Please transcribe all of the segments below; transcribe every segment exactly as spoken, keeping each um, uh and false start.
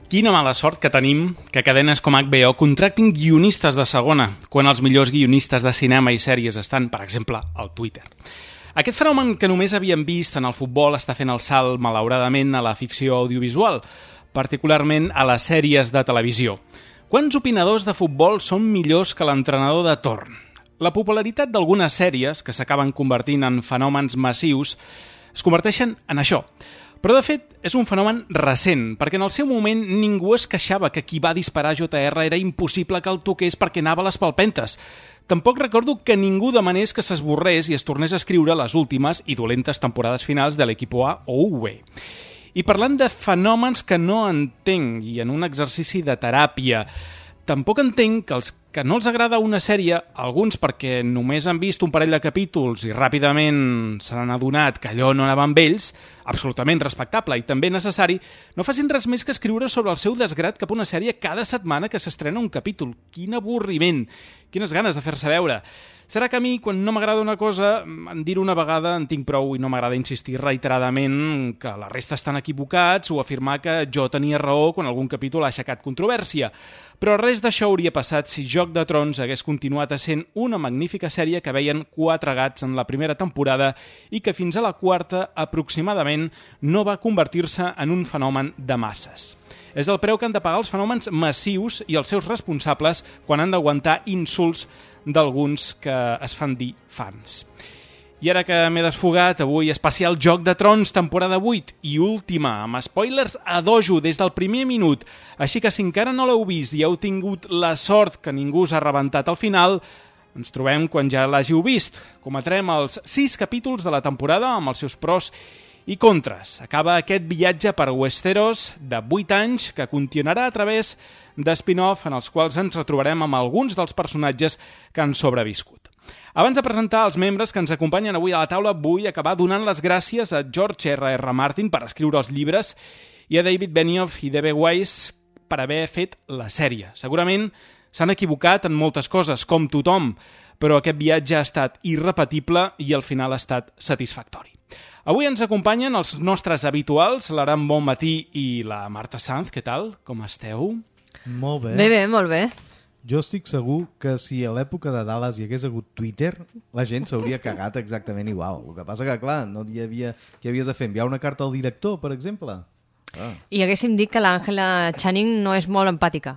Quina mala sort que tenim que cadenes com H B O contractin guionistes de segona, quan els millors guionistes de cinema i sèries estan, per exemple, al Twitter. Aquest fenomen que només havíem vist en el futbol està fent el salt, malauradament, a la ficció audiovisual, particularment a les sèries de televisió. Quants opinadors de futbol són millors que l'entrenador de torn? La popularitat d'algunes sèries, que s'acaben convertint en fenòmens massius, es converteixen en això. Però, de fet, és un fenomen recent, perquè en el seu moment ningú es queixava que qui va disparar J R era impossible que el toqués perquè anava a les palpentes. Tampoc recordo que ningú demanés que s'esborrés i es tornés a escriure les últimes i dolentes temporades finals de l'Equipo A o U B. I parlant de fenòmens que no entenc, i en un exercici de teràpia, tampoc entenc que els que no els agrada una sèrie, alguns perquè només han vist un parell de capítols i ràpidament se n'han adonat que allò no anava amb ells, absolutament respectable i també necessari, no facin res més que escriure sobre el seu desgrat cap a una sèrie cada setmana que s'estrena un capítol. Quin avorriment! Quines ganes de fer-se veure! Serà que a mi, quan no m'agrada una cosa, en dir una vegada en tinc prou i no m'agrada insistir reiteradament que la resta estan equivocats o afirmar que jo tenia raó quan algun capítol ha aixecat controvèrsia. Però res d'això hauria passat si Joc de Trons hagués continuat essent una magnífica sèrie que veien quatre gats en la primera temporada i que fins a la quarta, aproximadament, no va convertir-se en un fenomen de masses. És el preu que han de pagar els fenòmens massius i els seus responsables quan han d'aguantar insults d'alguns que es fan dir fans. I ara que m'he desfogat, avui especial Joc de Trons, temporada vuit i última, amb spoilers a dojo des del primer minut. Així que si encara no l'heu vist i heu tingut la sort que ningú us ha rebentat al final, ens trobem quan ja l'hàgiu vist. Comentarem els sis capítols de la temporada amb els seus pros i contres. Acaba aquest viatge per Westeros de vuit anys que continuarà a través de spin-off en els quals ens retrobarem amb alguns dels personatges que han sobreviscut. Abans de presentar els membres que ens acompanyen avui a la taula, vull acabar donant les gràcies a George R R. Martin per escriure els llibres i a David Benioff i D B. Weiss per haver fet la sèrie. Segurament s'han equivocat en moltes coses, com tothom, però aquest viatge ha estat irrepetible i al final ha estat satisfactori. Avui ens acompanyen els nostres habituals, l'Aram Bonmatí i la Marta Sanz. Què tal? Com esteu? Molt bé. Bé, bé, molt bé. Jo estic segur que si a l'època de Dallas hi hagués hagut Twitter, la gent s'hauria cagat exactament igual. El que passa que, clar, no hi havia... Què havies de fer? Enviar una carta al director, per exemple? Ah. I haguéssim dit que l'Àngela Channing no és molt empàtica.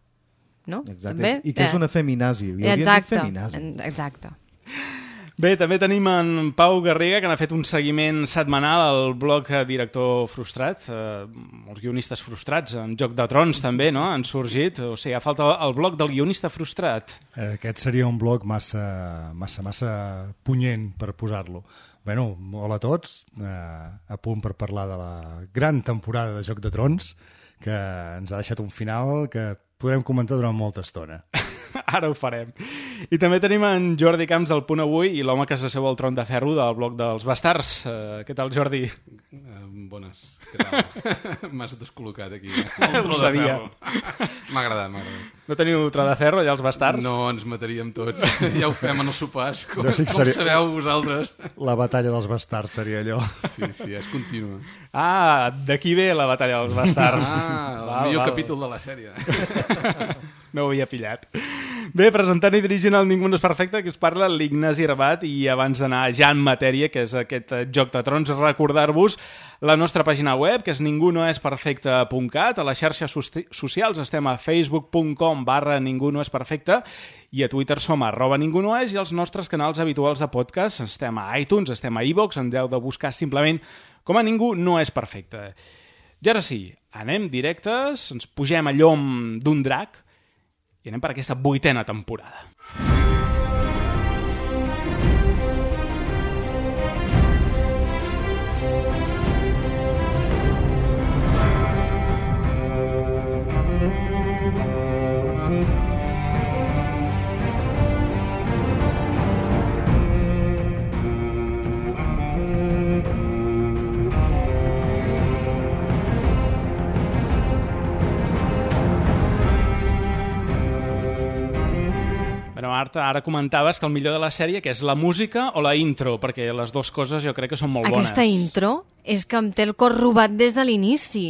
No? Exacte. També? I que és una feminazi. Li hauríem dit feminazi. Exacte. Bé, també tenim en Pau Garriga, que n'ha fet un seguiment setmanal al blog Director Frustrat. Eh, molts guionistes frustrats, en Joc de Trons també, no?, han sorgit. O sigui, ha falta el blog del guionista frustrat. Aquest seria un blog massa, massa, massa punyent per posar-lo. Bueno, hola a tots, eh, a punt per parlar de la gran temporada de Joc de Trons, que ens ha deixat un final que podrem comentar durant molta estona. Ara ho farem. I també tenim en Jordi Camps del Punt Avui i l'home que s'asseu al tron de ferro del blog dels Bastards. Uh, què tal, Jordi? Uh, bones. Què tal? M'has descol·locat aquí. Eh? Ho sabia. M'ha agradat, m'ha agradat. No teniu tro de ferro allà als Bastards? No, ens mataríem tots. Ja ho fem en els sopars. Com, sí com seria... sabeu vosaltres? La batalla dels Bastards seria allò. Sí, sí, és contínua. Ah, d'aquí ve la batalla dels Bastards. Ah, el val, millor val. capítol de la sèrie. No ho havia pillat. Bé, presentant i dirigint el Ningú no és perfecte, que us parla l'Ignasi Rabat, i abans d'anar ja en matèria, que és aquest Joc de Trons, recordar-vos la nostra pàgina web, que és ningú no és perfecte punt cat. A les xarxes socials estem a facebook punt com barra ningú no és perfecte i a Twitter som arroba ningú no és, i els nostres canals habituals de podcast estem a iTunes, estem a iVoox, ens heu de buscar simplement com a Ningú no és perfecte. I ara sí, anem directes, ens pugem a llom d'un drac i anem per aquesta vuitena temporada. Marta, ara comentaves que el millor de la sèrie que és la música o la intro, perquè les dues coses jo crec que són molt bones. Aquesta intro és que em té el cor robat des de l'inici.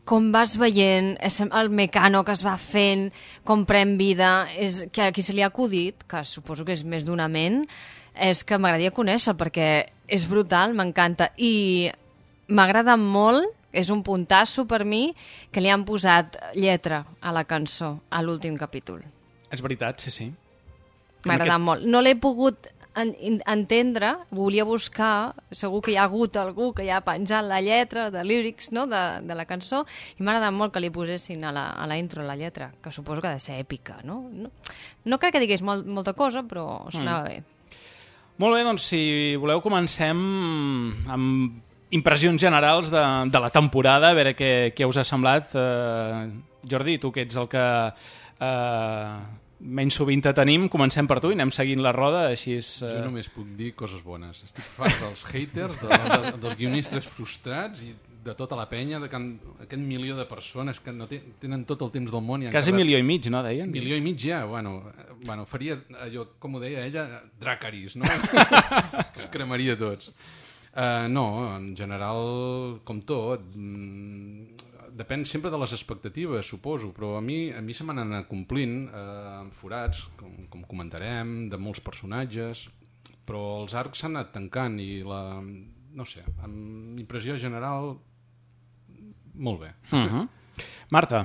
com vas veient el mecano que es va fent, com pren vida, és que a qui se li ha acudit, que suposo que és més d'una ment, és que m'agradaria conèixer, perquè és brutal, m'encanta. I m'agrada molt, és un puntasso per mi, que li han posat lletra a la cançó, a l'últim capítol. És veritat, sí, sí. M'ha agradat aquest... molt. No l'he pogut en, entendre, volia buscar, segur que hi ha hagut algú que ja ha penjat la lletra de lyrics, no?, de, de la cançó, i m'ha agradat molt que li posessin a la, a la intro la lletra, que suposo que ha de ser èpica, no? No, no crec que digués molt, molta cosa, però sonava mm. bé. Molt bé, doncs si voleu comencem amb impressions generals de, de la temporada, a veure què, què us ha semblat. Uh, Jordi, tu que ets el que uh, menys sovint te tenim, comencem per tu i anem seguint la roda, així és... Uh... Jo només puc dir coses bones. Estic fart dels haters, de, de, dels guionistes frustrats i de tota la penya, de can, aquest milió de persones que no te, tenen tot el temps del món. I quasi milió i mig, no, deien? Milió i mig ja, bueno, bueno faria allò, com ho deia ella, Dracarys, no? Que es cremaria tots. Uh, no, en general, com tot, mm, depèn sempre de les expectatives, suposo, però a mi, a mi se m'han anat complint uh, forats, com, com comentarem, de molts personatges, però els arcs s'han anat tancant i la... no sé, amb impressió general, molt bé. Uh-huh. Marta?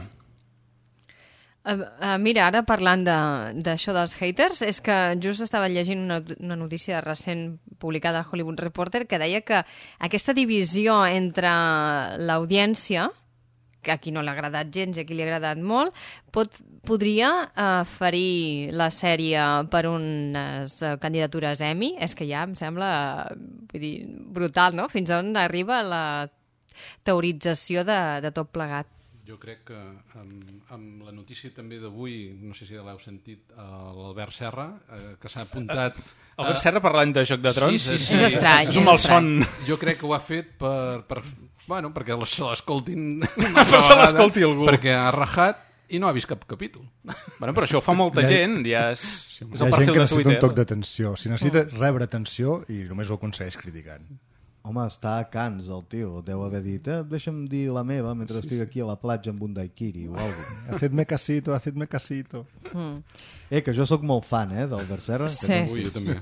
Uh, uh, mira, ara parlant d'això de, dels haters, és que just estava llegint una, una notícia recent publicada al Hollywood Reporter que deia que aquesta divisió entre l'audiència, que a qui no l'ha agradat gens i a qui li ha agradat molt, pot, podria uh, ferir la sèrie per unes uh, candidatures Emmy. És que ja em sembla uh, vull dir, brutal, no? Fins on arriba la teorització de, de tot plegat. Jo crec que amb, amb la notícia també d'avui, no sé si l'heu sentit, l'Albert Serra, eh, que s'ha apuntat... Albert Serra parlant de Joc de Trons? Sí, sí, sí. És estrany. És un malson. Jo crec que ho ha fet per... per bueno, perquè se l'escoltin per se l'escolti algú. Perquè ha rajat i no ha vist cap capítol. Bueno, però això ho fa molta gent, ja és, és el perfil de Twitter. Hi ha gent que necessita un toc d'atenció. Si necessita rebre atenció i només ho aconsegueix criticant. Home, està a Cans, el tio. Deu haver dit, eh, deixa'm dir la meva mentre sí, estic aquí a la platja amb un daiquiri o alguna cosa. Hacedme casito, hacedme casito. Mm. Eh, que jo sóc molt fan, eh, d'Albert Serra. Sí. Que no... Ui, jo també.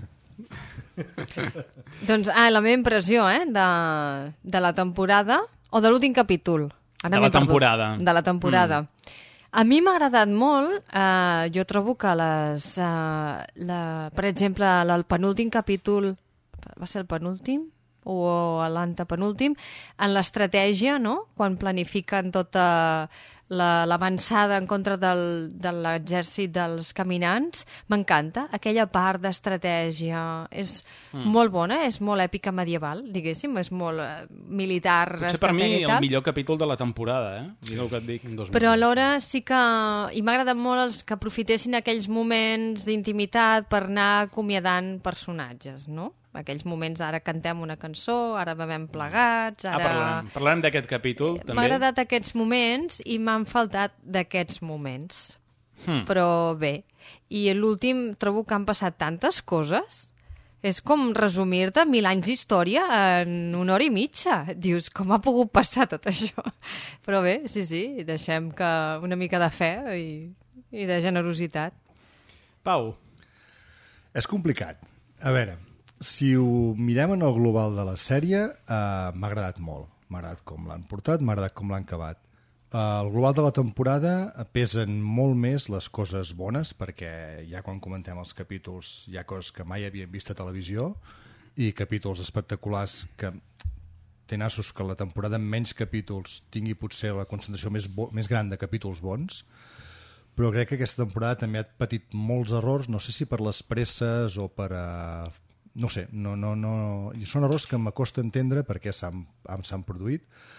Doncs, ah, la meva impressió, eh, de, de la temporada, o de l'últim capítol. Ara de la temporada. Perdut, de la temporada. Mm. A mi m'ha agradat molt, eh, jo trobo que les, eh, la, per exemple, el penúltim capítol, va ser el penúltim? O l'antepenúltim, en l'estratègia, no?, quan planifiquen tota l'avançada en contra del, de l'exèrcit dels caminants, m'encanta. Aquella part d'estratègia és mm. molt bona, és molt èpica medieval, diguéssim, és molt uh, militar. Potser per mi el millor capítol de la temporada, eh? Mira el que et dic. Però alhora sí que... I m'ha agradat molt els que aprofitessin aquells moments d'intimitat per anar acomiadant personatges, no? Aquells moments, ara cantem una cançó, ara bevem plegats, ara... Ah, parlarem, parlarem d'aquest capítol, també. M'ha agradat aquests moments i m'han faltat d'aquests moments. Hmm. Però bé, i l'últim trobo que han passat tantes coses, és com resumir-te mil anys d'història en una hora i mitja. Dius, com ha pogut passar tot això? Però bé, sí, sí, deixem que una mica de fe i, i de generositat. Pau. És complicat. A veure... Si ho mirem en el global de la sèrie, eh, m'ha agradat molt. M'ha agradat com l'han portat, m'ha agradat com l'han acabat. Eh, el global de la temporada pesen molt més les coses bones, perquè ja quan comentem els capítols hi ha coses que mai havíem vist a televisió i capítols espectaculars que té nassos que la temporada amb menys capítols tingui potser la concentració més, bo, més gran de capítols bons, però crec que aquesta temporada també ha patit molts errors, no sé si per les presses o per... Eh, no sé, no, no, no... I són errors que m'acosta entendre perquè s'han produït,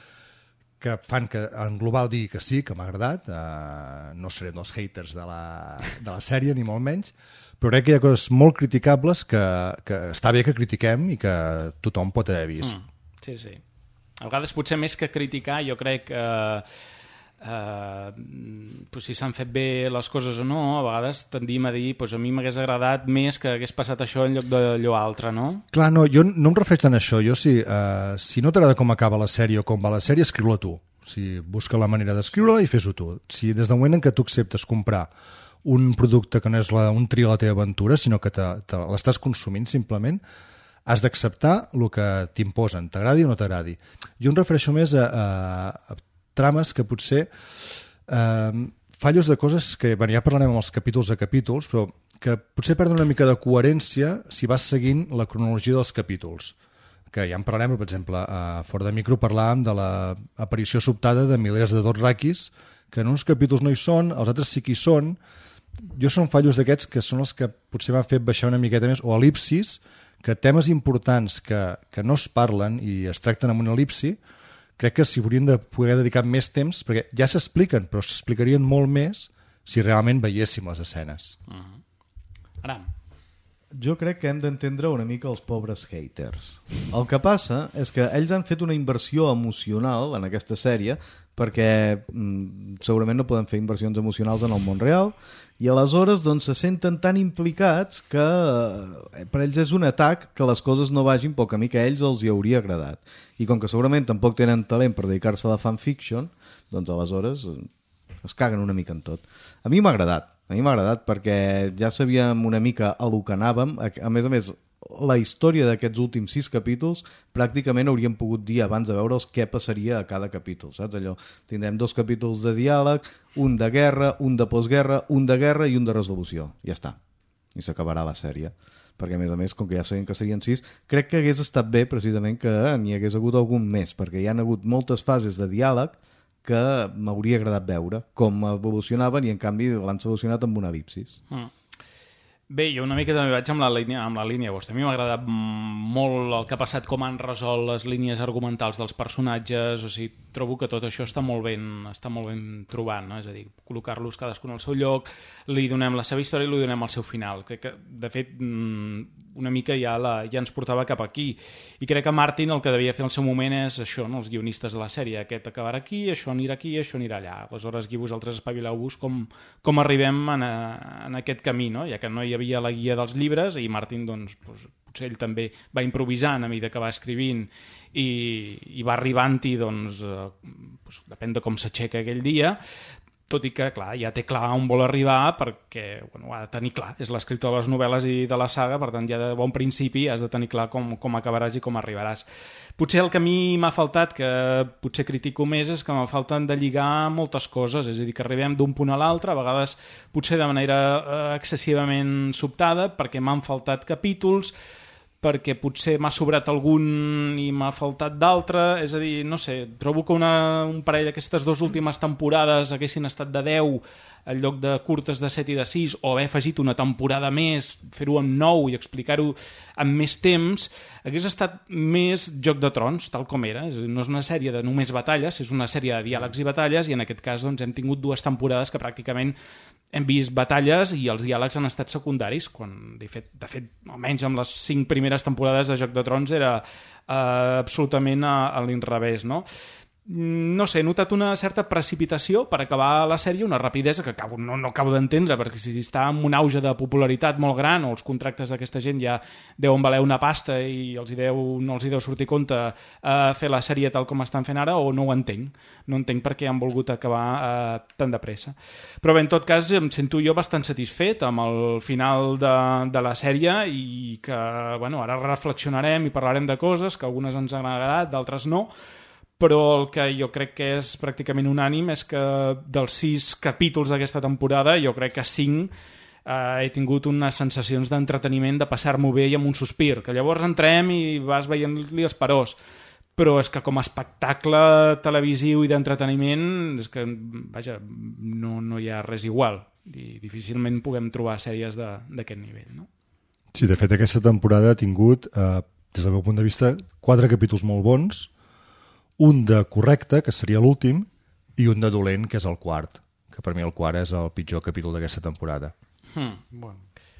que fan que en global digui que sí, que m'ha agradat, uh, no serem dels haters de la, de la sèrie, ni molt menys, però crec que hi ha coses molt criticables que, que està bé que critiquem i que tothom pot haver vist. Mm, sí, sí. A vegades potser més que criticar, jo crec que... Uh... Uh, pues si s'han fet bé les coses o no, a vegades tendim a dir pues a mi m'hagués agradat més que hagués passat això en lloc d'allò altre, no? Clar, no, jo no em refereixo tant a això. Jo si, uh, si no t'agrada com acaba la sèrie o com va la sèrie, escriu-la tu. O sigui, busca la manera d'escriure-la i fes-ho tu. Si des del moment en què tu acceptes comprar un producte que no és la, un trio a la teva aventura, sinó que te, te l'estàs consumint simplement, has d'acceptar el que t'imposen, t'agradi o no t'agradi. Jo em refereixo més a, a, a trames que potser eh, fallos de coses que, bueno, ja parlarem amb els capítols a capítols, però que potser perden una mica de coherència si vas seguint la cronologia dels capítols. Que ja en parlarem, per exemple, a fora de micro parlàvem de l'aparició sobtada de milers de Dothrakis, que en uns capítols no hi són, els altres sí que hi són. Jo són fallos d'aquests que són els que potser m'han fet baixar una miqueta més, o elipsis, que temes importants que, que no es parlen i es tracten amb una elipsi, crec que s'hi haurien de poder dedicar més temps, perquè ja s'expliquen, però s'explicarien molt més si realment veiéssim les escenes. Uh-huh. Aram. Jo crec que hem d'entendre una mica els pobres haters. El que passa és que ells han fet una inversió emocional en aquesta sèrie perquè mm, segurament no poden fer inversions emocionals en el món real i aleshores doncs, se senten tan implicats que eh, per ells és un atac que les coses no vagin pel camí que a ells els hi hauria agradat. I com que segurament tampoc tenen talent per dedicar-se a la fanfiction, doncs aleshores eh, es caguen una mica en tot. A mi m'ha agradat. A mi m'ha agradat perquè ja sabíem una mica a lo que anàvem. A més a més, la història d'aquests últims sis capítols pràcticament hauríem pogut dir abans de veure'ls què passaria a cada capítol, saps? Allò, tindrem dos capítols de diàleg, un de guerra, un de postguerra, un de guerra i un de resolució. Ja està. I s'acabarà la sèrie. Perquè, a més a més, com que ja sabien que serien sis, crec que hagués estat bé, precisament, que n'hi hagués hagut algun més, perquè hi han hagut moltes fases de diàleg que m'hauria agradat veure com evolucionaven i en canvi l'han solucionat amb una elipsis. Mm. Bé, jo una mica també vaig amb la línia, amb la línia vostra. A mi m'ha agradat molt el que ha passat, com han resolt les línies argumentals dels personatges, o sigui, trobo que tot això està molt ben, està molt ben trobat, no? És a dir, col·locar-los cadascun al seu lloc, li donem la seva història i li donem el seu final. Crec que, de fet, una mica ja, la, ja ens portava cap aquí. I crec que Martin el que devia fer en el seu moment és això, no? Els guionistes de la sèrie, aquest acabarà aquí, això anirà aquí, això anirà allà. Aleshores, aquí vosaltres espavileu-vos com, com arribem en, a, en aquest camí, no? Ja que no hi havia la guia dels llibres i Martin doncs, doncs, potser ell també va improvisant a mesura que va escrivint i, i va arribant-hi doncs, eh, doncs, depèn de com s'aixeca aquell dia, tot i que clar, ja té clar on vol arribar perquè bueno, ha de tenir clar, és l'escriptor de les novel·les i de la saga, per tant ja de bon principi has de tenir clar com, com acabaràs i com arribaràs. Potser el que a mi m'ha faltat, que potser critico més, és que m'ha faltat de lligar moltes coses, és a dir, que arribem d'un punt a l'altre, a vegades potser de manera eh, excessivament sobtada, perquè m'han faltat capítols, perquè potser m'ha sobrat algun i m'ha faltat d'altre, és a dir, no sé, trobo que una, un parell d'aquestes dues últimes temporades haguessin estat de deu en lloc de curtes de set i de sis, o haver afegit una temporada més, fer-ho amb nou i explicar-ho amb més temps, hagués estat més Joc de Trons, tal com era. No és una sèrie de només batalles, és una sèrie de diàlegs i batalles, i en aquest cas doncs, hem tingut dues temporades que pràcticament hem vist batalles i els diàlegs han estat secundaris, quan de fet, de fet almenys amb les cinc primeres temporades de Joc de Trons era eh, absolutament a, a l'inrevés, no? No sé, he notat una certa precipitació per acabar la sèrie, una rapidesa que acabo, no, no acabo d'entendre, perquè si està en un auge de popularitat molt gran o els contractes d'aquesta gent ja deuen valer una pasta i els hi deu, no els hi deu sortir compte eh, fer la sèrie tal com estan fent ara, o no ho entenc. No entenc per què han volgut acabar eh, tan de pressa. Però bé, en tot cas, em sento jo bastant satisfet amb el final de, de la sèrie i que, bueno, ara reflexionarem i parlarem de coses que algunes ens han agradat, d'altres no, però el que jo crec que és pràcticament unànim és que dels sis capítols d'aquesta temporada jo crec que cinc eh, he tingut unes sensacions d'entreteniment, de passar-m'ho bé i amb un sospir, que llavors entrem i vas veient-li els perós, però és que com a espectacle televisiu i d'entreteniment és que, vaja, no, no hi ha res igual i difícilment puguem trobar sèries d'aquest nivell, no? Sí, de fet aquesta temporada ha tingut, eh, des del meu punt de vista, quatre capítols molt bons, un de correcte, que seria l'últim, i un de dolent, que és el quart, que per mi el quart és el pitjor capítol d'aquesta temporada. Hmm. Bueno.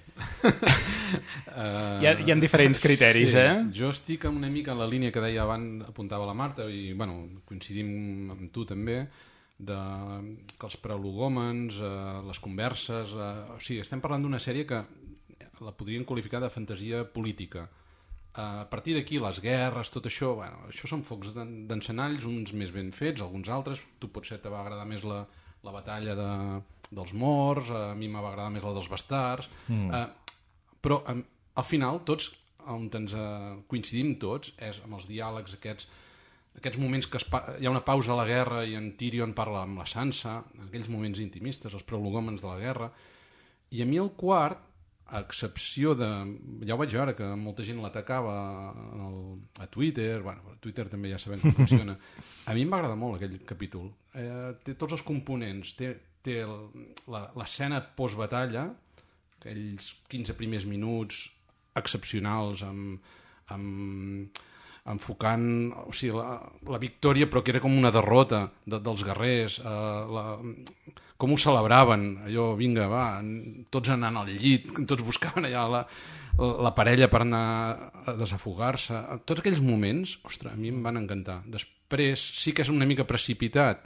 uh, hi, ha, hi ha diferents criteris, sí, eh? Jo estic una mica en la línia que deia abans, apuntava la Marta, i bueno, coincidim amb tu també, de, que els prologòmens, uh, les converses... Uh, o sigui, estem parlant d'una sèrie que la podríem qualificar de fantasia política. a partir d'aquí, les guerres, tot això, bueno, això són focs d'encenalls, uns més ben fets, alguns altres. Tu potser te va agradar més la, la batalla de, dels morts, a mi m'ha agradar més la dels bastards, mm. eh, però eh, al final tots, on ens eh, coincidim tots, és amb els diàlegs aquests, aquests moments que es pa hi ha una pausa a la guerra i en Tyrion parla amb la Sansa, aquells moments intimistes, els prolegòmens de la guerra, i a mi el quart, a excepció de... Ja ho vaig veure, que molta gent l'atacava a Twitter, bueno, a Twitter també ja sabem com funciona. A mi em va agradar molt aquell capítol. Eh, té tots els components, té, té l'escena postbatalla, aquells quinze primers minuts excepcionals, amb, amb, enfocant o sigui, la, la victòria, però que era com una derrota de, dels guerrers, eh, la... com ho celebraven, allò, vinga, va, tots anant al llit, tots buscaven allà la, la parella per anar a desafogar-se. Tots aquells moments, ostres, a mi em van encantar. Després sí que és una mica precipitat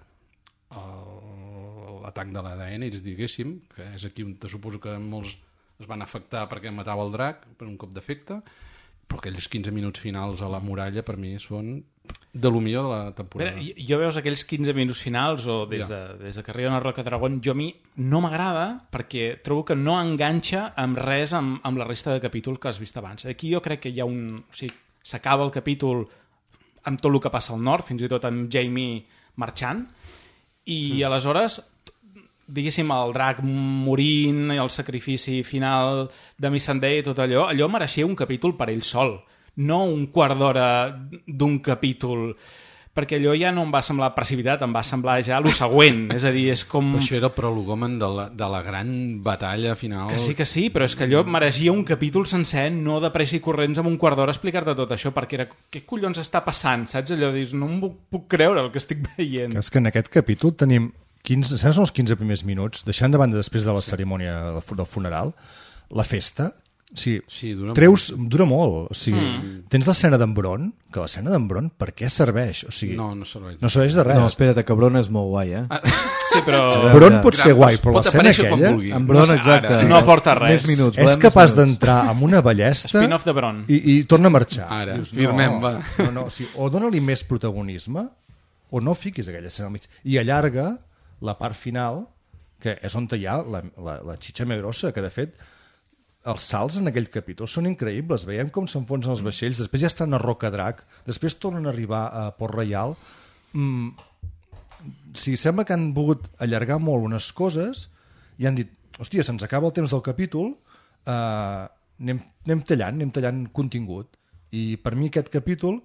l'atac de la Daenerys, diguéssim, que és aquí on te suposo que molts es van afectar perquè matava el drac per un cop d'efecte, però aquells quinze minuts finals a la muralla per mi són de lo millor de la temporada. Però, jo veus aquells quinze minuts finals o des, ja. de, des de que arriben a Roca Dragon, jo a mi no m'agrada perquè trobo que no enganxa amb res amb, amb la resta de capítol que has vist abans. Aquí jo crec que hi ha un... O sigui, s'acaba el capítol amb tot el que passa al nord, fins i tot amb Jaime marxant, i mm. aleshores, diguéssim, el drac morint, el sacrifici final de Missandei i tot allò, allò mereixia un capítol per ell sol, no un quart d'hora d'un capítol, perquè allò ja no em va semblar precipitat, em va semblar ja el següent, és a dir, és com... Però això era el prologomen de la, de la gran batalla final... Que sí, que sí, però és que allò mereixia un capítol sencer, no de pressa i corrents amb un quart d'hora explicar-te tot això, perquè era, què collons està passant, saps? Allò, dius, no em puc creure el que estic veient. Que és que en aquest capítol tenim quinze, són els quinze primers minuts, deixant de banda després de la sí. cerimònia del funeral, la festa... Sí, sí dura, treus, molt. dura molt. O sigui, mm. Tens l'escena d'en Bron, que l'escena d'en Bron per què serveix? O sigui, no, no serveix. No serveix de res. No, espera't, que Bron és molt guai, eh? Ah. Sí, però... Bron pot ser guai, però l'escena aquella... En Bron, exacte. Ara, no aporta res. Minuts, és capaç d'entrar amb una ballesta... Spin-off de Bron. I, i torna a marxar. Ara, Dius, firmem, no, va. No, no, o, sigui, o dona-li més protagonisme, o no fiquis aquella escena al mig. I allarga la part final, que és on hi ha la, la, la xitxa més grossa, que de fet... Els salts en aquell capítol són increïbles. Veiem com s'enfonsen els vaixells, després ja estan a Roca Drac, després tornen a arribar a Port Reial. Mm, sí, sembla que han volgut allargar molt unes coses i han dit, hòstia, se'ns acaba el temps del capítol, eh, anem, anem tallant, anem tallant contingut. I per mi aquest capítol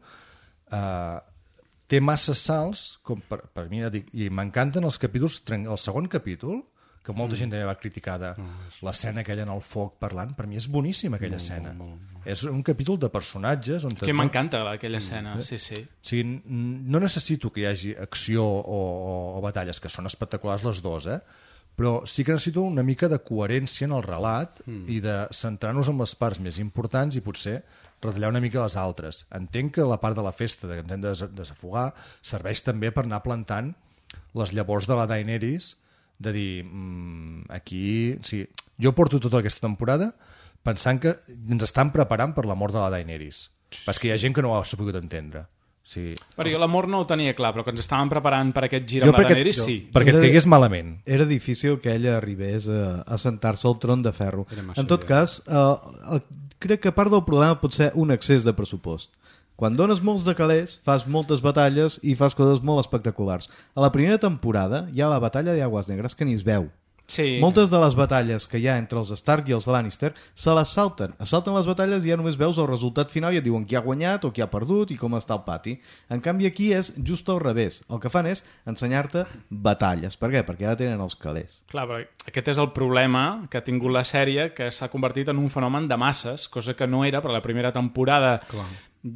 eh, té massa salts, com per, per mi, i m'encanten els capítols, el segon capítol, que molta gent també va criticar de l'escena aquella en el foc parlant, per mi és boníssima aquella escena. És un capítol de personatges... On que m'encanta aquella escena, sí, sí. O sigui, no necessito que hi hagi acció o, o, o batalles, que són espectaculars les dues, eh? Però sí que necessito una mica de coherència en el relat mm. i de centrar-nos en les parts més importants i potser retallar una mica les altres. Entenc que la part de la festa que ens hem de desafogar serveix també per anar plantant les llavors de la Daenerys, de dir, mmm, aquí... Sí, jo porto tota aquesta temporada pensant que ens estan preparant per la mort de la Daenerys. Però és que hi ha gent que no ho ha sabut entendre. Sí. Perquè l'amor no ho tenia clar, però que ens estaven preparant per aquest gir amb la Daenerys, sí. Perquè et caigués malament. Era difícil que ella arribés a, a sentar-se al tron de ferro. En tot cas, eh, crec que part del problema pot ser un excés de pressupost. Quan dones molts de calés, fas moltes batalles i fas coses molt espectaculars. A la primera temporada hi ha la batalla d'Aigües Negres que ni es veu. Sí. Moltes de les batalles que hi ha entre els Stark i els Lannister se les salten. Es salten les batalles i ja només veus el resultat final i et diuen qui ha guanyat o qui ha perdut i com està el pati. En canvi aquí és just al revés. El que fan és ensenyar-te batalles. Per què? Perquè ara tenen els calés. Clar, però aquest és el problema que ha tingut la sèrie, que s'ha convertit en un fenomen de masses, cosa que no era per la primera temporada. Clar.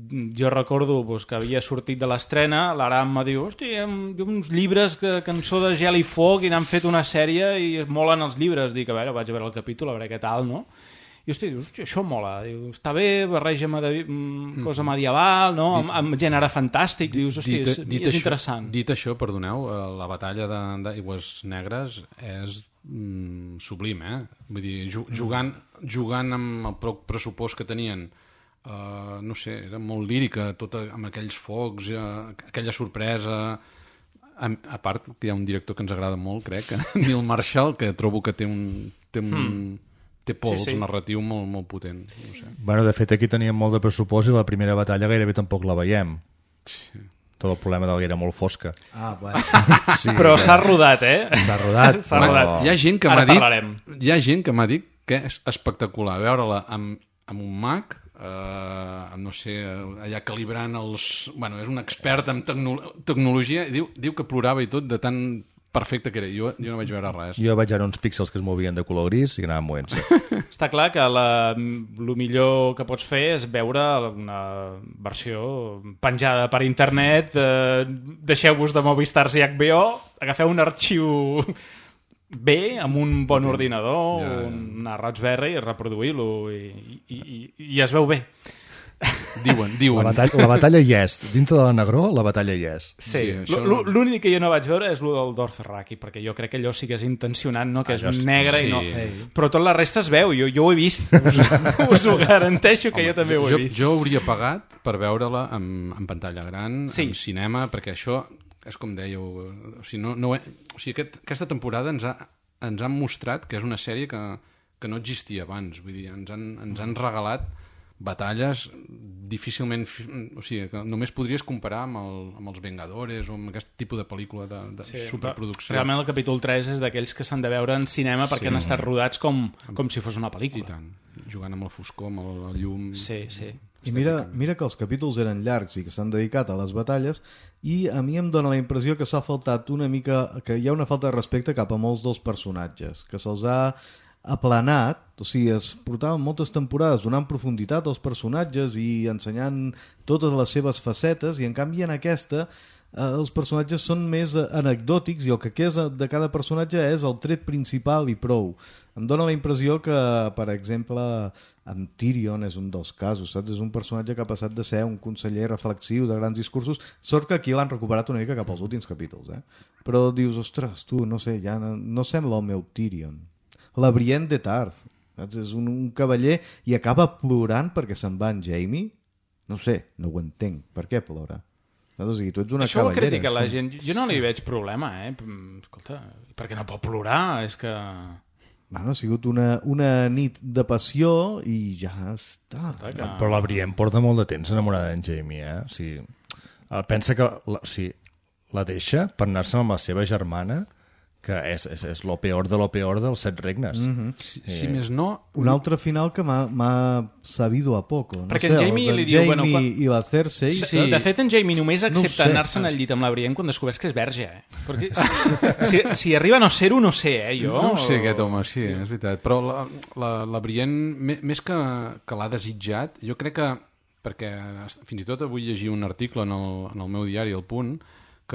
Jo recordo pues, que havia sortit de l'estrena, l'Aram me diu, hosti, hi ha uns llibres que cançó de gel i foc i n'han fet una sèrie i es molen els llibres. Dic, a veure, vaig a veure el capítol, a veure què tal, no? I hosti, dius, hosti, això mola. Diu, està bé, barreja de, mm, cosa medieval, no? Dit, amb, amb gènere fantàstic. Dius, hosti, dit, és, dit és això, interessant. Dit això, perdoneu, la batalla d'Aigües Negres és mm, sublim, eh? Vull dir, jugant, jugant amb el pressupost que tenien uh, no sé, era molt lírica, tota amb aquells focs, uh, aquella sorpresa. A, a part que hi ha un director que ens agrada molt, crec, Neil Marshall, que trobo que té un, té un, mm. té pols sí, sí. narratiu molt, molt potent. No sé. Bueno, de fet, aquí teníem molt de pressupost i la primera batalla gairebé tampoc la veiem. Sí. Tot el problema del que era molt fosca. Ah, bueno. Sí, però s'ha rodat, eh? S'ha rodat. S'ha rodat. Hi ha gent que m'ha dit, hi ha gent que m'ha dit que és espectacular veure-la amb, amb un mag, uh, no sé, allà calibrant els... Bueno, és un expert en tecno tecnologia i diu, diu que plorava i tot de tan perfecte que era. Jo, jo no vaig veure res. Jo vaig veure uns píxels que es movien de color gris i que anaven movent-se. Està clar que la, el millor que pots fer és veure una versió penjada per internet, eh, deixeu-vos de Movistars i H B O, agafeu un arxiu bé, amb un bon sí. ordinador, ja, ja. una Raspberry, i reproduir-lo i, i, i, i es veu bé. Diuen, diuen. La batalla, la batalla hi és. Dintre de la negró, la batalla hi és. Sí, sí no... l'únic que jo no vaig veure és el del Dothraki, perquè jo crec que allò sí que és intencionat, no? Que és ah, un negre sí. i no... Hey. Però tot la resta es veu, jo, jo ho he vist. Us, us ho garanteixo que Home, jo també ho he jo, vist. Jo hauria pagat per veure-la en, en pantalla gran, sí. en cinema, perquè això és com dèieu... O sigui, no, no he... o sigui aquest, aquesta temporada ens ha, ens han mostrat que és una sèrie que, que no existia abans. Vull dir, ens han, ens han regalat batalles difícilment... O sigui, que només podries comparar amb, el, amb els Vengadores o amb aquest tipus de pel·lícula de, de sí, superproducció. Realment el capítol tres és d'aquells que s'han de veure en cinema perquè sí. han estat rodats com, com si fos una pel·lícula. I tant. Jugant amb la foscor, amb la llum... Sí, sí. I mira, mira que els capítols eren llargs i que s'han dedicat a les batalles i a mi em dóna la impressió que s'ha faltat una mica... que hi ha una falta de respecte cap a molts dels personatges, que se'ls ha aplanat, o sigui, es portaven moltes temporades donant profunditat als personatges i ensenyant totes les seves facetes i en canvi en aquesta eh, els personatges són més anecdòtics i el que queda de cada personatge és el tret principal i prou. Em dóna la impressió que, per exemple, amb Tyrion és un dels casos, saps? És un personatge que ha passat de ser un conseller reflexiu de grans discursos, sort que aquí l'han recuperat una mica cap als últims capítols, eh? Però dius, ostres, tu, no sé, ja no, no sembla el meu Tyrion. La Brienne de Tarth, saps? És un, un cavaller i acaba plorant perquè se'n va en Jaime. No sé, no ho entenc. Per què plora? O sigui, tu ets una Això cavallera. Això ho critica la gent. Jo no li veig problema, eh? Escolta, per què no pot plorar? És que... Bueno, ha sigut una, una nit de passió i ja està. Que... Però la Brienne porta molt de temps enamorada d'en Jaime, eh? O sigui, pensa que la, o sigui, la deixa per anar-se'n amb la seva germana, que és, és, és lo peor de lo peor dels set regnes. Mm-hmm. Si, eh, si més no... Un altre final que m'ha sabido a poco. No Perquè sé, en Jaime li diu... Jaime Bueno, quan... i la Cersei... Sí, sí. De fet, en Jaime només accepta no anar-se'n al llit amb la Brienne quan descobreix que és verge, eh? Perquè si, si, si arriba a no ser-ho, no sé, eh, jo... No ho sé, aquest home, sí, és veritat. Però la, la, la Brienne, més que, que l'ha desitjat, jo crec que... Perquè fins i tot avui llegia un article en el, en el meu diari, El Punt, que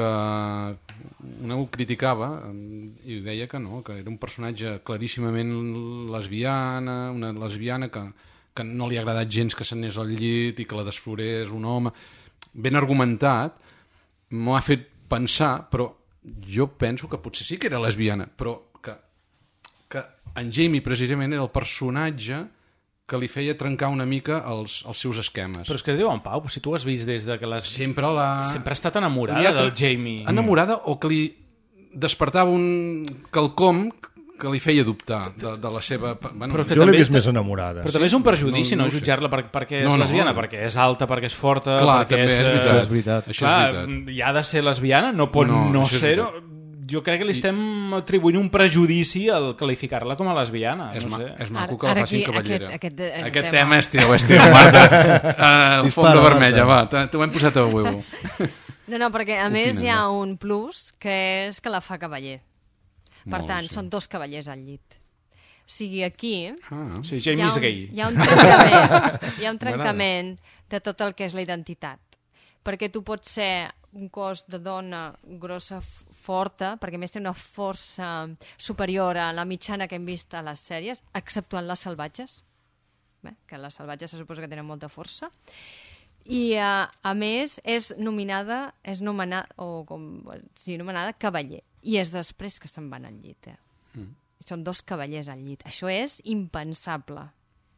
una ho criticava i deia que no, que era un personatge claríssimament lesbiana, una lesbiana que, que no li ha agradat gens que s'anés al llit i que la desflorés un home. Ben argumentat, m'ho ha fet pensar, però jo penso que potser sí que era lesbiana, però que, que en Jaime precisament era el personatge que li feia trencar una mica els, els seus esquemes. Però és que diu en Pau, si tu has vist des de que les... Sempre la... Sempre ha estat enamorada ha del Jaime. Enamorada o que li despertava un quelcom que li feia dubtar de, de la seva... Bueno, però jo l'he vist més enamorada. Però sí? També és un perjudici, no, no, no jutjar-la per, perquè és no, no, lesbiana, no. Perquè és alta, perquè és forta... Clar, perquè també és, és, és veritat. Això és veritat. Això clar, és veritat. I ha de ser lesbiana, no pot no, no ser-ho... Jo crec que li estem atribuint un prejudici al qualificar-la com a lesbiana. És, no ma sé. és maco que la facin aquí, cavallera. Aquest, aquest, aquest, aquest tema, tema és teu, és teu, Marta. Uh, Fonda vermella, va, t'ho hem posat a huevo. No, no, perquè a Opina, més hi ha no? un plus que és que la fa cavaller. Per Molt, tant, sí. són dos cavallers al llit. O sigui, aquí Ah, Sí, Jaime és gay. hi ha un trencament, hi ha un trencament de tot el que és la identitat. Perquè tu pots ser un cos de dona grossa, forta, perquè a més té una força superior a la mitjana que hem vist a les sèries, exceptuant les salvatges, bé, que les salvatges se suposa que tenen molta força, i a, a més és nominada, és nomenada, o com, sí, nomenada cavaller, i és després que se'n van al llit. Eh? Mm. Són dos cavallers al llit. Això és impensable.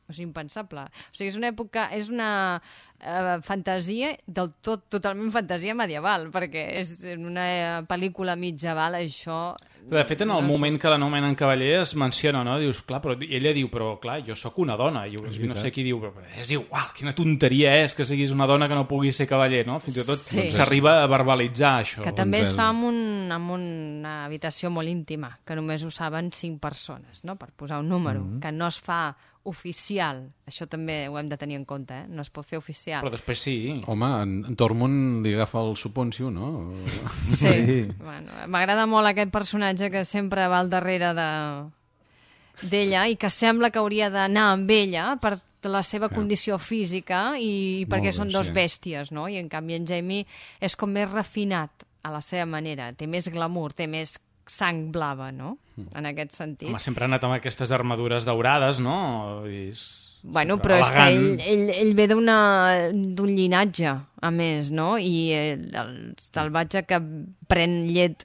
O sigui, impensable. O sigui, és una època, és una eh, fantasia del tot, totalment fantasia medieval, perquè és una eh, pel·lícula mitjaval, això... De fet, en el no moment que l'anomenen cavaller es menciona, no? Dius, clar, però ella diu, però clar, jo sóc una dona. I jo, jo no sé qui diu, però és igual, quina tonteria és que siguis una dona que no pugui ser cavaller, no? Fins i tot Sí. s'arriba a verbalitzar això. Que també es Doncs, fa amb, un, amb una habitació molt íntima, que només ho saben cinc persones, no? Per posar un número, mm -hmm. que no es fa oficial. Això també ho hem de tenir en compte, eh? No es pot fer oficial. Però després sí. Home, en, en Tormund li agafa el suponcio, no? Sí. Sí. Bueno, m'agrada molt aquest personatge que sempre va al darrere de d'ella i que sembla que hauria d'anar amb ella per la seva condició física i perquè Molt bé, són dos sí. bèsties, no? I en canvi en Jaime és com més refinat a la seva manera, té més glamour, té més sang blava, no? En aquest sentit. Home, sempre ha anat amb aquestes armadures daurades, no? I és Bueno, sempre però és que elegant. ell, ell, ell ve d'una d'un llinatge, a més, no? I el, el salvatge que pren llet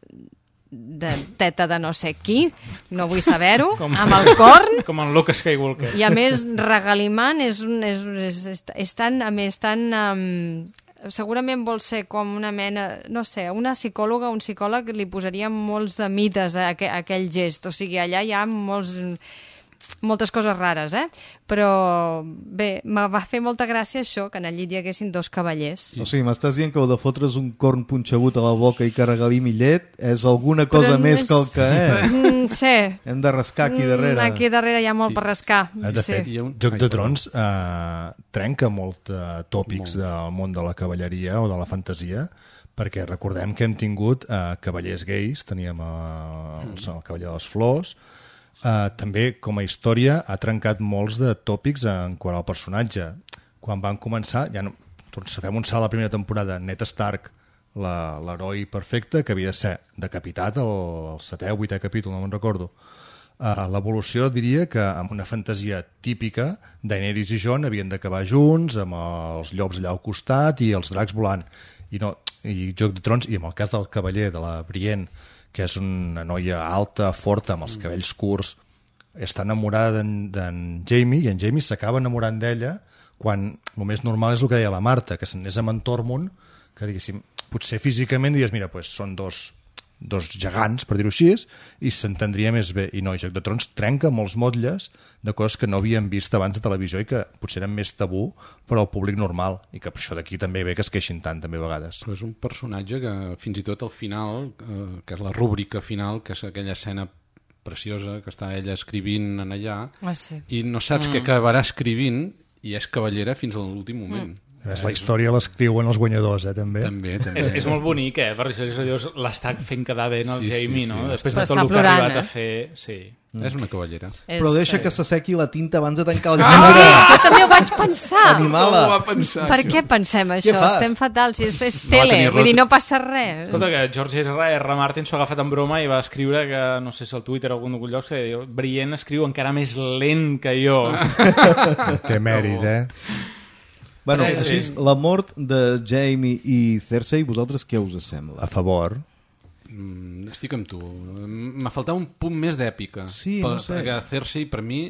de teta de no sé qui, no vull saber-ho, Com- amb el corn, Com en Luke Skywalker. i a més regalimant és, un, és, és, és, és tan, a més, tan... Um, segurament vol ser com una mena, no sé, una psicòloga o un psicòleg li posaria molts de mites a, aqu a aquell gest, o sigui, allà hi ha molts, moltes coses rares, eh? Però bé, me va fer molta gràcia això, que en el llit hi haguessin dos cavallers. O sigui, m'estàs dient que heu de fotre's un corn punxegut a la boca i que regalim i llet és alguna cosa Però no més és- que el que és. Mm, sí. Hem de rascar aquí darrere. Mm, aquí darrere hi ha molt per rascar. Eh, De sí. fet, Hi ha un- Joc Ai, de perdó. Trons eh, trenca molt eh, tòpics Molt. del món de la cavalleria o de la fantasia, perquè recordem que hem tingut eh, cavallers gais, teníem eh, el, el cavaller de les flors, eh, també com a història ha trencat molts de tòpics en quant al personatge. Quan van començar, ja no, doncs fem un salt a la primera temporada, Ned Stark, la- l'heroi perfecte, que havia de ser decapitat al setè o vuitè capítol, no me'n recordo. Uh, l'evolució diria que amb una fantasia típica, Daenerys i Jon havien d'acabar junts, amb els llops allà al costat i els dracs volant. I, no, i Joc de Trons, i en el cas del cavaller, de la Brienne, que és una noia alta, forta, amb els cabells curts, està enamorada d'en d'en Jaime, i en Jaime s'acaba enamorant d'ella quan el més normal és el que deia la Marta, que s'anés amb en Tormund, que diguéssim, potser físicament diries, mira, pues, són dos dos gegants, per dir-ho així, i s'entendria més bé. I no, Joc de Trons trenca molts motlles de coses que no havíem vist abans de televisió i que potser eren més tabú per al públic normal, i que per això d'aquí també ve que es queixin tant, també a vegades. Però és un personatge que fins i tot al final, eh, que és la rúbrica final, que és aquella escena preciosa que està ella escrivint en allà, Ah, sí. i no saps mm. què acabarà escrivint, i és cavallera fins a l'últim moment. Mm. A més, la història l'escriuen els guanyadors, eh, també. També, també. És, és molt bonic, eh? Per això dius, l'està fent quedar bé el Sí, sí, Jaime, sí. no? Després Però de tot està el que ha plorant, arribat eh? a fer... Sí. Mm. És una cavallera. És, Però deixa eh, que s'assequi la tinta abans de tancar el Ah, llibre. sí, jo també ho vaig pensar. Animala. Com ho va pensar, Per això? què pensem això? fas? Estem fatals. Si és, és No va tele, tenir vull dir, res. no passa res. Escolta, que George R. R. Martin s'ho ha agafat en broma i va escriure que, no sé si al Twitter o algun lloc, que diu, Brienne escriu encara més lent que jo. Té mèrit, eh? Bueno, Sí, així, sí. la mort de Jaime i Cersei, vosaltres què us sembla? A favor. Mm, estic amb tu. M'ha faltat un punt més d'èpica. Sí, per, no sé. Perquè Cersei, per mi,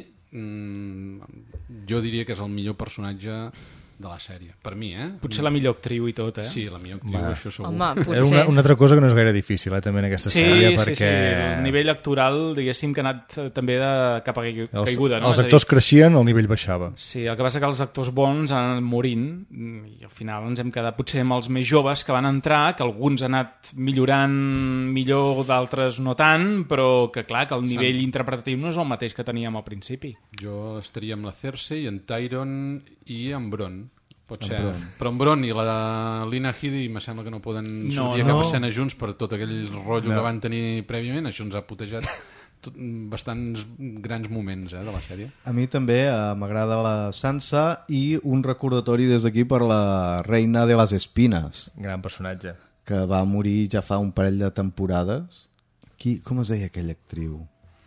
mm, jo diria que és el millor personatge de la sèrie. Per mi, eh? Potser la millor actriu i tot, eh? Sí, la millor actriu, Va. això segur. Home, És potser... una, una altra cosa que no és gaire difícil, eh, també, en aquesta Sí, sèrie, sí, perquè... sí, el nivell actoral, diguéssim, que ha anat eh, també de cap a cai- Els, caiguda, no? els És a dir, actors creixien, el nivell baixava. Sí, el que passa que els actors bons han anat morint i al final ens hem quedat potser amb els més joves que van entrar, que alguns han anat millorant millor, d'altres no tant, però que clar, que el nivell interpretatiu no és el mateix que teníem al principi. Jo estaria amb la Cersei, en Tyrion i en Bron. Pot ser. Però en Bron i la Lina Headey me sembla que no poden No, sortir a no. cap escena junts per tot aquell rotllo no. que van tenir prèviament. Això ens ha putejat tot, bastants grans moments eh, de la sèrie. A mi també eh, m'agrada la Sansa i un recordatori des d'aquí per la reina de les espines, Gran personatge. que va morir ja fa un parell de temporades. Qui, com es deia aquella actriu?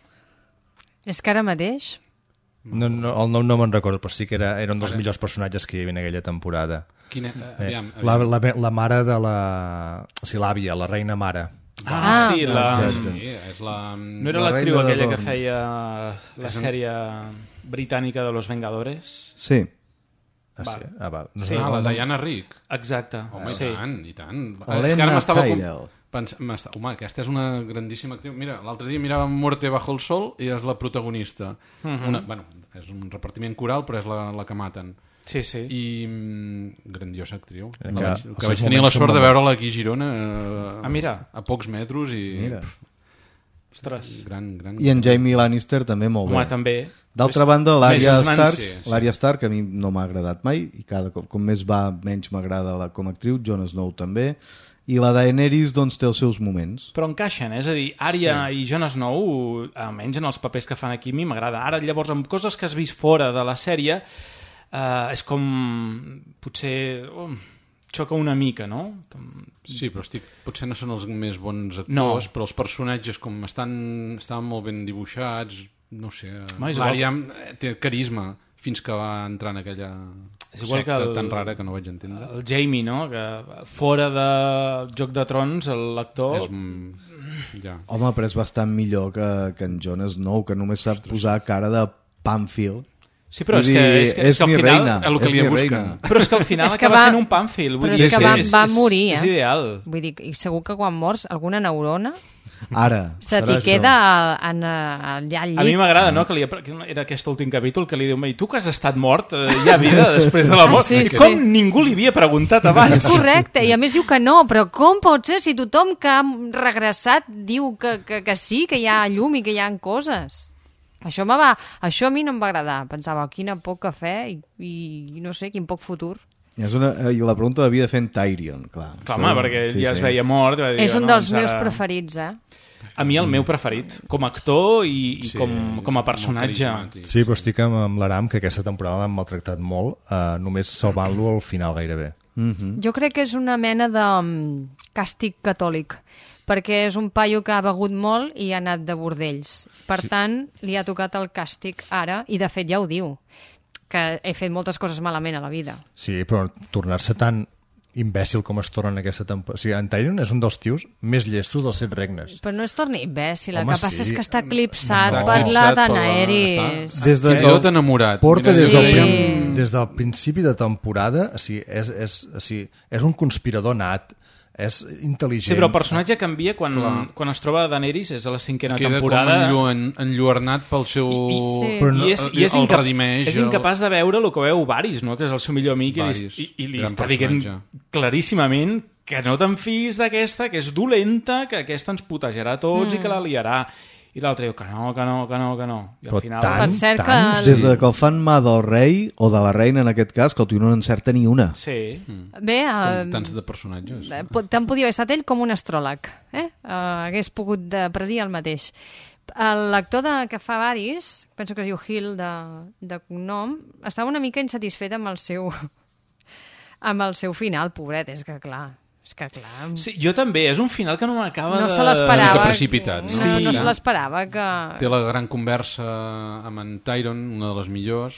És que ara mateix... No, no, el nom no me'n recordo, però sí que era, era un dels millors personatges que hi havia en aquella temporada. Quina, eh, Eh, aviam, la, aviam. la, la mare de la... O sigui, l'àvia, la reina mare. Ah, sí, la... Exacte. Sí, és la... No era La l'actriu reina de aquella que Dorn. feia la És en- sèrie britànica de Los Vengadores? Sí. Ah, sí? Va. Ah, va. No Sí. sé Ah, el la nom. Diana Rick. Exacte. Home, sí. i tant, i tant. Helena És que ara m'estava com- Tyrell. Pens... m'està- Home, aquesta és una grandíssima actriu. Mira, l'altre dia mirava Muerte bajo el sol i és la protagonista. Uh -huh. una... bueno, és un repartiment coral, però és la, la que maten. Sí, sí. I mm, grandiosa actriu. Que La vaig, els que seus vaig tenir la moments són sort de molt- veure-la aquí a Girona eh, Ah, mira. a pocs metres i Mira. pf, Ostres. gran, gran... I en Jamie Lannister també molt Home, bé. també. D'altra Més- banda, l'Arya més Stark, sí, sí. l'Arya Stark a mi no m'ha agradat mai i cada cop com més va menys m'agrada la- com a actriu, Jon Snow també, i la Daenerys doncs té els seus moments. Però encaixen, eh? És a dir, Arya sí. i Jon Snow, almenys en els papers que fan aquí, a mi m'agrada. Ara, llavors, amb coses que has vist fora de la sèrie, eh, és com... potser... Oh, xoca una mica, no? Sí, però estic... potser no són els més bons actors, No. però els personatges com estan, estan molt ben dibuixats, no sé... Home, és igual L'Ària té carisma fins que va entrar en aquella És igual secta que el- tan rara que no vaig entendre. El Jamie, no? Que fora de Joc de Trons, l'actor... És... mm, ja. Home, però és bastant millor que, que en Jon Snow, que només sap posar cara de Pamfield. Sí, però és Vull que, dir, és que, és que al mi final... reina, el que és li mi busquen. reina. Però és que al final És que acaba va- sent un Pamfield. Vull Però dir, és que sí, va, és, va és, morir, És eh? ideal. Vull dir, i segur que quan mors alguna neurona Ara. se serà t'hi queda això. en, allà al llit. A mi m'agrada, no?, que li, que era aquest últim capítol que li diu, i tu que has estat mort, eh, hi ha vida després de la mort? Sí, I sí. com ningú li havia preguntat abans? És correcte, i a més diu que no, però com pot ser si tothom que ha regressat diu que, que, que sí, que hi ha llum i que hi ha coses? Això, me va, això a mi no em va agradar. Pensava, quina poc cafè i, i no sé, quin poc futur. És una, eh, I la pregunta l'havia de fer en Tyrion, clar. Clar, home, perquè ell ja es veia mort. Va dir, És un no, dels doncs meus ara- preferits, eh? A mi el meu preferit, com a actor i, i Sí, com, com a molt personatge. carismàtic. Sí, però estic amb, amb l'Aram, que aquesta temporada l'han maltractat molt, eh, només salvant-lo al final gairebé. Mm-hmm. Jo crec que és una mena de mm, càstig catòlic, perquè és un paio que ha begut molt i ha anat de bordells. Per sí. tant, li ha tocat el càstig ara, i de fet ja ho diu, que he fet moltes coses malament a la vida. Sí, però tornar-se tan imbècil com es torna en aquesta temporada... O sigui, en Tyrion és un dels tios més llestos dels set regnes. Però no es torni imbècil, el Home, que passa sí. és que està eclipsat Està per la eclipsat per la- Daenerys. està- Des de Fins i tot enamorat. Porta Mira, des, Sí. del prim, des del principi de temporada, o sigui, és, és, o sigui, és un conspirador nat, és intel·ligent. Sí, però el personatge canvia quan, Clar. quan es troba a Daenerys, és a la cinquena Queda temporada. com enllu- enlluernat pel seu... I, Sí. i, Però no- i, és, i és, el incap redimeix, és el- incapaç de veure el que veu Varys, no? Que és el seu millor amic, i li, Varys, i, i li gran està dient personatge. claríssimament que no te'n fiïs d'aquesta, que és dolenta, que aquesta ens putejarà a tots mm. i que la liarà. I l'altre diu que no, que no, que no, que no. I al Però final... tant, Per cert que tant, el- Des de que el fan mà del rei, o de la reina en aquest cas, que el tio no n'encerta ni una. Sí. Bé, Com uh, tants de personatges. tant podia haver estat ell com un astròleg. Eh? Uh, hagués pogut de predir el mateix. L'actor de- que fa Varys, penso que es diu Hill de, de cognom, estava una mica insatisfet amb el seu amb el seu final, pobret. És que clar, és que clar... Sí, jo també. És un final que no m'acaba No de... se l'esperava. Una mica precipitat, no? No, Sí. no se l'esperava que... Té la gran conversa amb en Tyron, una de les millors.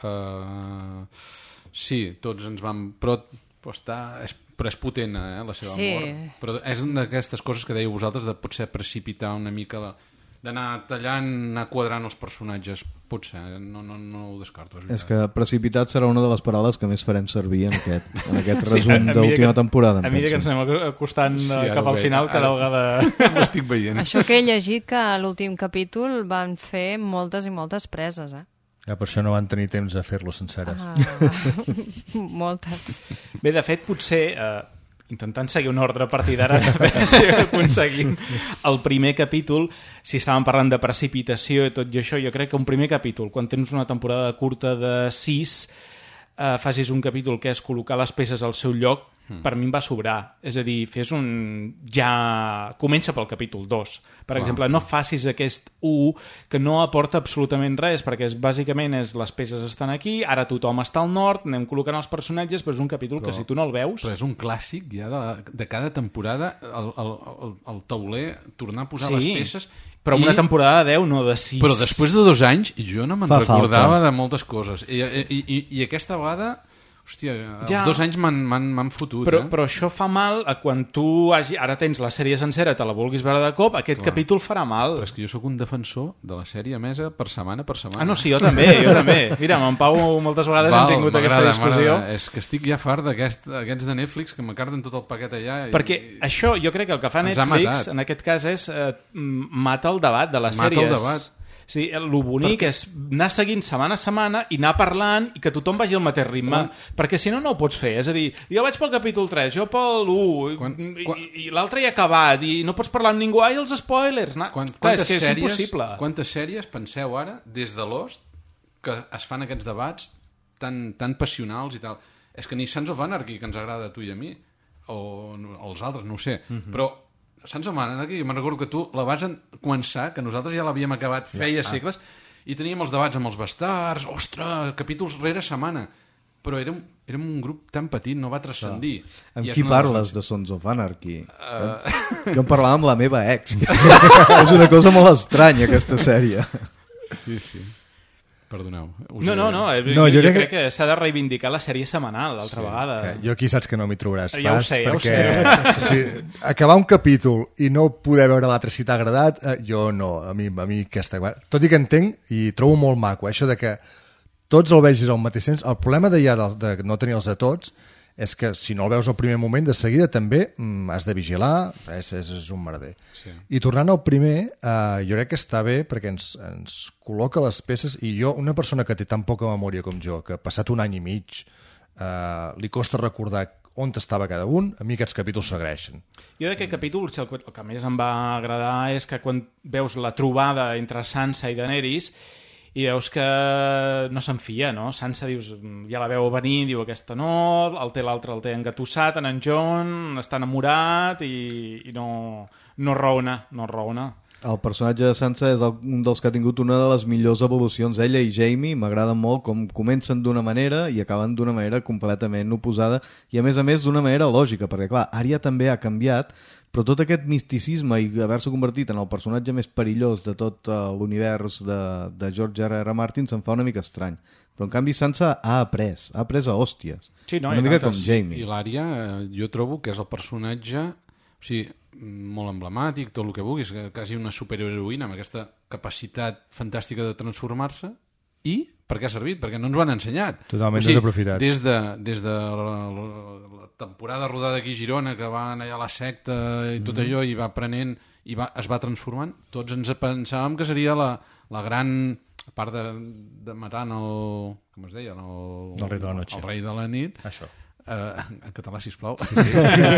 Uh, sí, tots ens vam... Però, però, està, és, però és potent, eh, la seva Sí. mort. Però és una d'aquestes coses que dèieu vosaltres de potser precipitar una mica... La, d'anar tallant, anar quadrant els personatges. Potser, no, no, no ho descarto. És, És que precipitat serà una de les paraules que més farem servir en aquest, en aquest Sí, resum a- a mesura d'última que- temporada. em A mesura que ens penso. anem acostant Sí, sí, ara cap ho al veig. final, cada Ara- vegada... Ho estic veient. Això que he llegit, que a l'últim capítol van fer moltes i moltes preses, eh? Ja, per això no van tenir temps de fer-lo senceres. Ah, moltes. Bé, de fet, potser, eh, intentant seguir un ordre a partir d'ara, a veure si aconseguim el primer capítol, si estàvem parlant de precipitació i tot i això, jo crec que un primer capítol, quan tens una temporada curta de sis, eh, facis un capítol que és col·locar les peces al seu lloc, mm. per mi em va sobrar. És a dir, fes un... ja... Comença pel capítol dos. Per Clar. exemple, no facis aquest u que no aporta absolutament res, perquè és, bàsicament és les peces estan aquí, ara tothom està al nord, anem col·locant els personatges, però és un capítol però, que si tu no el veus... Però és un clàssic ja de, de cada temporada, el, el, el, el tauler, tornar a posar Sí, les peces... però i- una temporada de deu, no de sis. Però després de dos anys jo no me'n Fa recordava falta. de moltes coses. I, i, i, I aquesta vegada... Hòstia, els Ja. dos anys m'han fotut, Però, eh? però això fa mal a quan tu hagi, ara tens la sèrie sencera, te la vulguis veure de cop, aquest Clar. capítol farà mal. Però és que jo sóc un defensor de la sèrie emesa per setmana per setmana. Ah, no, sí, jo també, jo també. Mira, amb en Pau moltes vegades Val, hem tingut aquesta m'agrada, discussió. m'agrada. És que estic ja fart d'aquests aquest, de Netflix que m'acarden tot el paquet allà. I, Perquè això, jo crec que el que fa Ens ha Netflix, matat. en aquest cas, és eh, mata el debat de les Mata el sèries. debat. Sí, el bonic és anar seguint setmana a setmana i anar parlant i que tothom vagi al mateix ritme, Quan- perquè si no, no ho pots fer. És a dir, jo vaig pel capítol tres, jo pel u, Quan- i, quan- i, i l'altre ja ha acabat, i no pots parlar amb ningú. Ai, els spoilers! Na... Quan, Clar, quantes, és que és sèries, impossible. quantes sèries penseu ara, des de Lost, que es fan aquests debats tan, tan passionals i tal? És que ni Sons of Anarchy, que ens agrada a tu i a mi, o, o els altres, no ho sé, uh -huh. però Sons of Anarchy, me'n recordo que tu la vas començar, que nosaltres ja l'havíem acabat feia Ja. segles, i teníem els debats amb els bastards, ostres, capítols rere setmana, però érem, érem un grup tan petit, no va transcendir. Amb I és qui una de les parles de Sons of Anarchy? Uh... Jo en parlava amb la meva ex. És una cosa molt estranya, aquesta sèrie. Sí, sí. Perdoneu. Us No, he- no, no, eh, No, jo, jo jo crec crec que- que s'ha de reivindicar la sèrie setmanal l'altra Sí. vegada. Que jo aquí saps que no m'hi trobaràs Ja ho pas, sé, ja ho perquè o sigui, acabar un capítol i no poder veure l'altre si t'ha agradat, eh, jo no, a mi, a mi aquesta... Tot i que entenc i trobo molt maco, eh, això de que tots el vegis al mateix temps. El problema de, ja de, de no tenir-los a tots és que si no el veus al primer moment, de seguida també mm, has de vigilar, és, és, és un merder. Sí. I tornant al primer, eh, jo crec que està bé perquè ens, ens col·loca les peces, i jo, una persona que té tan poca memòria com jo, que ha passat un any i mig, eh, li costa recordar on estava cada un, a mi aquests capítols s'agraeixen. Jo d'aquest capítol, el que, el que més em va agradar és que quan veus la trobada entre Sansa i Daenerys i veus que no se'n fia, no? Sansa, dius, ja la veu venir, diu aquesta no, el té l'altre, el té engatussat, en en Jon, està enamorat i, i no, no raona, no raona. El personatge de Sansa és el, un dels que ha tingut una de les millors evolucions. Ella i Jaime m'agraden molt com comencen d'una manera i acaben d'una manera completament oposada i a més a més d'una manera lògica, perquè clar, Arya també ha canviat, però tot aquest misticisme i haver-se convertit en el personatge més perillós de tot uh, l'univers de, de George R R. Martin se'n fa una mica estrany. Però en canvi Sansa ha après, ha après a hòsties. Sí, no, una i mica tantes. com Jaime. I l'Ària, eh, jo trobo que és el personatge, o sigui, molt emblemàtic, tot el que vulguis, que- quasi una superheroïna amb aquesta capacitat fantàstica de transformar-se, i per què ha servit? Perquè no ens ho han ensenyat. Totalment desaprofitat. Des de, des de la, la, la temporada rodada aquí a Girona, que va anar allà a la secta i tot Mhm. allò, i va aprenent, i va, es va transformant, tots ens pensàvem que seria la, la gran... A part de, de matant el... Com es deia? El, El rei de la noche. El rei de la nit. Això. Uh, en català, sisplau. Sí, sí.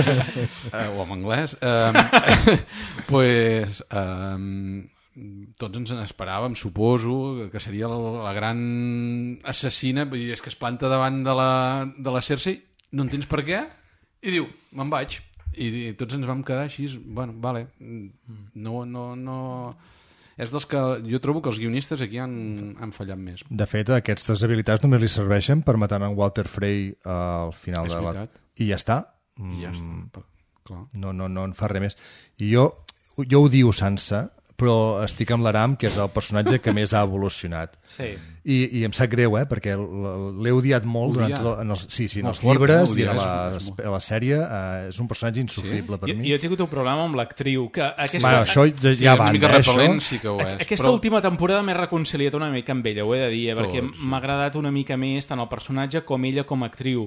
uh, o en anglès. Uh, pues, uh, tots ens n'esperàvem, suposo, que seria la, la gran assassina. Vull dir, és que es planta davant de la, de la Cersei, no entens per què, i diu, me'n vaig. I, I tots ens vam quedar així, bueno, vale, no... no, no... És dels que jo trobo que els guionistes aquí han, han fallat més. De fet, aquestes habilitats només li serveixen per matar en Walter Frey al final És de la... veritat. I ja està. I ja està, per- clar. No, no, no en fa res més. I jo, jo ho diu Sansa, però estic amb l'Aram, que és el personatge que més ha evolucionat. Sí. I, i em sap greu, eh? Perquè l- l'he odiat molt Odiar. durant tot, en els, sí, sí, en Molt els fort, llibres no? i Odiar a la, és- és molt- a la sèrie. Eh, és un personatge insufrible per Jo, mi. jo he tingut un problema amb l'actriu, que aquesta... Bueno, això ja, Sí, ja una banda, mica eh, això. repel·lent sí que ho és. Aquesta però... última temporada m'he reconciliat una mica amb ella, ho he de dir, eh, perquè Tots, sí. m'ha agradat una mica més tant el personatge com ella com a actriu,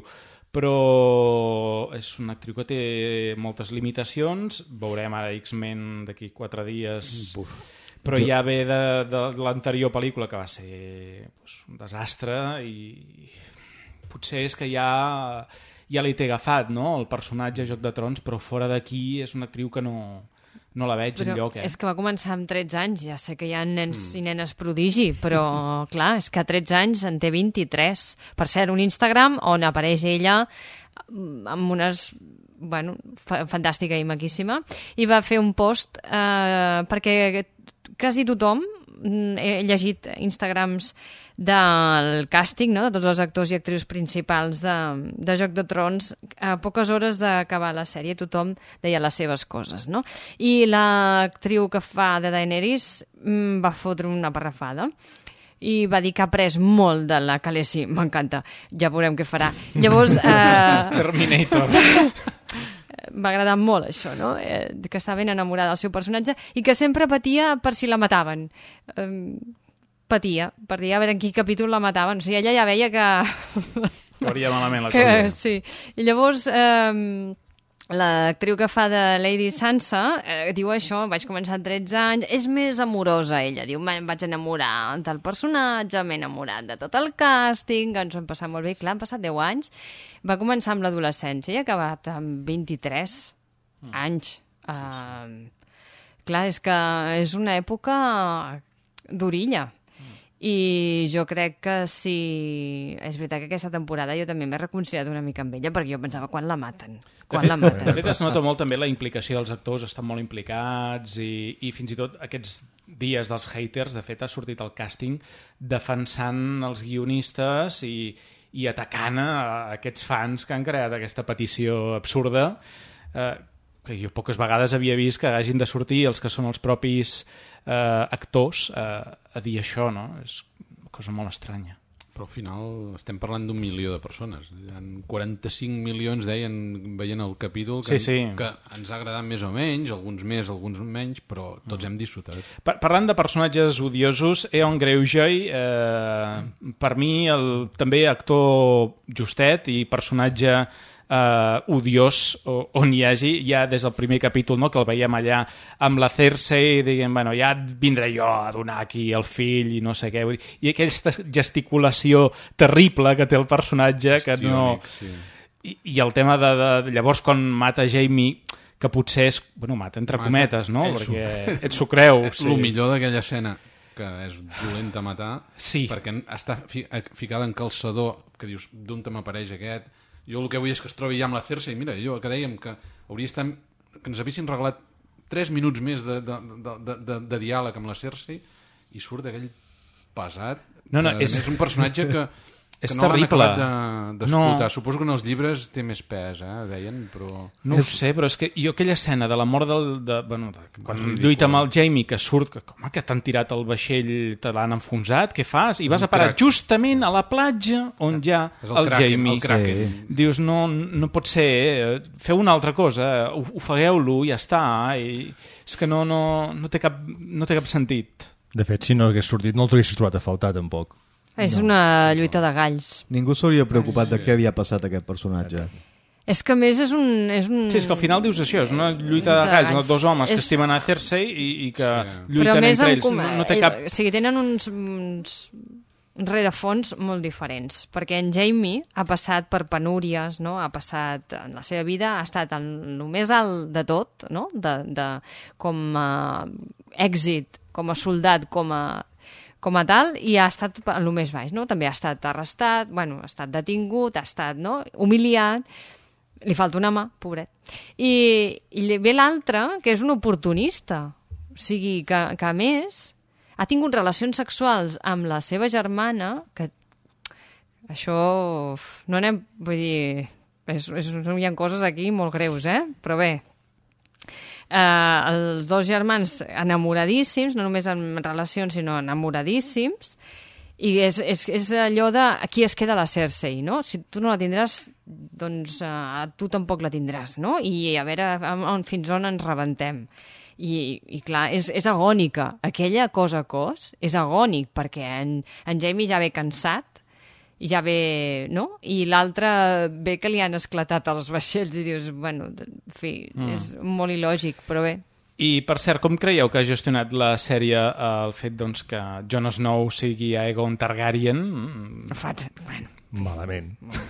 però és una actriu que té moltes limitacions, veurem ara X-Men d'aquí quatre dies, Buf. però ja ve de, de l'anterior pel·lícula que va ser pues, un desastre i potser és que ja, ja li té agafat, no?, el personatge a Joc de Trons, però fora d'aquí és una actriu que no... No la veig Però enlloc, eh? és que va començar amb tretze anys, ja sé que hi ha nens mm. i nenes prodigi, però clar, és que a tretze anys en té vint-i-tres. Per cert, un Instagram on apareix ella mm, amb unes... Bueno, fa fantàstica i maquíssima, i va fer un post eh, perquè quasi tothom, mm, he llegit Instagrams del càsting, no?, de tots els actors i actrius principals de, de Joc de Trons, a poques hores d'acabar la sèrie tothom deia les seves coses, no? I l'actriu que fa de Daenerys mm, va fotre una parrafada i va dir que ha après molt de la Khaleesi. M'encanta, ja veurem què farà. Llavors... Eh... Terminator. M'ha agradat molt això, no? Eh, que està ben enamorada del seu personatge i que sempre patia per si la mataven. Eh, patia, patia a veure en quin capítol la mataven. O sigui, ella ja veia que... Que hauria malament la que, cosa. sí. I llavors... Eh, l'actriu que fa de Lady Sansa eh, diu això, vaig començar amb tretze anys, és més amorosa ella, diu, em vaig enamorar del personatge, m'he enamorat de tot el càsting, ens ho hem passat molt bé, clar, han passat deu anys, va començar amb l'adolescència i ha acabat amb vint-i-tres mm. anys. Uh, clar, és que és una època d'orilla. I jo crec que sí... És veritat que aquesta temporada jo també m'he reconciliat una mica amb ella perquè jo pensava quan la maten. Quan la maten. De fet, es nota molt també la implicació dels actors, estan molt implicats i, i fins i tot aquests dies dels haters, de fet, ha sortit el càsting defensant els guionistes i, i atacant a aquests fans que han creat aquesta petició absurda eh, que jo poques vegades havia vist que hagin de sortir els que són els propis eh, actors eh, a dir això, no? És una cosa molt estranya. Però al final estem parlant d'un milió de persones. Hi ha quaranta-cinc milions, deien, veient el capítol, que, sí, sí. que ens ha agradat més o menys, alguns més, alguns menys, però tots mm. hem disfrutat. Pa Parlant de personatges odiosos, Eon Greyjoy, eh, per mi, el, també actor justet i personatge Uh, odiós on hi hagi, ja des del primer capítol, no?, que el veiem allà amb la Cersei dient, bueno, ja vindré jo a donar aquí el fill i no sé què, i aquesta gesticulació terrible que té el personatge que Histrionic, no... sí. I, i el tema de, de llavors quan mata Jaime, que potser és, bueno, mata entre mata, cometes, no?, perquè ets s'ho creu. Sí. El millor d'aquella escena, que és dolenta matar, sí. perquè està fi ficada en calçador, que dius, d'on te m'apareix aquest. Jo el que vull és que es trobi ja amb la Cersei. Mira, jo que dèiem que hauria estat, que ens haguessin regalat tres minuts més de, de, de, de, de, de diàleg amb la Cersei i surt aquell pesat. No, no, que, és... és un personatge que, que és no l'han terrible. acabat d'explotar. No. Suposo que en els llibres té més pes, eh, deien, però... No és... ho sé, però és que jo aquella escena de la mort del... De, bueno, de, quan lluita amb el Jaime, que surt, que, home, que t'han tirat el vaixell, te l'han enfonsat, què fas? I vas a parar justament a la platja on hi ha el, el Kraken, Jaime. El Kraken. Sí. Dius, no, no pot ser, eh? Feu una altra cosa, ofegueu-lo, ja està. I és que no, no, no, té cap, no té cap sentit. De fet, si no hagués sortit, no t'haguessis trobat a faltar, tampoc. És no. una lluita de galls. Ningú s'hauria preocupat de què havia passat a aquest personatge. És que a més és un... És un... Sí, és que al final dius això, és una lluita de galls, galls. Dos homes és... que estimen a Cersei i, i que sí. lluiten entre ells. Com... No, no té cap... O sigui, tenen uns, uns rerefons molt diferents, perquè en Jaime ha passat per penúries, no? Ha passat en la seva vida, ha estat en el més alt de tot, no? De, de, com a èxit, com a soldat, com a com a tal, i ha estat en el més baix, no? També ha estat arrestat, bueno, ha estat detingut, ha estat, no?, humiliat, li falta una mà, pobret. I, i ve l'altre, que és un oportunista, o sigui, que, que a més ha tingut relacions sexuals amb la seva germana, que això, no anem, vull dir, és, és, hi ha coses aquí molt greus, eh? Però bé, Uh, els dos germans enamoradíssims, no només en relacions sinó enamoradíssims, i és, és, és allò de qui es queda la Cersei, no? Si tu no la tindràs, doncs uh, tu tampoc la tindràs, no? I a veure on, fins on ens rebentem. I, i clar, és, és agònica, aquella cosa a cos és agònic, perquè en, en Jaime ja ve cansat, i ja ve, no? I l'altre ve que li han esclatat els vaixells i dius, bueno, en fi, mm. és molt il·lògic, però bé. I, per cert, com creieu que ha gestionat la sèrie eh, el fet doncs, que Jon Snow sigui Aegon Targaryen? Mm. Fat, bueno. Malament.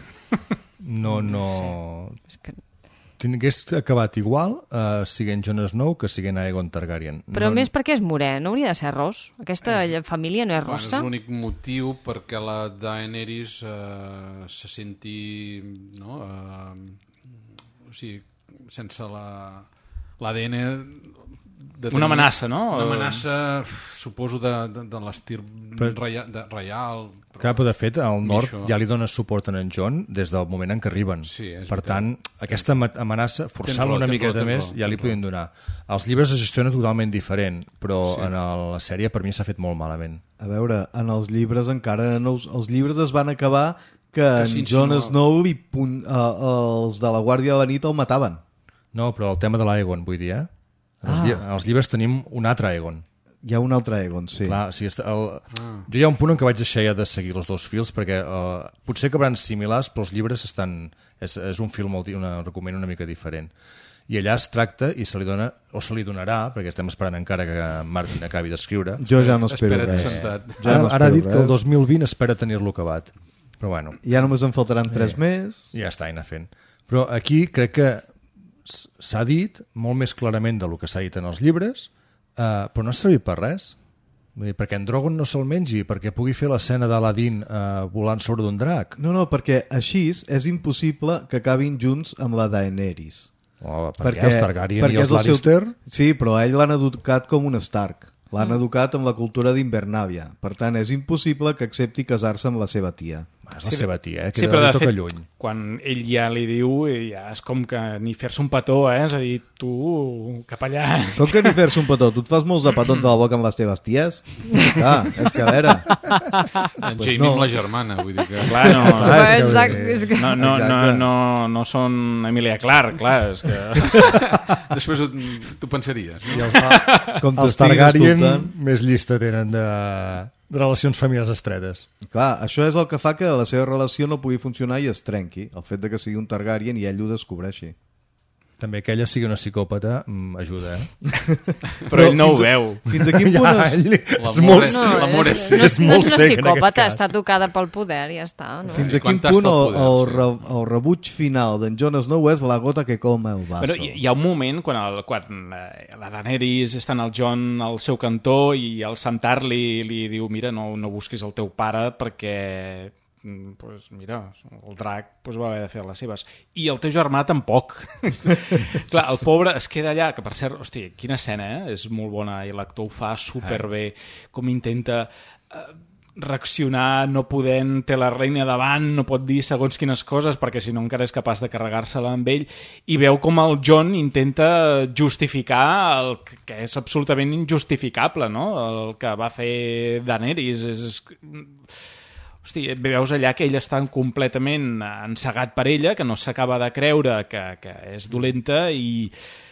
No, no... Sí. És que... Tingués acabat igual uh, siguent Jon Snow que siguent Aegon Targaryen. Però no... més perquè és morè, no hauria de ser ros? Aquesta és... família no és rossa? Bueno, és l'únic motiu perquè la Daenerys uh, se senti, no? Uh, o sigui, sense la l'A D N de Una amenaça, no? Una amenaça, suposo, de, de, de l'estir reial, de, reial. Clar, però de fet, al nord això... ja li dona suport a en John des del moment en què arriben. Sí, és per veritat. tant, aquesta amenaça, forçant-la una raó, miqueta raó, més, raó, ja li raó. podien donar. Els llibres es gestiona totalment diferent, però Sí. en el, la sèrie per mi s'ha fet molt malament. A veure, en els llibres encara no... us- Els llibres es van acabar que, Que en Jon s'insinuava. Snow i punt, uh, els de la Guàrdia de la Nit el mataven. No, però el tema de l'Aegon, vull dir, eh? Els, Ah. lli els llibres tenim un altre Aegon. Hi ha un altre Aegon, sí. Clar, o sigui, està- el... ah. Jo hi ha un punt en què vaig deixar ja de seguir els dos fils perquè uh, potser acabaran similars, però els llibres estan... És, és un fil molt, di- una, recoment una mica diferent. I allà es tracta i se li dona, o se li donarà, perquè estem esperant encara que Martin acabi d'escriure. Jo ja no espero Espera't res. sentat. Ja Ara, no ara ha espero dit que res. el dos mil vint espera tenir-lo acabat. Però bueno, Ja només en faltaran tres més. ja està, i anar fent. Però aquí crec que s- s'ha dit molt més clarament del que s'ha dit en els llibres, eh, però no ha servit per res. Vull dir, perquè en Drogon no se'l mengi, perquè pugui fer l'escena d'Aladin eh, volant sobre d'un drac. No, no, perquè així és impossible que acabin junts amb la Daenerys. O perquè, els Targaryen i perquè els és el seu- Lannister... Sí, però a ell l'han educat com un Stark. L'han Mm. educat amb la cultura d'Invernàvia. Per tant, és impossible que accepti casar-se amb la seva tia. Ah, és la seva tia, eh? Sí, Que però li de toca fet, lluny. quan ell ja li diu, ja és com que ni fer-se un petó, eh? És a dir, tu, cap allà... Com que ni fer-se un petó? Tu et fas molts de petons a la boca amb les teves ties? Clar, és que a veure... En Pues Jaime no. amb la germana, vull dir que... Clar, no, Clar, és que- Exacte, és que... no, no, no, Exacte. no, no són Emilia Clarke, clar, és que... Després ho- t'ho pensaries, no? I els, Com els t'estiguin Targaryen escoltant. més llista tenen de, de relacions familiars estretes. Clar, això és el que fa que la seva relació no pugui funcionar i es trenqui. El fet de que sigui un Targaryen i ell ho descobreixi. També que ella sigui una psicòpata mm, ajuda, eh? Però ell no ho fins a- veu. Fins a quin punt Ja, es... ell és L'amor molt... és- No, l'amor és, és- no, és, és no molt és una cec en aquest psicòpata, cas. està tocada pel poder, ja està. No? Fins Sí, a quin quan tasta punt el el, poder, el, sí. re, el rebuig final d'en Jon Snow és la gota que colma el vaso. Però hi, hi ha un moment quan, el, quan eh, la Daenerys està en el Jon al seu cantó i el Santar li, li diu mira, no, no busquis el teu pare perquè mm, pues, mira, el drac pues, va haver de fer les seves. I el teu germà tampoc. Clar, el pobre es queda allà, que per cert, hosti, quina escena, eh? És molt bona i l'actor ho fa superbé, com intenta... Eh, reaccionar no podent, té la reina davant, no pot dir segons quines coses perquè si no encara és capaç de carregar-se-la amb ell i veu com el Jon intenta justificar el que és absolutament injustificable, no? El que va fer Daenerys és... Hosti, veus allà que ell està completament encegat per ella, que no s'acaba de creure que, que és dolenta i...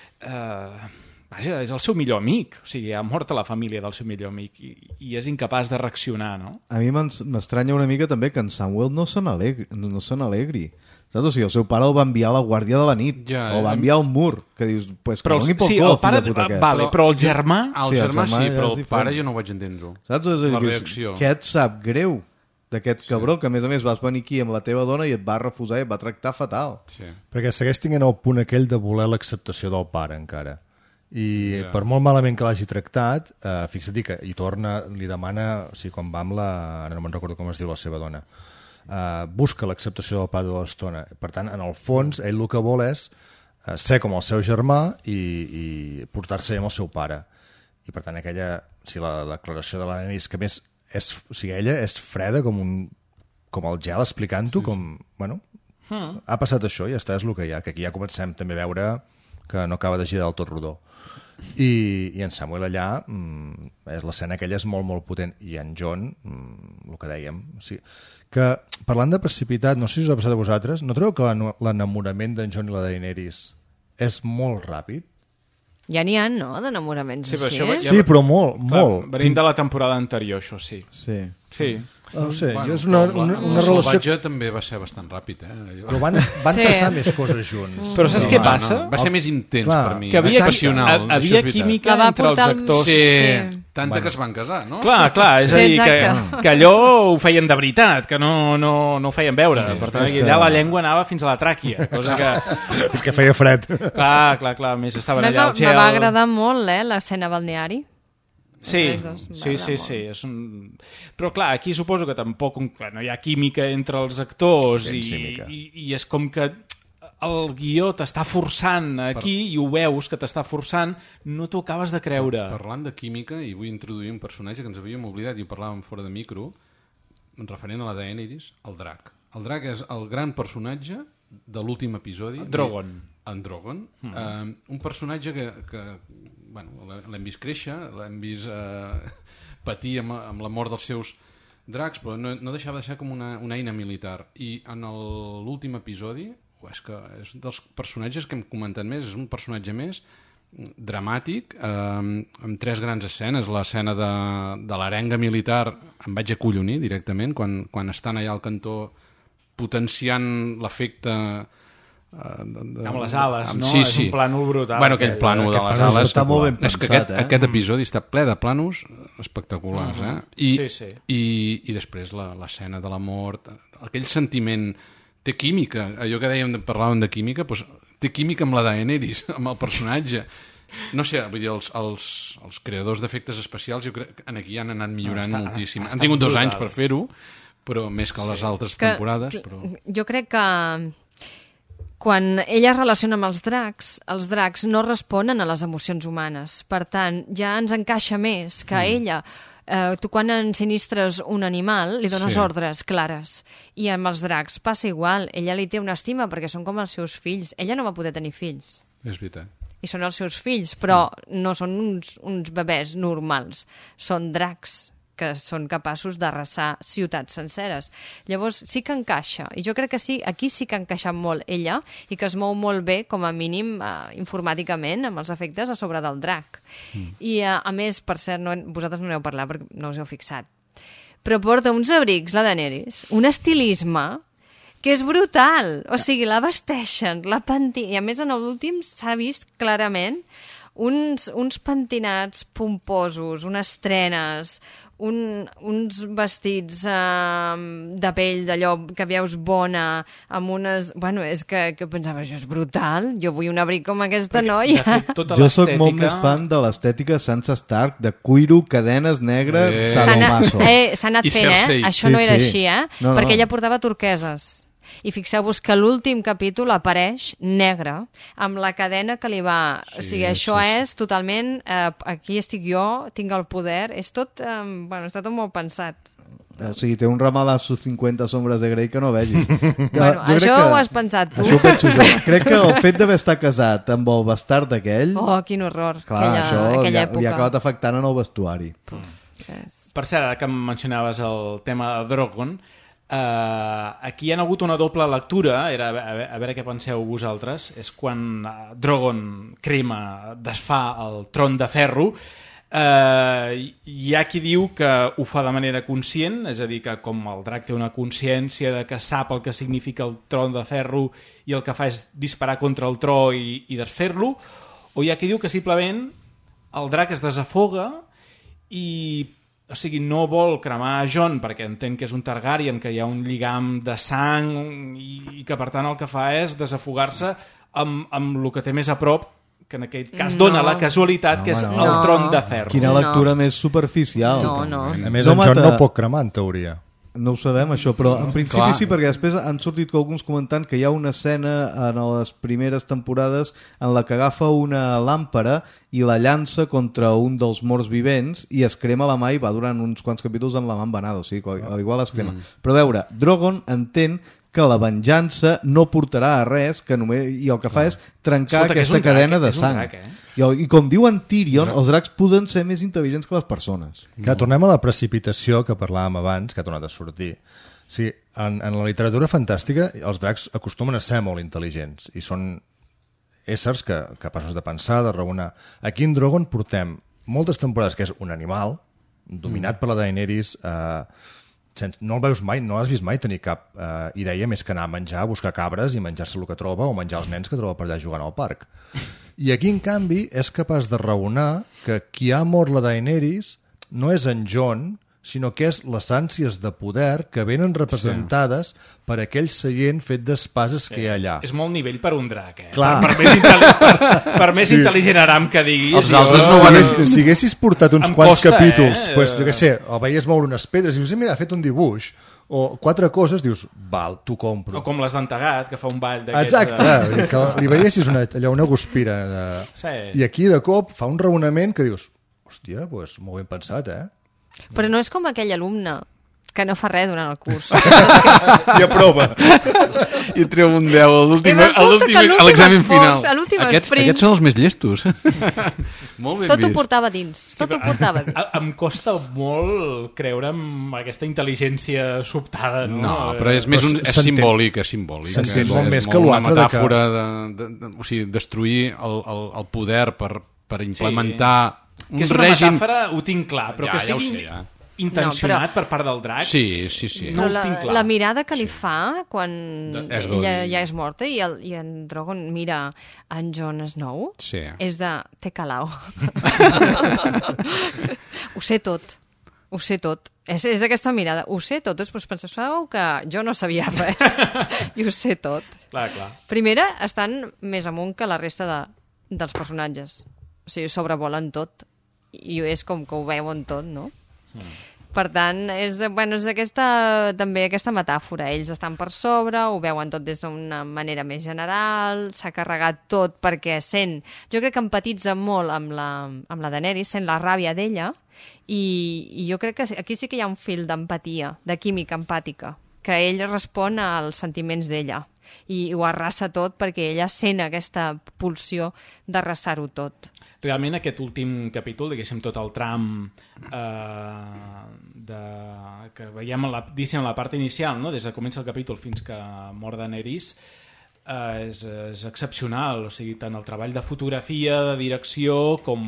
Eh, vaja, és el seu millor amic, o sigui, ha mort a la família del seu millor amic i, i és incapaç de reaccionar, no? A mi m'ens- m'estranya una mica també que en Samuel no se n'alegri. No se n'alegri. Saps? O sigui, el seu pare el va enviar a la Guàrdia de la Nit. Ja, o va em- enviar al mur. Que dius, pues, Però que el, doni pel sí, cul, el pare, fill de puta aquest. vale, però el germà... El Sí, el germà germà sí, ja però és el diferent. pare jo no ho vaig entendre-ho. Saps? És a dir, La dius, reacció. què et sap greu d'aquest cabró que a més a més vas venir aquí amb la teva dona i et va refusar i et va tractar fatal. Sí. Perquè segueix tinguent el punt aquell de voler l'acceptació del pare, encara. I Ja. per molt malament que l'hagi tractat, eh, fixa't que hi torna, li demana, o sigui, quan va amb la... Ara no me'n recordo com es diu la seva dona. Eh, busca l'acceptació del pare de l'estona. Per tant, en el fons, ell el que vol és eh, ser com el seu germà i, i portar-se amb el seu pare. I per tant, aquella... O sigui, la, la declaració de la Daenerys, que a més és, o sigui, ella és freda com un com el gel explicant-ho, com... Bueno, Hmm. ha passat això, ja està, és el que hi ha, que aquí ja comencem també a veure que no acaba de girar del tot rodó. I, i en Samuel allà, mm, és l'escena aquella és molt, molt potent. I en Jon, mm, el que dèiem, o sigui, que parlant de precipitat, no sé si us ha passat a vosaltres, no trobeu que l'en- l'enamorament d'en Jon i la Daenerys és molt ràpid? Ja n'hi ha, no?, d'enamoraments Sí, però així. això va- eh? Ja- Sí, però molt, Clar, molt. venim de la temporada anterior, això sí. Sí. Sí. No ho sé, Bueno, jo és una, però una, la- una la relació... Salvatge també va ser bastant ràpid, eh? Però van, van Sí. passar més coses junts. Però saps No, què no, passa? no. Va ser més intens Clar, per mi. Que havia, Més passional, ha- això havia és veritat. química La va entre els portar el- actors. Sí, Sí. tanta Bueno. que es van casar, no? Clar, clar, és Sí, a dir, que, exacte. que allò ho feien de veritat, que no, no, no ho feien veure. Sí, per tant, és allà que- la llengua anava fins a la tràquia, cosa que... És que feia fred. Clar, clar, clar, més estaven Me allà va, al gel. me va agradar molt, eh, l'escena balneari. Sí, Els dos, sí, m'agrada sí, molt. sí. És un... Però clar, aquí suposo que tampoc clar, no hi ha química entre els actors i, Gens química. i, i és com que el guió t'està forçant aquí per... i ho veus que t'està forçant, no t'ho acabes de creure. Parlant de química, i vull introduir un personatge que ens havíem oblidat i ho parlàvem fora de micro, referent a la Daenerys, el drac. El drac és el gran personatge de l'últim episodi. Drogon. En Drogon. Mm. Uh, un personatge que, que bueno, l'hem vist créixer, l'hem vist uh, patir amb, amb la mort dels seus dracs, però no, no deixava de ser com una, una eina militar. I en l'últim episodi, és que és dels personatges que hem comentat més, és un personatge més dramàtic, eh, amb tres grans escenes. L'escena de, de l'arenga militar em vaig acollonir directament, quan, quan estan allà al cantó potenciant l'efecte eh, de, de, amb les ales, amb, no? Sí, És sí. un plànol brutal. Bueno, aquell plànol de les ales està molt ben és que pensat, aquest, eh? aquest episodi està ple de plànols espectaculars, uh -huh. eh? I, sí, sí. i, i després l'escena de la mort, aquell sentiment té química, allò que dèiem, parlàvem de química, doncs té química amb la Daenerys, amb el personatge. No sé, vull dir, els, els, els creadors d'efectes especials jo crec que aquí han anat millorant no, està, moltíssim. Han tingut dos brutal. anys per fer-ho, però més que les sí. altres que, temporades. Però... Jo crec que quan ella es relaciona amb els dracs, els dracs no responen a les emocions humanes. Per tant, ja ens encaixa més que mm. ella... Uh, tu quan ensinistres un animal li dones sí. ordres clares, i amb els dracs passa igual. Ella li té una estima perquè són com els seus fills. Ella no va poder tenir fills, és veritat, i són els seus fills, però mm. no són uns, uns bebès normals, són dracs que són capaços d'arrasar ciutats senceres. Llavors sí que encaixa, i jo crec que sí, aquí sí que ha encaixat molt ella, i que es mou molt bé, com a mínim eh, informàticament, amb els efectes a sobre del drac. Mm. I eh, a més, per cert, no, vosaltres no n'heu parlat perquè no us heu fixat, però porta uns abrics, la Daenerys, un estilisme que és brutal. O sigui, la vesteixen, la pentin... I a més, en l'últim s'ha vist clarament uns, uns pentinats pomposos, unes trenes, un, uns vestits uh, de pell d'allò que veus bona, amb unes... Bueno, és que, que pensava, això és brutal, jo vull un abric com aquesta Perquè, noia. Fet, tota jo sóc molt més fan de l'estètica Sansa Stark, de cuiro, cadenes negres, eh. sadomaso. Eh, S'ha anat I fent, Cersei. eh? Això sí, no era sí. així, eh? No, Perquè no. ella portava turqueses. I fixeu-vos que l'últim capítol apareix negre, amb la cadena que li va... Sí, o sigui, això sí, sí. és totalment... Eh, aquí estic jo, tinc el poder... És tot... Eh, bueno, està tot molt pensat. O sigui, té un ramalazo cinquanta sombres de Grey que no vegis. Bueno, jo això que... ho has pensat tu. Això ho penso jo. Crec que el fet d'haver estat casat amb el bastard aquell... Oh, quin horror. Clar, aquella, això aquella li, època. li ha acabat afectant en el vestuari. Yes. Per cert, ara que em mencionaves el tema de Drogon, Uh, aquí hi ha hagut una doble lectura, era a veure, a veure què penseu vosaltres. És quan Drogon crema, desfà el tron de ferro. Uh, hi ha qui diu que ho fa de manera conscient, és a dir, que com el drac té una consciència de que sap el que significa el tron de ferro i el que fa és disparar contra el tro i, i desfer-lo, o hi ha qui diu que simplement el drac es desafoga i... O sigui, no vol cremar a Jon perquè entén que és un Targaryen, que hi ha un lligam de sang i, i que, per tant, el que fa és desafogar-se amb, amb el que té més a prop, que en aquest cas no. dona la casualitat, no, que és no. el No. tron de ferro. Quina lectura No. més superficial. No, no. A més, No en Jon mata- no pot cremar, en teoria. No ho sabem, això, però en principi Clar. sí, perquè després han sortit alguns comentant que hi ha una escena en les primeres temporades en la que agafa una làmpara i la llança contra un dels morts vivents i es crema la mà i va durant uns quants capítols amb la mà embenada, o sigui, que igual es crema. Mm. Però a veure, Drogon entén que la venjança no portarà a res, que només, i el que fa és trencar Escolta, que és aquesta un drac, cadena eh? de És un sang. drac, eh? I, I com diu en Tyrion, els dracs poden ser més intel·ligents que les persones. Que tornem a la precipitació que parlàvem abans, que ha tornat a sortir. Sí, en, en la literatura fantàstica els dracs acostumen a ser molt intel·ligents i són éssers que, capaços de pensar, de raonar. Aquí en Drogon portem moltes temporades que és un animal dominat mm. per la Daenerys, eh, sense, no el veus mai, no l'has vist mai tenir cap eh, idea més que anar a menjar, a buscar cabres i menjar-se el que troba o menjar els nens que troba per allà jugant al parc. I aquí, en canvi, és capaç de raonar que qui ha mort la Daenerys no és en Jon, sinó que és les ànsies de poder que venen representades sí. per aquell seient fet d'espases sí. que hi ha allà. És molt nivell per un drac, eh? Clar. Per, per més, intel·li per, per més sí. intel·ligent aram que diguis... Els altres no van... Si, si haguessis portat uns em quants costa, capítols, eh? pues, jo què sé, o veies moure unes pedres i dius, mira, ha fet un dibuix, o quatre coses, dius, val, t'ho compro. O com les d'Antegat, que fa un ball d'aquests... Exacte, de... que li veiessis una, allò, una guspira. De... Sí. I aquí, de cop, fa un raonament que dius, hòstia, pues, molt ben pensat, eh? Però no és com aquell alumne que no fa res durant el curs. I aprova. I treu un deu a l'últim a l'examen final. Aquests, aquests són els més llestos. Molt ben Tot vist. ho portava dins. Tot ho portava dins. Em costa molt creure'm aquesta intel·ligència sobtada. No, no però és més un, és simbòlic, és simbòlic. S'entén molt més és que molt l'altre una metàfora de que... de, de, de, o sigui, destruir el, el, el poder per, per implementar sí. un que és una règim... metàfora, ho tinc clar, però ja, que sigui... Ja ho sé, ja. intencionat no, però... per part del drac. Sí, sí, sí. No la, ho tinc clar. La mirada que li sí. fa quan de, ella ja és morta i, el, i en Drogon mira en Jon Snow sí. és de te calao. Ho sé tot. Ho sé tot. És, és aquesta mirada. Ho sé tot. Després penseu que jo no sabia res. I ho sé tot. Clar, clar. Primera, estan més amunt que la resta de, dels personatges. O sigui, sobrevolen tot. I és com que ho veuen tot, no? Mm. Per tant, és, bueno, és aquesta, també aquesta metàfora. Ells estan per sobre, ho veuen tot des d'una manera més general, s'ha carregat tot perquè sent... Jo crec que empatitza molt amb la, amb la Daenerys, sent la ràbia d'ella, i, i jo crec que aquí sí que hi ha un fil d'empatia, de química empàtica, que ell respon als sentiments d'ella, i ho arrasa tot perquè ella sent aquesta pulsió d'arrasar-ho tot. Realment aquest últim capítol, diguéssim, tot el tram eh, de, que veiem en la, en la part inicial, no? Des que comença el capítol fins que mor Daenerys, eh, és, és excepcional. O sigui, tant el treball de fotografia, de direcció, com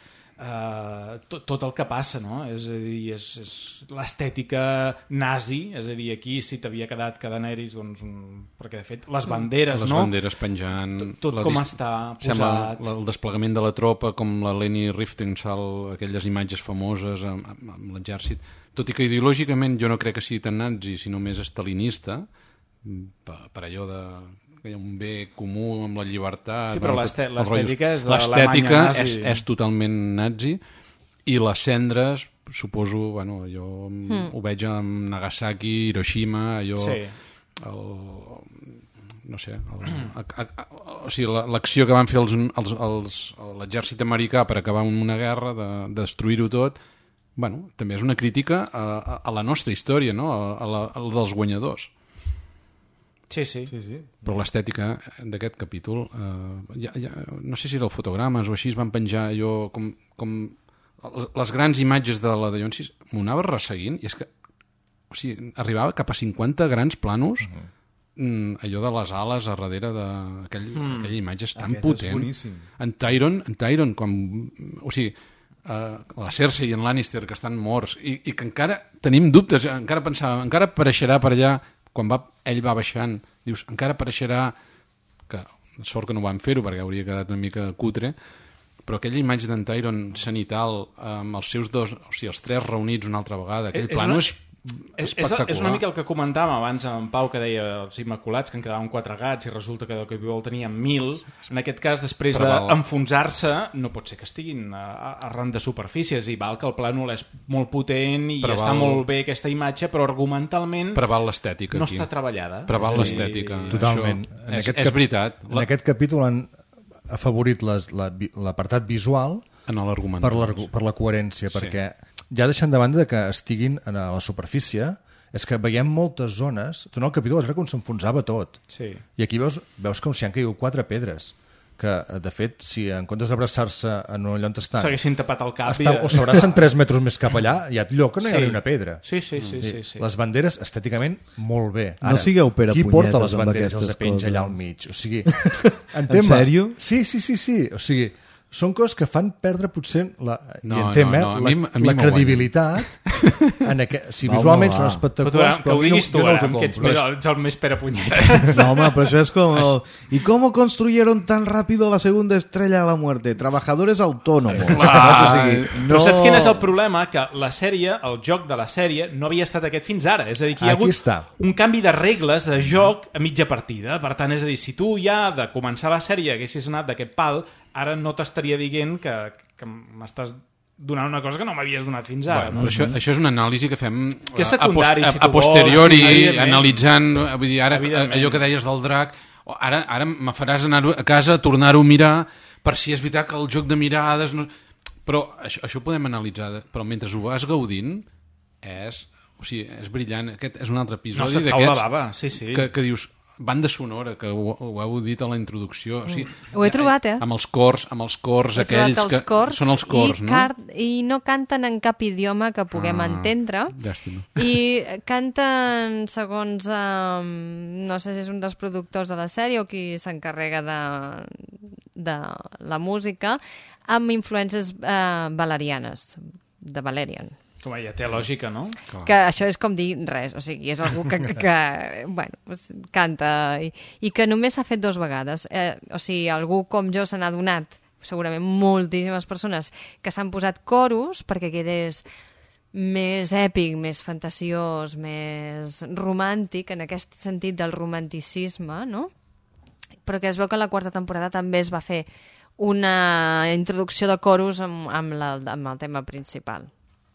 eh, tot, tot el que passa, no? És a dir, és, és l'estètica nazi, és a dir, aquí si t'havia quedat que Daenerys, doncs, un... perquè de fet les banderes, les no? Les banderes penjant... Tot, tot com dist... està posat... Sembla el desplegament de la tropa, com la Leni Riefenstahl, aquelles imatges famoses amb, amb l'exèrcit. Tot i que ideològicament jo no crec que sigui tan nazi, sinó més stalinista, per, per allò de... que hi ha un bé comú amb la llibertat... Sí, però l'estètica és de l'Alemanya nazi. És, és totalment nazi, i les cendres, suposo, bueno, jo mm. ho veig amb Nagasaki, Hiroshima, allò... Sí. El, no sé, el, a, a, a, o sigui, l'acció que van fer els, els, els, l'exèrcit americà per acabar amb una guerra, de, de destruir-ho tot, bueno, també és una crítica a, a, a la nostra història, no? a, a, la, a la dels guanyadors. Sí, sí. sí, sí. Però l'estètica d'aquest capítol, eh, ja, ja, no sé si era el fotogrames o així, es van penjar allò com, com les grans imatges de la de Llonsis, m'ho anava resseguint, i és que o sigui, arribava cap a cinquanta grans planos, uh-huh. mm, allò de les ales a darrere d'aquell, mm. aquella imatge és tan Aquest potent. És en Tyron, en Tyron quan, o sigui, Uh, la Cersei i en Lannister que estan morts i, i que encara tenim dubtes, encara pensàvem, encara apareixerà per allà quan va, ell va baixant, dius, encara apareixerà, que sort que no van fer-ho perquè hauria quedat una mica cutre, però aquella imatge d'en Tyron cenital amb els seus dos, o sigui, els tres reunits una altra vegada, aquell és plano una... és És, espectacular. és una mica el que comentàvem abans en Pau, que deia els Immaculats, que en quedaven quatre gats i resulta que del que vol tenien mil. En aquest cas, després d'enfonsar-se, no pot ser que estiguin arran de superfícies, i val que el plànol és molt potent i preval... està molt bé aquesta imatge, però argumentalment preval l'estètica no aquí. està treballada. Preval sí. l'estètica. Totalment. En és, és veritat. En la... aquest capítol han afavorit l'apartat visual en l'argument. Per, per la coherència, sí. Perquè ja deixant de banda que estiguin a la superfície, és que veiem moltes zones, tu en el capítol era com s'enfonsava tot, sí. I aquí veus, veus com si han caigut quatre pedres, que de fet, si en comptes d'abraçar-se en un lloc estan, s'haguessin tapat el cap estan, i... o s'abracen tres metres més cap allà, hi ha lloc que no hi ha sí. Una pedra. Sí, sí, sí, sí, sí, sí. Les banderes, estèticament, molt bé. Ara, no sigueu pere qui porta les amb banderes aquestes els penja coses. allà al mig? O sigui, en sèrio? Sí, sí, sí, sí. O sigui, són coses que fan perdre potser la, no, i entenc, no, no. Eh, la, mi, la credibilitat en aqu... si Va, visualment home, són va. espectaculars, Que però ho a mi no, diguis tu, jo no ara, els ho que ets, compro. ets el més pere punyetes. No, home, pero eso es como... ¿Y cómo construyeron tan rápido la segunda estrella de la muerte? Trabajadores autónomos. Clar. O sigui, Però saps quin és el problema? Que la sèrie, el joc de la sèrie, no havia estat aquest fins ara. És a dir, que hi ha Aquí hagut està. un canvi de regles de joc a mitja partida. Per tant, és a dir, si tu ja de començar la sèrie haguessis anat d'aquest pal, ara no t'estaria dient que, que m'estàs donant una cosa que no m'havies donat fins ara. Bueno, No? però això, això és una anàlisi que fem Que és a, secundari, a, si a, tu a posteriori, vols, sí, evidentment. analitzant, vull dir, ara Evidentment. allò que deies del drac, o ara, ara me faràs anar a casa, tornar-ho a mirar, per si és veritat que el joc de mirades... No... Però això, això ho podem analitzar, però mentre ho vas gaudint, és, o sigui, és brillant. Aquest és un altre No episodi se't cau la d'aquests bava, sí, sí. que, que dius, banda sonora, que ho, ho heu dit a la introducció. O sigui, Ho he trobat, eh? Amb els cors, amb els cors He trobat aquells els que cors són els cors, i no? car- I no canten en cap idioma que puguem Ah, entendre. llàstima. I canten segons... Um, no sé si és un dels productors de la sèrie o qui s'encarrega de, de la música, amb influències uh, valerianes, de Valerian. Com ja té lògica, no? Que això és com dir res, o sigui, és algú que, que, que bueno, pues, canta i, i que només s'ha fet dos vegades. Eh, o sigui, algú com jo se n'ha donat, segurament moltíssimes persones, que s'han posat coros perquè quedés més èpic, més fantasiós, més romàntic, en aquest sentit del romanticisme, no? Però que es veu que la quarta temporada també es va fer una introducció de coros amb, amb, la, amb el tema principal.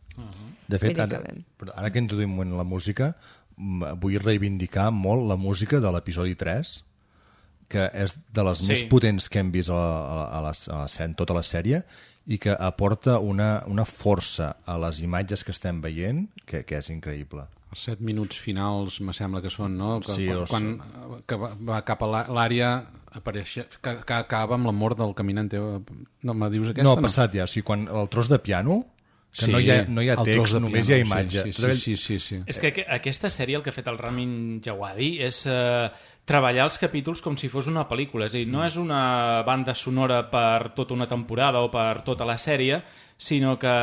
De fet, Vull dir ara, que bé. però ara que introduïm en la música, m- vull reivindicar molt la música de l'episodi tres, que és de les Sí. més potents que hem vist a la, a la, a la, a la, en tota la sèrie i que aporta una, una força a les imatges que estem veient que, que és increïble. Els set minuts finals, me sembla que són, no? Que, Sí, quan, o quan que va, va cap a l'à- l'àrea apareix, que, que acaba amb la mort del caminant. No, me dius aquesta? No, ha passat ja. O sigui, quan el tros de piano, que Sí, no hi ha, no hi ha el tros text, de només piano, hi ha imatge. Sí, Tot sí, aquell- sí, sí, sí. És que aqu- aquesta sèrie el que ha fet el Ramin Djawadi és eh, treballar els capítols com si fos una pel·lícula. És a dir, no és una banda sonora per tota una temporada o per tota la sèrie, sinó que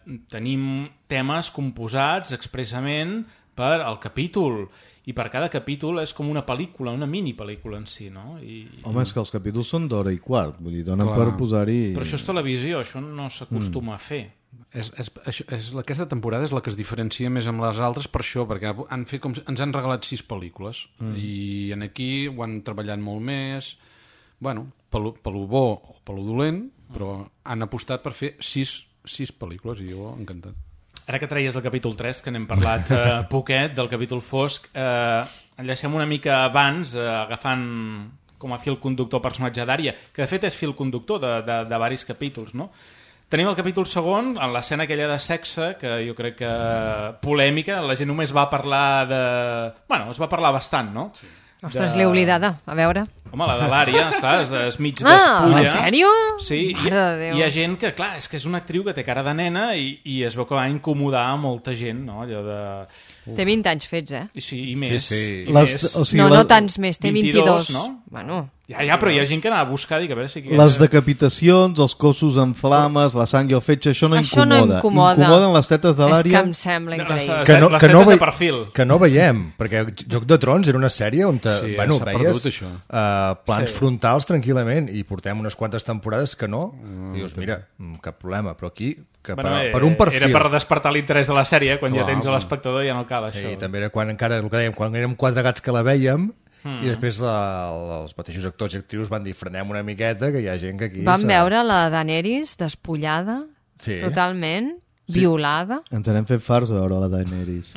tenim temes composats expressament per al capítol. I per cada capítol és com una pel·lícula, una mini-pel·lícula en si, no? I, Home, és que els capítols són d'hora i quart, vull dir, donen Clar. per posar-hi... Però això és televisió, això no s'acostuma a fer. És, és, això, és, aquesta temporada és la que es diferencia més amb les altres per això, perquè han fet com, ens han regalat sis pel·lícules mm. i en aquí ho han treballat molt més, bueno, pel, pel bo o pel dolent, però han apostat per fer sis, sis pel·lícules i jo encantat. Ara que treies el capítol tres, que n'hem parlat eh, poquet, del capítol fosc, eh, enllacem una mica abans, eh, agafant com a fil conductor el personatge d'Ària, que de fet és fil conductor de, de, de varis capítols, no? Tenim el capítol segon, en l'escena aquella de sexe, que jo crec que polèmica, la gent només va parlar de... Bueno, es va parlar bastant, no? Sí. Ostres, l'he oblidada. A veure. Home, la de l'Ària, esclar, és, és mig Ah, despulla. en sèrio? Sí, hi, Mare de Déu. hi ha gent que, clar, és que és una actriu que té cara de nena i, i es veu que va incomodar a molta gent, no? Allò de... Té vint anys fets, eh? I sí, i més. Sí, sí. I Les- més. o sigui, no, la- no tants més, té vint-i-dos, vint-i-dos. no? Bueno, Ja, ja, però hi ha gent que anava a buscar, dic, a veure si... Les decapitacions, els cossos en flames, la sang i el fetge, això no Això no incomoda. incomoda. Incomoden les tetes de és que l'àrea. em sembla Les- increïble. que no, Les que, no tetes de ve, perfil. que no veiem, perquè Joc de Trons era una sèrie on te, Sí, bueno, s'ha veies perdut, això. uh, plans Sí. frontals tranquil·lament i portem unes quantes temporades que no, mm, i dius, mira, mm, cap problema, però aquí que Bueno, per, eh, per un perfil Era per despertar l'interès de la sèrie, quan Clar, ja tens a clar. l'espectador ja no cal això. i també era quan encara, el que dèiem, quan érem quatre gats que la vèiem Hmm. i després la, els mateixos actors i actrius van dir frenem una miqueta que hi ha gent que aquí Vam s'ha- veure la Daenerys despullada, Sí. totalment, violada. Ens n'hem fet farts a veure la Daenerys.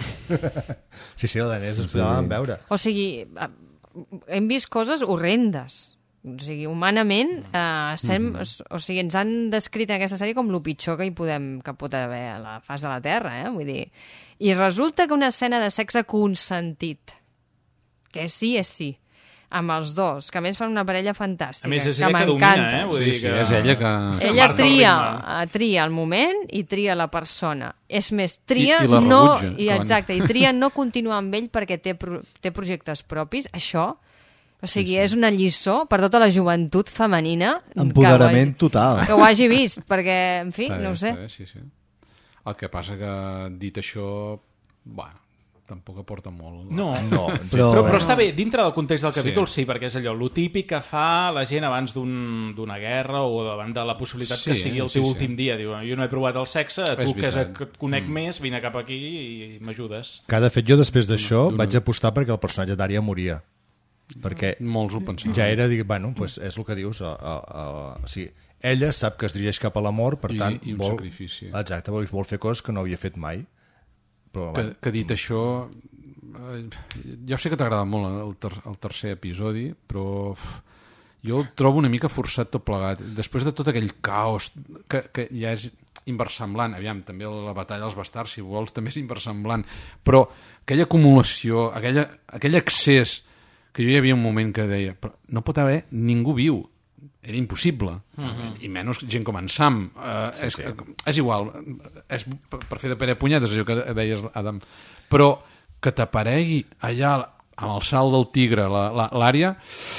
sí, sí, la danès es posaven a veure O sigui, eh, hem vist coses horrendes. O sigui, humanament, eh, estem, o sigui, ens han descrit en aquesta sèrie com el pitjor que hi podem, que pot haver a la faç de la Terra, eh? Vull dir, i resulta que una escena de sexe consentit, que sí és sí, amb els dos, que a més fan una parella fantàstica, A més, és que ella que domina, m'encanta. eh? Vull Sí, dir sí, que... és ella que... Ella marca el tria, ritme. eh, tria el moment i tria la persona. És més, tria I- i la no... rebutja, I, quan- exacte, i tria no continuar amb ell perquè té, pro, té projectes propis. Això, o sigui, sí, sí. és una lliçó per tota la joventut femenina Empoderament que ho hagi, total. que ho hagi vist, perquè, en fi, Està bé, no ho sé. està bé, sí, sí. El que passa que, dit això, bueno, tampoc aporta molt. No, No, però, però... però està bé, dintre del context del capítol Sí. sí, perquè és allò, lo típic que fa la gent abans d'un- d'una guerra o davant de la possibilitat Sí, que sigui el sí, teu sí. últim dia. Diu, jo no he provat el sexe, tu És que, és, veritat. que et conec mm. més, vine cap aquí i m'ajudes. Que, de fet, jo després d'això D'una- vaig apostar perquè el personatge d'Ària moria. Perquè Molts ho pensaven. ja era, dir, bueno, pues és el que dius, a, a, a, o sigui, ella sap que es dirigeix cap a l'amor, per I- tant, i un vol, sacrifici. exacte, vol, vol fer coses que no havia fet mai. Però, Que, que dit això, eh, ja sé que t'agrada molt el, ter el tercer episodi, però uf, jo el trobo una mica forçat tot plegat. Després de tot aquell caos que, que ja és inversemblant, aviam, també la batalla dels bastards, si vols, també és inversemblant, però aquella acumulació, aquella, aquell excés, que jo hi havia un moment que deia, però no pot haver ningú viu, era impossible, uh-huh. i menys gent com en Sam. Uh, sí, és, sí. és igual, és per, per fer de pere punyetes, allò que deies, Adam, però que t'aparegui allà amb el salt del tigre, l'àrea,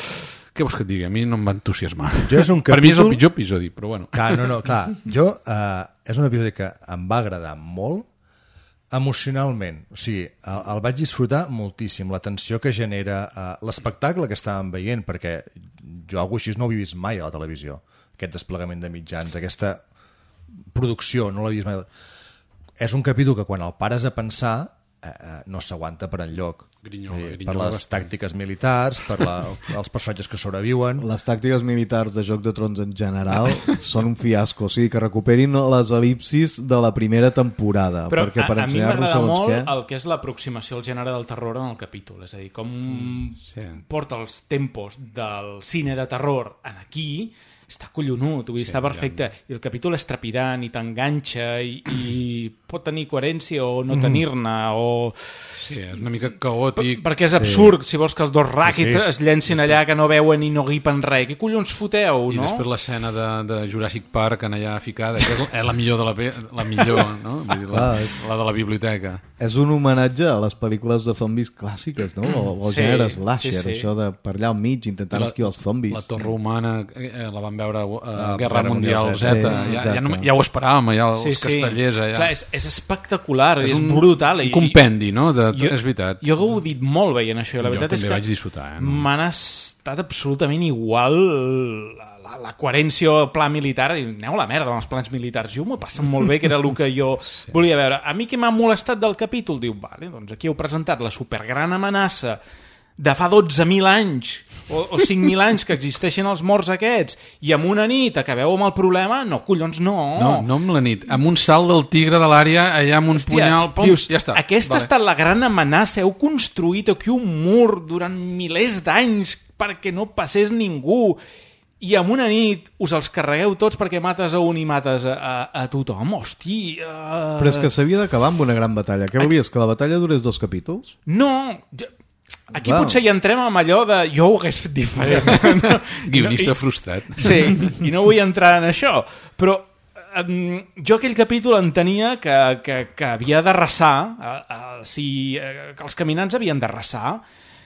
què vols que et digui? A mi no em va entusiasmar. Jo és un Per mi és el capítol- pitjor episodi, però bueno. clar, no, no, clar, jo, eh, és un episodi que em va agradar molt, emocionalment, o sigui, el, el vaig disfrutar moltíssim, la tensió que genera, eh, l'espectacle que estàvem veient, perquè jo alguna així no ho he vist mai a la televisió, aquest desplegament de mitjans, aquesta producció, no l'he vist mai. És un capítol que quan el pares a pensar eh, eh, no s'aguanta per enlloc. Grinyola, Eh, per grinyola les bastant. tàctiques militars, per la, els personatges que sobreviuen. Les tàctiques militars de Joc de Trons en general són un fiasco, o sigui, que recuperin les el·lipsis de la primera temporada, Però perquè per a, a mi ensenyar-nos m'agrada segons molt què... el que és l'aproximació al gènere del terror en el capítol, és a dir, com Sí. porta els tempos del cine de terror en aquí, està collonut, vull dir, Sí, està perfecte, i el capítol és trepidant i t'enganxa i, i pot tenir coherència o no tenir-ne, o... Sí, és una mica caòtic. Perquè és absurd, si vols que els dos ràquits Sí, sí. es llencin allà que no veuen i no guipen res. Què collons foteu, I no? després l'escena de, de Jurassic Park en allà ficada, que és la millor de la, pe- la millor, no? Vull dir, la, Clar, és- la de la biblioteca. És un homenatge a les pel·lícules de zombis clàssiques, no? O, o el Sí, gènere slasher, sí, sí. això de per allà al mig intentant esquivar els zombis. La Torre Humana, eh, la vam veure a Ah, Guerra Guerra Mundial Mundial Z. Z, ja, ja, no, exacte. ja ho esperàvem, allà, els castellers. Allà. Clar, és, és espectacular, és, és brutal. Un i- compendi, no? De, Jo- és veritat. Jo he gaudit molt veient això, i la Jo veritat és també que vaig disfrutar, eh, no? m'han estat absolutament igual la, la, la coherència o el pla militar. Aneu a la merda amb els plans militars. Jo m'ho he passat molt bé, que era el que jo sí. volia veure. A mi què m'ha molestat del capítol? Diu, vale, doncs aquí heu presentat la supergran amenaça de fa dotze mil anys o, o cinc mil anys que existeixen els morts aquests i amb una nit acabeu amb el problema? No, collons, no. No, no amb la nit. Amb un salt del tigre de l'àrea, allà amb un Hòstia, punyal, pom, dius, ja està. Aquesta Vale. ha estat la gran amenaça. Heu construït aquí un mur durant milers d'anys perquè no passés ningú i en una nit us els carregueu tots perquè mates a un i mates a, a, a tothom. Hosti... Uh... Però és que s'havia d'acabar amb una gran batalla. Què volies, que la batalla durés dos capítols? No... Jo... Aquí Clar. potser hi entrem amb allò de jo ho hagués fet diferent. No? Guionista I- frustrat. Sí, i no vull entrar en això, però um, jo aquell capítol entenia que, que, que havia d'arrasar, uh, uh, si, uh, que els caminants havien d'arrasar.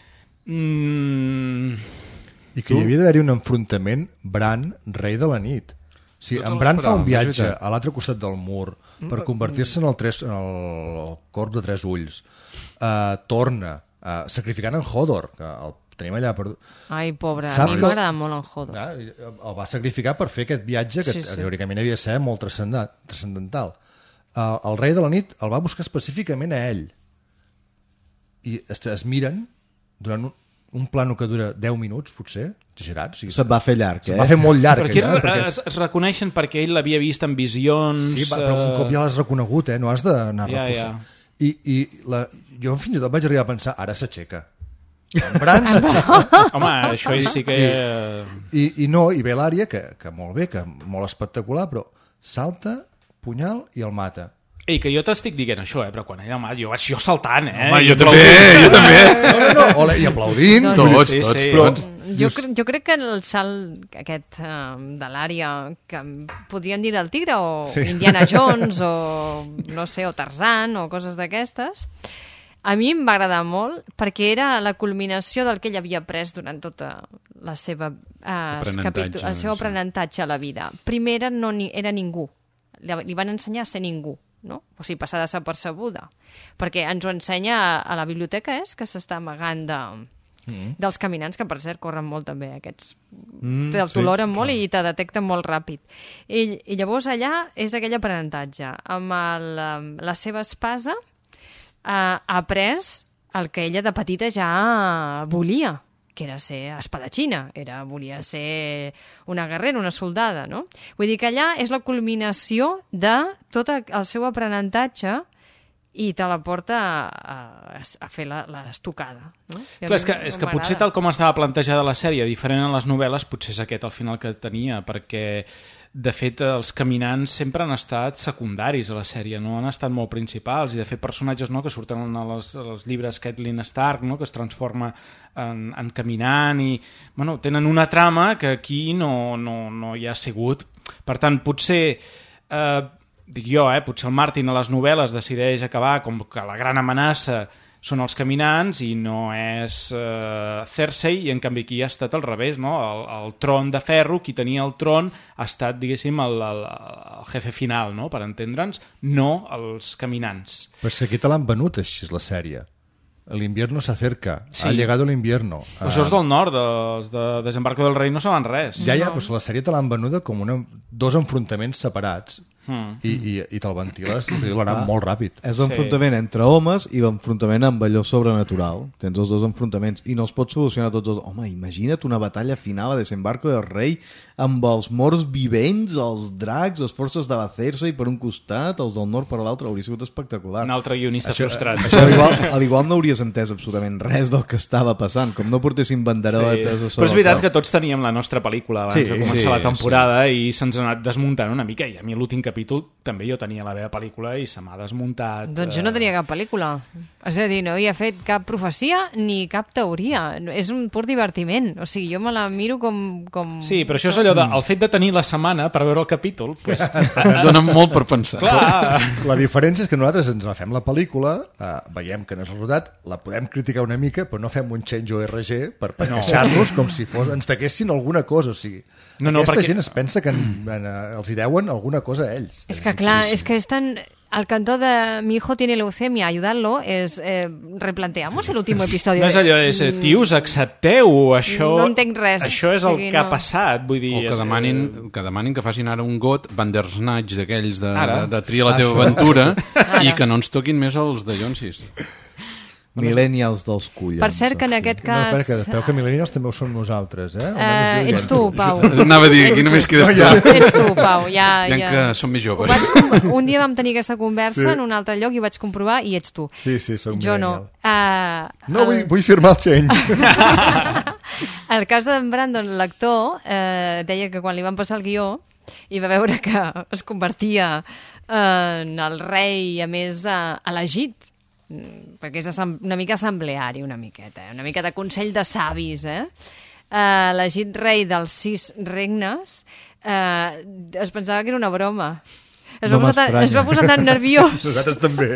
Mm, I que hi havia d'haver-hi un enfrontament Bran, rei de la nit. O sigui, Tots en Bran fa un l'esperàvem, és viatge veritat. a l'altre costat del mur per convertir-se en el, tres, en el, el corp de tres ulls. Uh, torna, uh, sacrificant en Hodor, que el tenim allà per... Ai, pobre, Sap a mi que- m'agrada molt en Hodor. Ah, el va sacrificar per fer aquest viatge que Sí, sí. teòricament havia de ser molt transcendent- transcendental. Uh, el rei de la nit el va buscar específicament a ell. I es, es miren durant un, un plano que dura deu minuts, potser, exagerat. O sigui, Se't va fer llarg, se'n eh? va fer molt llarg. perquè allà, es, perquè... es, es reconeixen perquè ell l'havia vist en visions... Sí, va, però un cop ja l'has reconegut, eh? No has d'anar Ja, reforçant. ja. I, i la, jo fins i tot vaig arribar a pensar, ara s'aixeca. En Bran s'aixeca. Home, això sí que... I, I no, i ve l'àrea, que, que molt bé, que molt espectacular, però salta, punyal i el mata. Ei, que jo t'estic dient això, eh? Però quan ella m'ha... Jo vaig jo saltant, eh? Home, I jo també, jo també. No, no, no, hola, i aplaudint. Tots, Sí, tots, sí. tots. Jo, cre jo crec que el salt aquest uh, de l'àrea que podríem dir del tigre o Sí. Indiana Jones o no sé, o Tarzan o coses d'aquestes, a mi em va agradar molt perquè era la culminació del que ell havia après durant tota la seva, uh, Aprenentatge, el seu sí. aprenentatge a la vida. Primer era, no, ni, era ningú, li, li van ensenyar a ser ningú, no? O sigui, passar desapercebuda. Perquè ens ho ensenya a la biblioteca, és que s'està amagant de, mm. dels caminants, que per cert corren molt també aquests. Mm, T'oloren sí, molt clar. I te detecten molt ràpid. I, I llavors allà és aquell aprenentatge. Amb el, la seva espasa eh, ha après el que ella de petita ja volia, que era ser espadatxina, era, volia ser una guerrera, una soldada, no? Vull dir que allà és la culminació de tot el seu aprenentatge i te la porta a, a, a fer l'estocada. No? Clar, és que, és que potser tal com estava plantejada la sèrie, diferent en les novel·les, potser és aquest al final que tenia, perquè de fet els caminants sempre han estat secundaris a la sèrie, no han estat molt principals, i de fet personatges, no, que surten als, als llibres Catelyn Stark, no, que es transforma en, en caminant, i bueno, tenen una trama que aquí no, no, no hi ha sigut. Per tant, potser eh, dic jo, eh, potser el Martin a les novel·les decideix acabar com que la gran amenaça són els caminants i no és uh, Cersei, i en canvi aquí ha estat al revés, no? El, el tron de ferro, qui tenia el tron ha estat, diguéssim, el, el, el jefe final, no? Per entendre'ns, no els caminants. Però si aquí te l'han venut així, la sèrie. El invierno se acerca, sí. Ha llegado el invierno. Però això és del nord, dels de Desembarco del Rei no saben res. Ja, ja, però la sèrie te l'han venuda com una, dos enfrontaments separats. Mm. I, i, i te'l ventiles i te'l anar ah, molt ràpid. És enfrontament sí. entre homes i enfrontament amb allò sobrenatural. Tens els dos enfrontaments i no els pots solucionar tots els... Home, imagina't una batalla final a Desembarco del Rei amb els morts vivents, els dracs, les forces de la Cersei per un costat, els del nord per l'altre. Hauria sigut espectacular. Un altre guionista això, frustrat. Això al igual, al igual no hauries entès absolutament res del que estava passant, com no portessin banderotes sí. a sobre. Però és veritat que tots teníem la nostra pel·lícula abans sí, de començar sí, la temporada sí. i se'ns ha anat desmuntant una mica, i a mi l'últim capítol també jo tenia la meva pel·lícula i se m'ha desmuntat. Doncs jo no tenia cap pel·lícula. És a dir, no havia fet cap profecia ni cap teoria. És un pur divertiment. O sigui, jo me la miro com... com... Sí, però això és allò de... El fet de tenir la setmana per veure el capítol... Pues... Dóna molt per pensar. Clar. La diferència és que nosaltres ens la fem la pel·lícula, eh, veiem que no és el rodat, la podem criticar una mica, però no fem un change O R G per, per no. queixar-nos com si fos, ens taquessin alguna cosa. O sigui, no, no, aquesta perquè... gent es pensa que en, en, els hi deuen alguna cosa a ells. És que clar, sí, sí. és que és tan... Al cantó de mi hijo tiene leucemia, ayudarlo, es eh, replanteamos el último episodio. No és allò, és, tios, accepteu, això... No entenc res. Això és el o sigui, que no. ha passat, vull dir... O que demanin, és... que demanin que facin ara un got Bandersnatch d'aquells de, de, de tria la teva això. aventura ara. I que no ens toquin més els de Jonsis. Millennials dels collons. Per cert que en aquest cas... No, espera, que, espera, que millennials també ho som nosaltres, eh? Uh, ets tu, Pau. Anava a dir, aquí només quedes tu. Ets tu, Pau. Ja, ja. ja. que som més joves. Vaig, un dia vam tenir aquesta conversa sí. en un altre lloc i ho vaig comprovar i ets tu. Sí, sí, som jo no. Uh, no, el... vull, vull firmar el change. El cas d'en Brandon, l'actor, eh, deia que quan li van passar el guió i va veure que es convertia en el rei, a més, uh, elegit, perquè és una mica assembleari, una miqueta, eh? Una mica de consell de savis, eh? Uh, elegit rei dels sis regnes, uh, es pensava que era una broma. Es, no va posar tan, es va posar tan nerviós. Nosaltres també.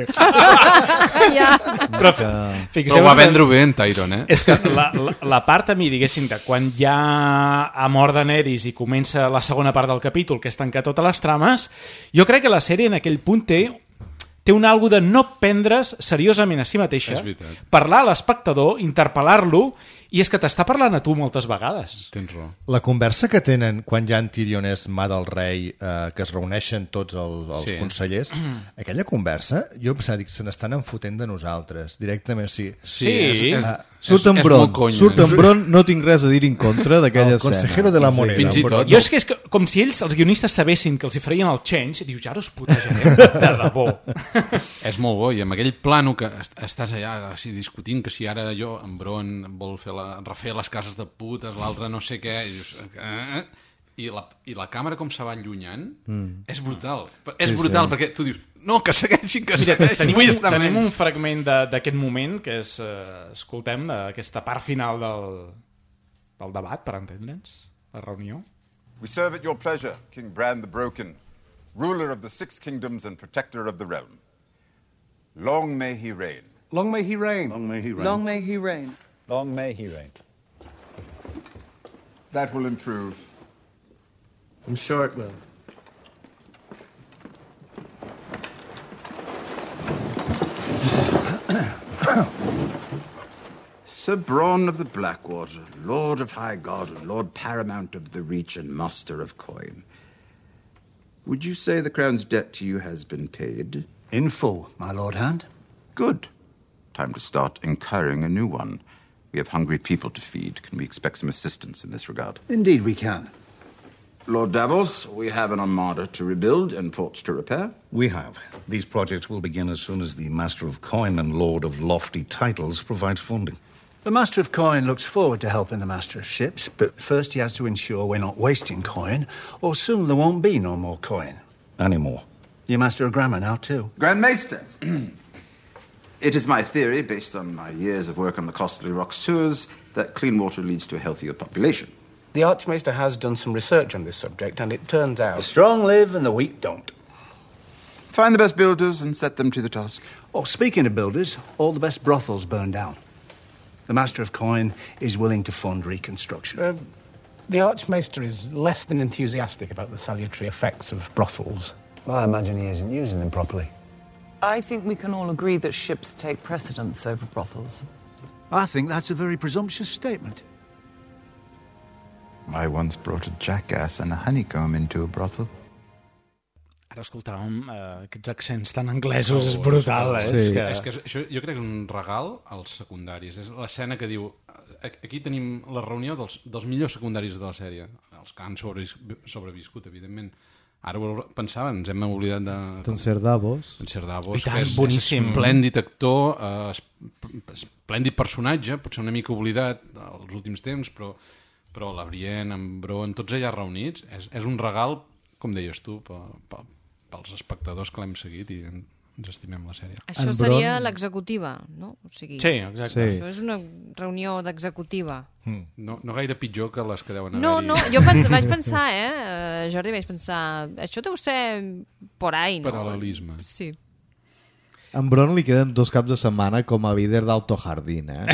ja. Però, Però ho va vendre bé en Tyron, eh? És que la, la, la part a mi, diguéssim, de quan ja ha mort Daenerys i comença la segona part del capítol, que és tancar totes les trames, jo crec que la sèrie en aquell punt té té un algo de no prendre's seriosament a si mateixa, parlar a l'espectador, interpel·lar-lo, i és que t'està parlant a tu moltes vegades. Tens raó. La conversa que tenen quan ja en Tyrion és mà del rei, eh, que es reuneixen tots els, els sí. consellers, aquella conversa, jo pensava, dic, se n'estan enfotent de nosaltres, directament. Sí, sí. És, és, ah, surt en Bron, surt en Bron, no tinc res a dir en contra d'aquella escena. El consejero de la moneda. Fins i tot. Jo és que és que, com si ells, els guionistes, sabessin que els hi farien el change, i dius, ja us putejarem de debò. És molt bo, i amb aquell plano que estàs allà així, discutint que si ara jo, en Bron, vol fer la refer les cases de putes, l'altre no sé què, i dius... Eh? I, la, i la càmera com se va allunyant, mm. és brutal. És sí, brutal, sí. Perquè tu dius, no, que segueixin, que Mira, segueixin, tenim, vull estar tenim menys. un fragment d'aquest moment, que és, eh, escoltem, d'aquesta part final del, del debat, per entendre'ns, la reunió. We serve at your pleasure, King Bran the Broken, ruler of the six kingdoms and protector of the realm. Long may he reign. Long may he reign. Long may he reign. Long may he reign. Long may he reign. That will improve. I'm sure it will. Sir Bronn of the Blackwater, Lord of High Garden, Lord Paramount of the Reach, and Master of Coin. Would you say the Crown's debt to you has been paid? In full, my Lord Hand. Good. Time to start incurring a new one. We have hungry people to feed. Can we expect some assistance in this regard? Indeed we can. Lord Davos, we have an armada to rebuild and ports to repair. We have. These projects will begin as soon as the Master of Coin and Lord of Lofty Titles provides funding. The Master of Coin looks forward to helping the Master of Ships, but first he has to ensure we're not wasting coin, or soon there won't be no more coin. Any more. You're Master of Grammar now, too. Grand Maester, it is my theory, based on my years of work on the costly rock sewers, that clean water leads to a healthier population. The Archmaester has done some research on this subject, and it turns out... The strong live and the weak don't. Find the best builders and set them to the task. Oh, speaking of builders, all the best brothels burn down. The Master of Coin is willing to fund reconstruction. Uh, the Archmaester is less than enthusiastic about the salutary effects of brothels. Well, I imagine he isn't using them properly. I think we can all agree that ships take precedence over brothels. I think that's a very presumptuous statement. I once brought a jackass and a honeycomb into a brothel. Ara escoltàvem uh, aquests accents tan anglesos, és brutal, eh? Sí. És que... És que això jo crec que és un regal als secundaris. És l'escena que diu... Aquí tenim la reunió dels, dels millors secundaris de la sèrie, els que han sobreviscut, evidentment. Ara ho pensava, ens hem oblidat de... D'en Sir Davos. En Sir Davos, I tant, que és, boníssim. és esplèndid actor, eh, esplèndid personatge, potser una mica oblidat als últims temps, però, però la Brienne, en Bron, tots allà reunits, és, és un regal, com deies tu, per, per, pels espectadors que l'hem seguit i ens estimem la sèrie. Això En seria Bron- l'executiva, no? O sigui, Sí, exacte. Sí. això és una reunió d'executiva. No, no gaire pitjor que les que deuen haver-hi. No, no, jo pens, vaig pensar, eh, eh, Jordi, vaig pensar, això deu ser por ahí, no? Paral·lelisme. Sí. A en Bron li queden dos caps de setmana com a líder d'Alto Jardín, eh?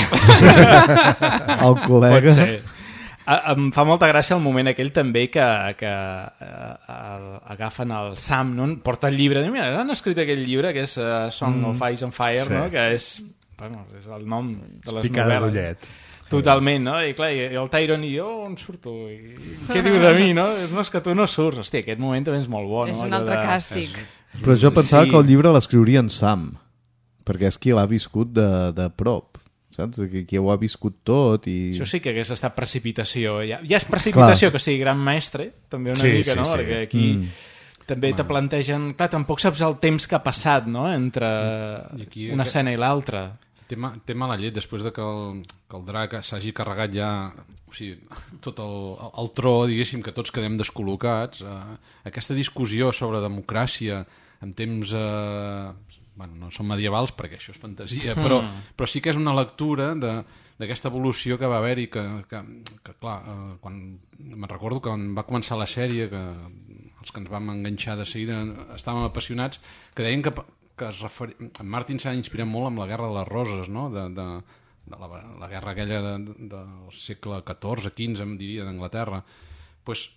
El col·lega... Pot ser. A, em fa molta gràcia el moment aquell també que, que uh, agafen el Sam, no? Porta el llibre, diu, mira, han escrit aquell llibre que és uh, Song mm. of Ice and Fire, Sí. no? Que és, bueno, és el nom de les Picada novel·les. d'ullet. Totalment, no? I clar, i el Tyrion i jo on surto? I, i què diu de mi, no? No, és que tu no surts. Hòstia, aquest moment també és molt bo, no? És un Allò altre de- càstig. Però jo pensava Sí. que el llibre l'escriuria en Sam, perquè és qui l'ha viscut de, de prop, saps? Qui, qui ho ha viscut tot i... Això sí que hagués estat precipitació. Ja, ja és precipitació Clar. que sigui gran mestre, també una Sí, mica, sí, no? sí. Perquè aquí Mm. també te plantegen... Clar, tampoc saps el temps que ha passat, no?, entre I aquí- una escena i l'altra. Té, ma, té mala llet després de que el, que el drac s'hagi carregat ja, o sigui, tot el, el tro, diguéssim, que tots quedem descol·locats. Eh, aquesta discussió sobre democràcia en temps... Eh, bueno, no són medievals perquè això és fantasia, però, però sí que és una lectura de, d'aquesta evolució que va haver-hi, que, que, que clar, eh, quan me'n recordo que quan va començar la sèrie, que els que ens vam enganxar de seguida estàvem apassionats, que deien que, que es referi... en Martin s'ha inspirat molt amb la Guerra de les Roses, no? de, de, de la, la guerra aquella de, de, del segle catorze quinze, em diria, d'Anglaterra. Pues,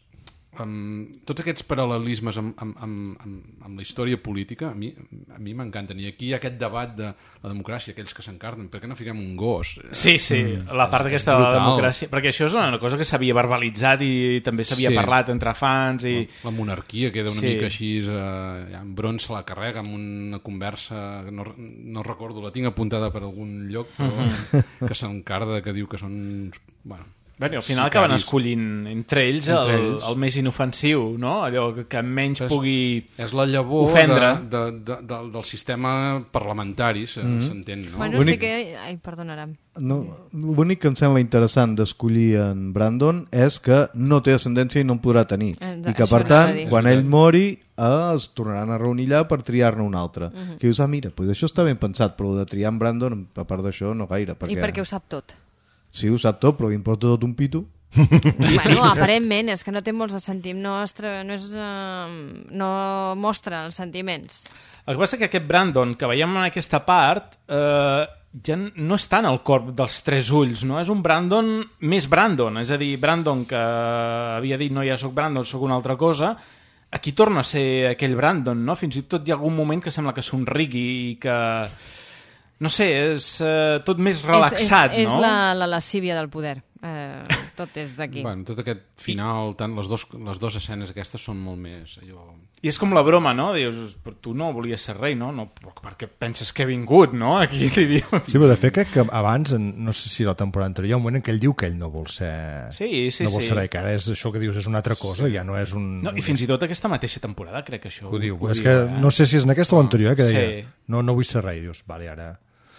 Um, tots aquests paral·lelismes amb, amb, amb, amb, amb la història política a mi, a mi m'encanten, i aquí hi ha aquest debat de la democràcia, aquells que s'encarnen, per què no fiquem un gos? Sí, sí, la part és aquesta de la brutal. democràcia, perquè això és una cosa que s'havia verbalitzat i també s'havia Sí. parlat entre fans i... La monarquia queda una Sí. mica així, eh, ja, en Bron se la carrega amb una conversa que no, no recordo, la tinc apuntada per algun lloc, però que s'encarda, que diu que són uns, bueno, Bueno, al final sicaris. acaben escollint entre ells, Entre el, ells. el més inofensiu, no? Allò que, que menys És- pugui És la llavor de, ofendre. de, de, de, del sistema parlamentari, s'entén, no? Bueno, L'únic- sí que... Ai, perdonarem. No, l'únic que em sembla interessant d'escollir en Brandon és que no té ascendència i no en podrà tenir. Eh, I que, això per anava tant, a dir. quan ell mori, eh, es tornaran a reunir allà per triar-ne un altre. Uh -huh. Que dius, ah, mira, pues això està ben pensat, però de triar en Brandon, a part d'això, no gaire. Perquè... I perquè ho sap tot. Sí, ho sap tot, però li importa tot un pito. Bueno, aparentment, és que no té molts de sentiments, no, estra, no, és, uh, no mostra els sentiments. El que passa és que aquest Brandon que veiem en aquesta part eh, ja no està en el corp dels tres ulls, no? És un Brandon més Brandon, és a dir, Brandon que havia dit no ja sóc Brandon, sóc una altra cosa, aquí torna a ser aquell Brandon, no? Fins i tot hi ha algun moment que sembla que somrigui i que... No sé, és uh, tot més relaxat, és, és, no? És la, la lascívia del poder. Eh, tot és d'aquí. Bueno, tot aquest final, tant, les, dos, les dues escenes aquestes són molt més... Allò... I és com la broma, no? Dius, però tu no volies ser rei, no? no perquè penses que he vingut, no? Aquí li diu... Sí, però de fet crec que abans, no sé si la temporada anterior, hi ha un moment en què ell diu que ell no vol ser, sí, sí, no vol sí. ser rei, que ara és això que dius és una altra cosa, sí. Ja no és un... No, I fins i tot aquesta mateixa temporada crec que això ho, ho diu. Ho és diu, que eh? no sé si és en aquesta o l'anterior, eh, que deia, sí. no, no vull ser rei, dius, vale, ara...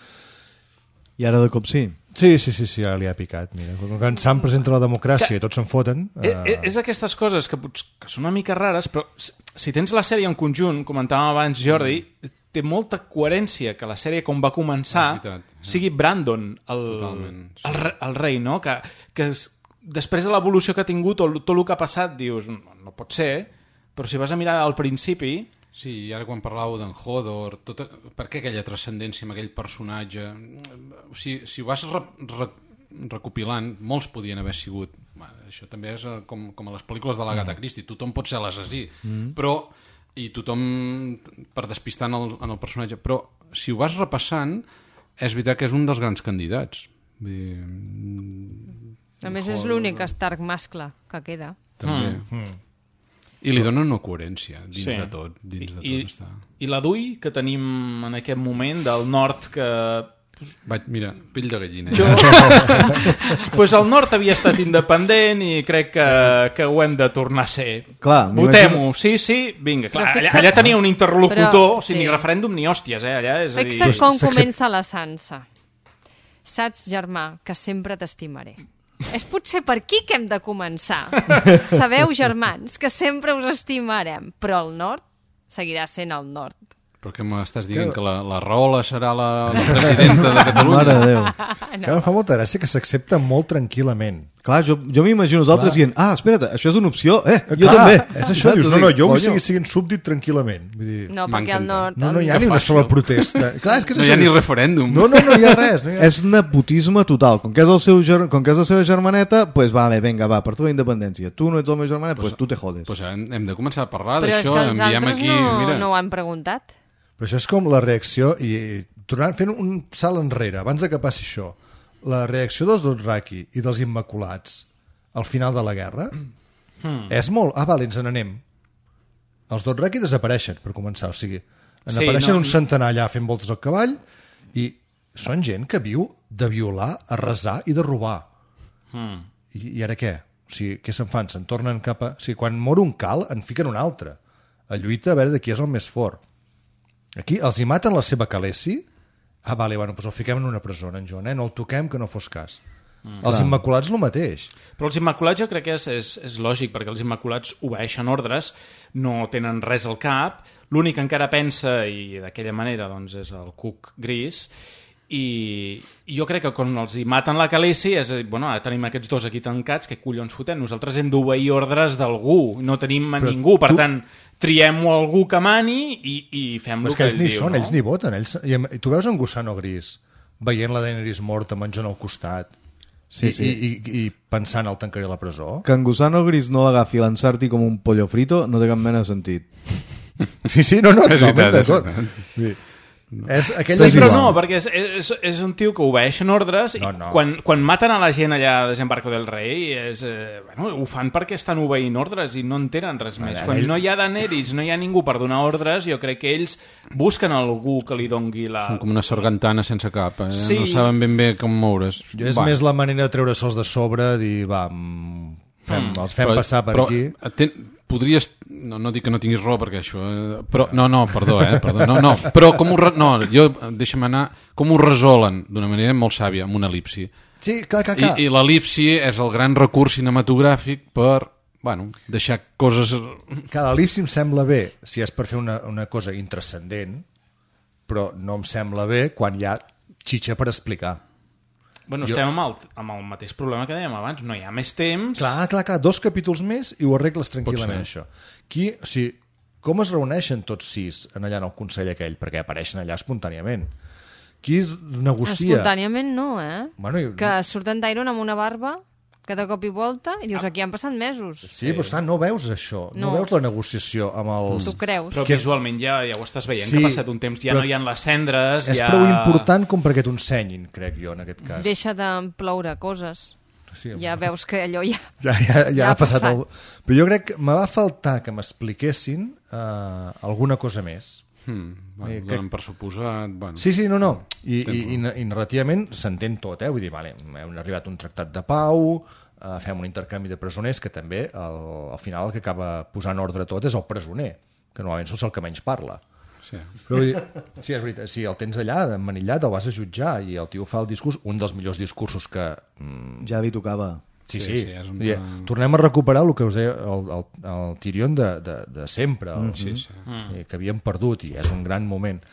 I ara de cop sí? Sí, sí, sí, sí, ara li ha picat. Mira, quan se'n presenta la democràcia que... i tots se'n foten... Eh... És aquestes coses que, que són una mica rares, però si tens la sèrie en conjunt, comentàvem abans Jordi, mm. té molta coherència que la sèrie com va començar veritat, sí. sigui Brandon el, Totalment, sí. el, el rei, no? Que, que després de l'evolució que ha tingut o tot el que ha passat, dius, no, no pot ser, però si vas a mirar al principi... Sí, i ara quan parlàveu d'en Hodor, tota... per què aquella transcendència amb aquell personatge? O sigui, si ho vas re, re, recopilant, molts podien haver sigut... Bueno, això també és com, com a les pel·lícules de l'Agatha Christie, tothom pot ser l'assassí, mm. però i tothom per despistar en el, en el personatge, però si ho vas repassant, és veritat que és un dels grans candidats. Vull dir, a més, és l'únic Stark mascle que queda. També. Mm. Mm. I li donen una coherència dins sí. de tot. Dins de I, tot està. I la Dui que tenim en aquest moment del nord que... Vaig, mira, pell de gallina. Jo... pues el nord havia estat independent i crec que, que ho hem de tornar a ser. Clar, votem-ho, sí, sí, vinga. Clar, allà, allà tenia un interlocutor, però, o sigui, sí. ni referèndum ni hòsties, eh? Allà és fixa't dir... com comença la Sansa. Saps, germà, que sempre t'estimaré. És potser per aquí que hem de començar. Sabeu, germans, que sempre us estimarem, però el nord seguirà sent el nord. Però què m'estàs dient? Que, que la, la Rahola serà la, la presidenta de Catalunya? Mare de Déu. No. Que em fa molta gràcia que s'accepta molt tranquil·lament. Clar, jo, jo m'imagino els altres dient, ah, espera't, això és una opció, eh, jo clar, també. És això, dius, no, no, jo vull seguir siguin súbdit tranquil·lament. Vull dir, no, perquè al nord... No, no hi ha ni una sola protesta. Clar, és que no hi ha ni referèndum. No, no, no hi ha res. No hi ha... És nepotisme total. Com que és, el seu ger... Com que és la seva germaneta, doncs pues, va, bé, vinga, va, per tu la independència. Tu no ets el meu germanet, doncs pues, tu te jodes. Pues hem, hem de començar a parlar d'això. Però és que els altres aquí, no, mira... no ho han preguntat. Però això és com la reacció, i tornant fent un salt enrere, abans de que passi això, la reacció dels Dothraki i dels Immaculats al final de la guerra hmm. és molt... Ah, vale, ens n'anem. Els Dothraki desapareixen, per començar, o sigui, en sí, apareixen no... un centenar allà fent voltes al cavall i són gent que viu de violar, arrasar i de robar. Hmm. I, I ara què? O sigui, què se'n fan? Se'n tornen cap a... O sigui, quan mor un cal, en fiquen un altre. A lluita a veure de qui és el més fort. Aquí els hi maten la seva Khaleesi. Ah, vale, bueno, doncs el fiquem en una presó, en Jon, eh? No el toquem, que no fos cas. Mm, els clar. Immaculats el mateix. Però els Immaculats jo crec que és, és, és lògic, perquè els Immaculats obeeixen ordres, no tenen res al cap, l'únic que encara pensa, i d'aquella manera, doncs, és el Cook Gris, i jo crec que quan els hi maten la Khaleesi és, bueno, ara tenim aquests dos aquí tancats, que collons fotem? Nosaltres hem d'obeir ordres d'algú, no tenim a Però ningú, per tu... tant, triem-ho algú que mani i, i fem el que, que ell ni diu. Són, no? Ells ni voten, ells... I tu veus en Gusano Gris veient la Daenerys morta, menjant al costat, sí, i, sí. I, i, i pensant el tancaré a la presó. Que en Gusano Gris no l'agafi a lançar-t'hi com un pollo frito no té cap mena de sentit. Sí, sí, no, no, és veritat, és veritat. Sí. És, sí, però no, perquè és, és, és un tio que obeeixen ordres no, no. i quan, quan maten a la gent allà a Desembarco del Rei és, eh, bueno, ho fan perquè estan obeint ordres i no en tenen res més. Quan no hi ha Daenerys, no hi ha ningú per donar ordres, jo crec que ells busquen algú que li dongui la... Són com una sargantana sense cap, eh? Sí. No saben ben bé com moure's. És va. Més la manera de treure sols de sobre, dir, va, fem, els fem però, passar per però, aquí. Ten, podries... No, no dic que no tinguis raó perquè això... Eh, però, no, no, perdó, eh? Perdó, no, no, però com ho... Re, no, jo, deixa'm anar... Com ho resolen d'una manera molt sàvia, amb una elipsi. Sí, clar, clar, clar. I, i l'elipsi és el gran recurs cinematogràfic per, bueno, deixar coses... Clar, l'elipsi em sembla bé si és per fer una, una cosa intrascendent, però no em sembla bé quan hi ha xitxa per explicar. Bueno, jo... estem amb el, amb el mateix problema que dèiem abans, no hi ha més temps... Clar, clar, clar, dos capítols més i ho arregles tranquil·lament, això. Qui, o sigui, com es reuneixen tots sis en allà en el Consell aquell? Perquè apareixen allà espontàniament. Qui negocia... Espontàniament no, eh? Bueno, i... Que surten d'Iron amb una barba que de cop i volta i dius, aquí han passat mesos. Sí, però esclar, no veus això, no, no veus la negociació amb els... Tu creus. Però que... visualment ja, ja ho estàs veient, sí, que ha passat un temps, ja no hi ha les cendres... És ja... prou important com perquè t'ho ensenyin, crec jo, en aquest cas. Deixa de ploure coses. Sí, ja veus que allò ja, ja, ja, ja, ja ha passat. passat. El... Però jo crec que me va faltar que m'expliquessin uh, alguna cosa més. Hmm, bueno, eh, donen per suposat... Bueno. Sí, sí, no, no. I, i, i, i narrativament s'entén tot, eh? Vull dir, vale, hem arribat a un tractat de pau, uh, fem un intercanvi de presoners, que també al, al final el que acaba posant ordre a tot és el presoner, que normalment és el que menys parla. Sí. Però vull dir, sí, és veritat, sí, el tens allà, manillat, el vas a jutjar, i el tio fa el discurs, un dels millors discursos que... Mm, ja li tocava. Sí, sí. sí, sí és un... I, tornem a recuperar el que us deia el, el, el Tyrion de, de, de sempre, el, sí, sí. Mm. que havíem perdut, i és un gran moment.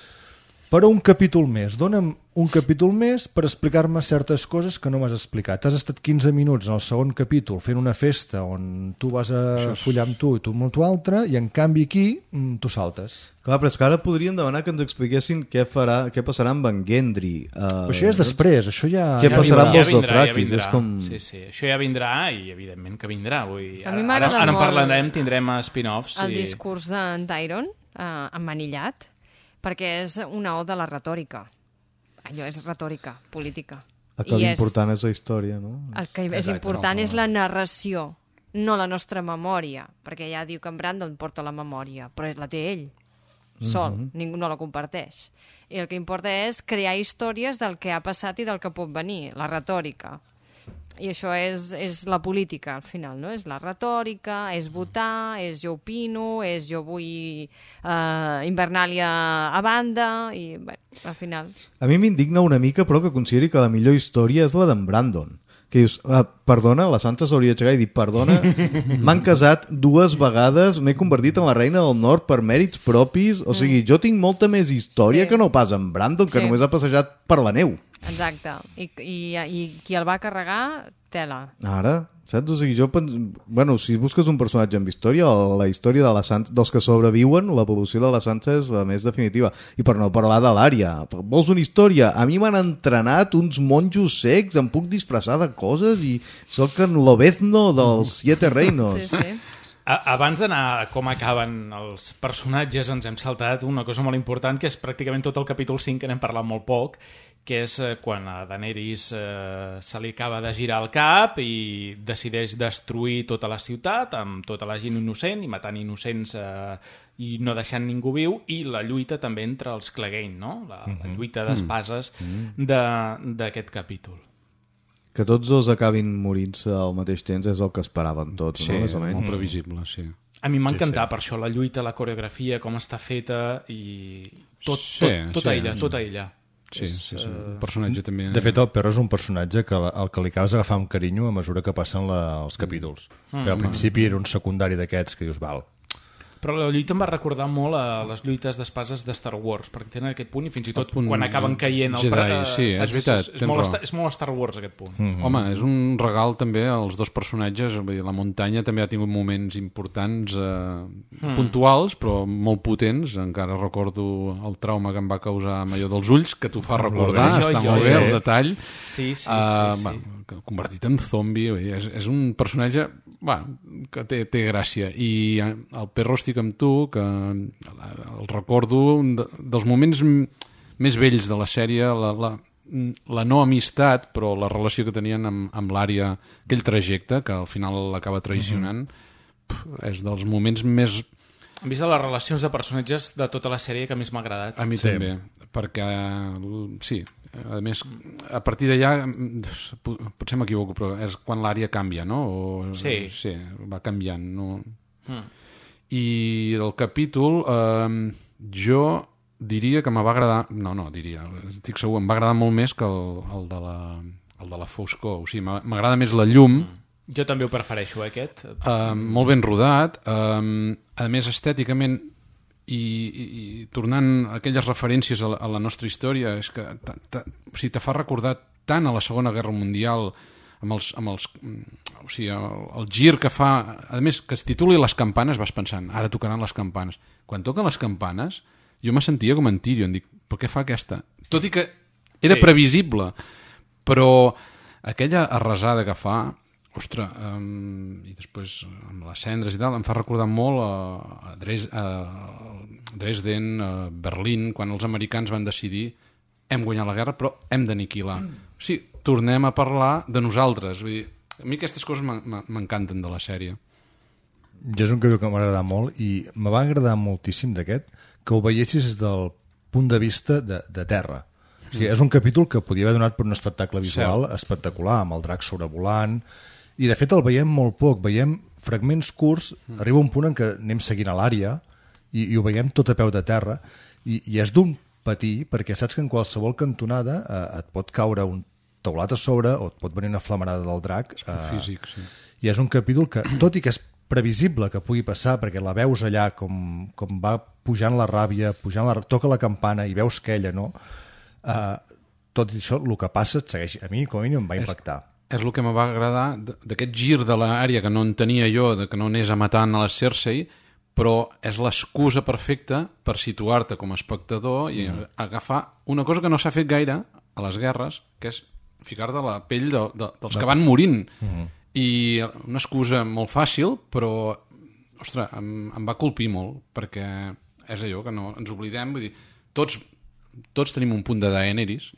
Però un capítol més, dona'm un capítol més per explicar-me certes coses que no m'has explicat. Has estat quinze minuts en el segon capítol fent una festa on tu vas a és... follar amb tu i tu amb tu altre, i en canvi aquí tu saltes. Clar, però és que ara podríem demanar que ens expliquessin què, farà, què passarà amb en Gendry. Uh, això ja és després, això ja... Què ja passarà vindrà, amb els ja vindrà, Dothrakis? Ja és com... Sí, sí, això ja vindrà i evidentment que vindrà. Vull dir, a mi ara, m'agrada ara en molt parlarem, tindrem spin-offs. El i... discurs d'en Tyrion, uh, emmanillat, perquè és una oda a la retòrica. Allò és retòrica, política. El que I l'important és... és la història, no? El que és Exacte, important no, és la narració, no la nostra memòria, perquè ja diu que en Brandon porta la memòria, però la té ell, sol, mm-hmm. ningú no la comparteix. I el que importa és crear històries del que ha passat i del que pot venir, la retòrica. I això és, és la política, al final, no? És la retòrica, és votar, és jo opino, és jo vull uh, Invernàlia a banda, i, bé, al final... A mi m'indigna una mica, però, que consideri que la millor història és la d'en Brandon. Que dius, ah, perdona, la Sansa s'hauria de aixecar i dir, perdona, m'han casat dues vegades, m'he convertit en la reina del nord per mèrits propis, o sigui, jo tinc molta més història Sí. que no pas en Brandon, que Sí. només ha passejat per la neu. Exacte. I, i, i qui el va carregar, tela. Ara, saps? O sigui, jo pens... Bueno, si busques un personatge amb història, la història de la Sansa, dels que sobreviuen, l'evolució de la Sansa és la més definitiva. I per no parlar de l'Ària, vols una història? A mi m'han entrenat uns monjos secs, em puc disfressar de coses i sóc en l'Obezno dels Siete Reinos. Sí, sí. A- Abans d'anar a com acaben els personatges, ens hem saltat una cosa molt important, que és pràcticament tot el capítol cinc, que n'hem parlat molt poc, que és eh, quan a Daenerys eh, se li acaba de girar el cap i decideix destruir tota la ciutat amb tota la gent innocent i matant innocents eh, i no deixant ningú viu, i la lluita també entre els Clegane, no? La, la lluita d'espases de- d'aquest capítol. Que tots dos acabin morint-se al mateix temps és el que esperaven tots, Sí, no? Més o menys. molt previsible, sí. A mi m'ha Sí, encantat sí. per això la lluita, la coreografia, com està feta i tot, Sí, tot, tota sí. ella, tota ella. Sí, És, sí, sí. eh, Un personatge també... De fet, el Perro és un personatge que la- al que li acabes d'agafar amb carinyo a mesura que passen la, els capítols. Mm. Que al principi era un secundari d'aquests que dius, val. Però la lluita em va recordar molt a les lluites d'espases de Star Wars, perquè tenen aquest punt i fins i tot punt quan acaben caient el Jedi, pre- sí, saps? és veritat, És, és, tens molt, raó. Star- és molt Star Wars aquest punt. Mm. Home, és un regal també als dos personatges. Vull dir, la muntanya també ha tingut moments importants, eh, mm. puntuals, però molt potents. Encara recordo el trauma que em va causar amb allò dels ulls, que t'ho fa recordar, Jo, està jo, molt jo, bé jo. el detall. Sí, sí, Uh, sí, sí. bueno, convertit en zombi, vull dir, és, és un personatge bueno, que té, té gràcia. I eh, el Perro estic amb tu, que el recordo un de, dels moments m- més vells de la sèrie, la, la, la no amistat, però la relació que tenien amb, amb l'Ària, aquell trajecte, que al final l'acaba traicionant, pf, és dels moments més... Hem vist de les relacions de personatges de tota la sèrie que més m'ha agradat. A mi Sí. també, perquè sí, a més, a partir d'allà po- potser m'equivoco, però és quan l'àrea canvia, no? O, Sí. sí, va canviant, no? Mm. I el capítol eh, jo diria que me va agradar, no, no, diria, estic segur, em va agradar molt més que el, el, de, la, el de la foscor, o sigui, m'a- m'agrada més la llum. Jo també ho prefereixo, eh, aquest. Uh, molt ben rodat, uh, a més estèticament i, i, i tornant a aquelles referències a la, a la nostra història, és que ta, ta, o sigui, te fa recordar tant a la Segona Guerra Mundial amb els, amb els, o sigui, el, el gir que fa, a més que es tituli Les campanes, vas pensant, ara tocaran les campanes. Quan toquen les campanes jo me sentia com en Tyrion, dic, però què fa aquesta? Tot i que era Sí. previsible, però aquella arrasada que fa Ostres, um, i després amb les cendres i tal, em fa recordar molt a, a, Dres, a Dresden, a Berlín, quan els americans van decidir hem guanyat la guerra però hem d'aniquilar. O sigui, tornem a parlar de nosaltres. Vull dir, a mi aquestes coses m'encanten de la sèrie. Jo és un capítol que m'ha agradat molt i me va agradar moltíssim d'aquest que ho veiessis des del punt de vista de, de terra. O sigui, és un capítol que podia haver donat per un espectacle visual sí. espectacular, amb el drac sobrevolant. I, de fet, el veiem molt poc. Veiem fragments curts, mm. arriba un punt en què anem seguint a l'àrea i, i ho veiem tot a peu de terra. I, i és d'un patir, perquè saps que en qualsevol cantonada eh, et pot caure un teulat a sobre o et pot venir una flamarada del drac. És eh, físic, sí. I és un capítol que, tot i que és previsible que pugui passar, perquè la veus allà com, com va pujant la ràbia, pujant la, toca la campana i veus que ella no... Eh, tot això, el que passa, et segueix, a mi com a mínim em va impactar. És... És el que me va agradar d'aquest gir de l'àrea que no en tenia jo, de que no anés a matant a la Cersei, però és l'excusa perfecta per situar-te com a espectador i mm. agafar una cosa que no s'ha fet gaire a les guerres, que és ficar-te a la pell de, de, dels que van morint. Mm. I una excusa molt fàcil, però ostres, em, em va colpir molt, perquè és allò que no ens oblidem, vull dir, tots... tots tenim un punt de Daenerys,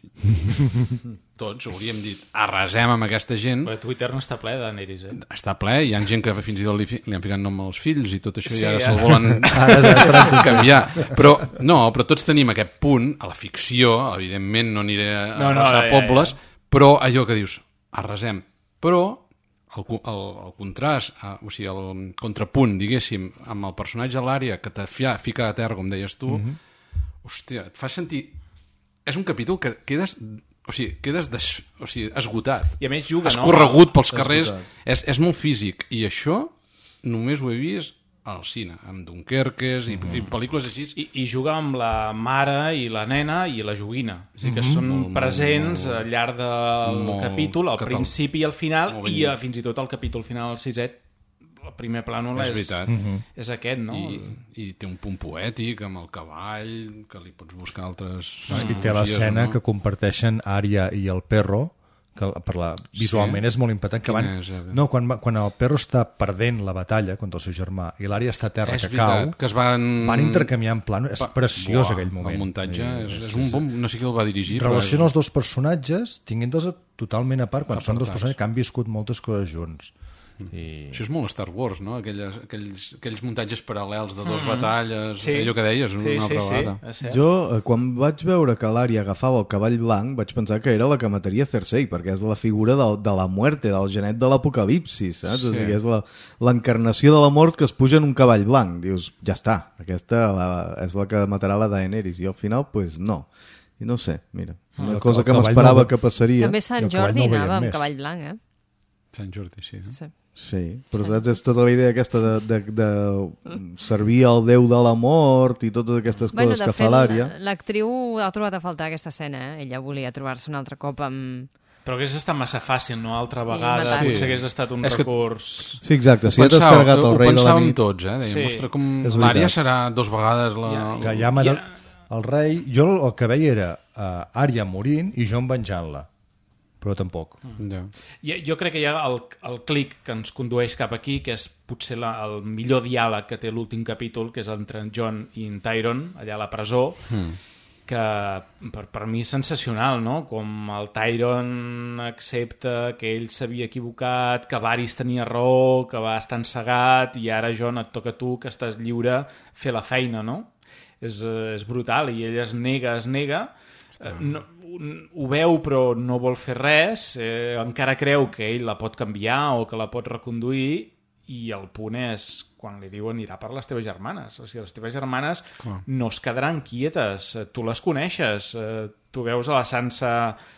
tots, hauríem dit, arrasem amb aquesta gent. Però Twitter no està ple de Daenerys, eh? Està ple, hi ha gent que fins i tot li, li han ficat nom als fills i tot això, sí, i ara ja. se'l volen canviar. Però no, però tots tenim aquest punt, a la ficció, evidentment no aniré a no, no, arrasar ja, pobles, ja, ja. però allò que dius, arrasem. Però el, el, el contrast, o sigui, el contrapunt, diguéssim, amb el personatge a l'àrea que te fica a terra, com deies tu, mm-hmm. Hòstia, et fa sentir... És un capítol que quedes, o sigui, quedes des, o sigui, esgotat. I a més juga, has no? Has corregut pels carrers, és, és molt físic. I això només ho he vist al cine, amb Dunkerques i, mm. i pel·lícules així. I, I juga amb la mare i la nena i la joguina. O sigui que Mm-hmm. són Molt, presents molt, al llarg del molt capítol, al català. principi i al final, Molt ben i dit. a, fins i tot al capítol final, el sisè, el primer plànol És és, veritat. és aquest, no? I, I té un punt poètic amb el cavall, que li pots buscar altres... I té l'escena no? que comparteixen Arya i el perro, que per la, visualment sí? és molt impactant. Que van, és, no, quan, quan el perro està perdent la batalla contra el seu germà i l'Arya està a terra és que veritat, cau, que es van... van intercanviant plano. És preciós Buah, aquell moment. El muntatge I, és, és sí, un bon... No sé qui el va dirigir. Relaciona però és... els dos personatges tinguent-los totalment a part, quan Apartats. són dos personatges que han viscut moltes coses junts. I... Això és molt Star Wars, no? Aquelles, aquells, aquells muntatges paral·lels de dues Mm. batalles, Sí. allò que deies, una Sí, sí, altra sí, vegada. sí. Jo, eh, quan vaig veure que l'Ària agafava el cavall blanc, vaig pensar que era la que mataria Cersei, perquè és la figura de, de la muerte, del genet de l'apocalipsis, saps? Sí. O sigui, és la- l'encarnació de la mort que es puja en un cavall blanc. Dius, ja està, aquesta la, és la que matarà la Daenerys. I al final, pues no. I no sé, mira, una el- cosa el que cavall m'esperava no- que passaria... També Sant I el cavall Jordi no el veiem anava amb més. cavall blanc, eh? Sant Jordi, sí. No? Sí. Sí, però saps, és tota la idea aquesta de, de, de servir al déu de la mort i totes aquestes Bueno, coses de que fa fet, l'Ària. l'actriu ha trobat a faltar aquesta escena, eh? Ella volia trobar-se un altre cop amb... Però hagués estat massa fàcil, no? Altra I vegada matant. potser Sí. hagués estat un És que- recurs... Sí, exacte, si ja t'has Pensàvem- carregat el ho rei de la pensàvem nit... tots, eh? Dèiem, Sí. ostres, com És l'àrea veritat. serà dos vegades la... Ja, Que ja m'ha Ja. el rei... Jo el que veia era uh, Arya morint i Jon venjant-la. Però tampoc. Ja. Jo, jo crec que hi ha el, el clic que ens condueix cap aquí, que és potser la, el millor diàleg que té l'últim capítol, que és entre en Jon i en Tyrion, allà a la presó, Mm. que per, per mi és sensacional, no? Com el Tyrion accepta que ell s'havia equivocat, que Varys tenia raó, que va estar encegat, i ara, Jon, et toca a tu, que estàs lliure, fer la feina, no? És, eh, és brutal, i ell es nega, es nega, eh, no, ho veu però no vol fer res, eh, encara creu que ell la pot canviar o que la pot reconduir, i el punt és quan li diuen irà per les teves germanes. O sigui, les teves germanes Clar. no es quedaran quietes, eh, tu les coneixes, eh, tu veus a la Sansa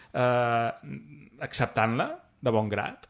eh, acceptant-la de bon grat,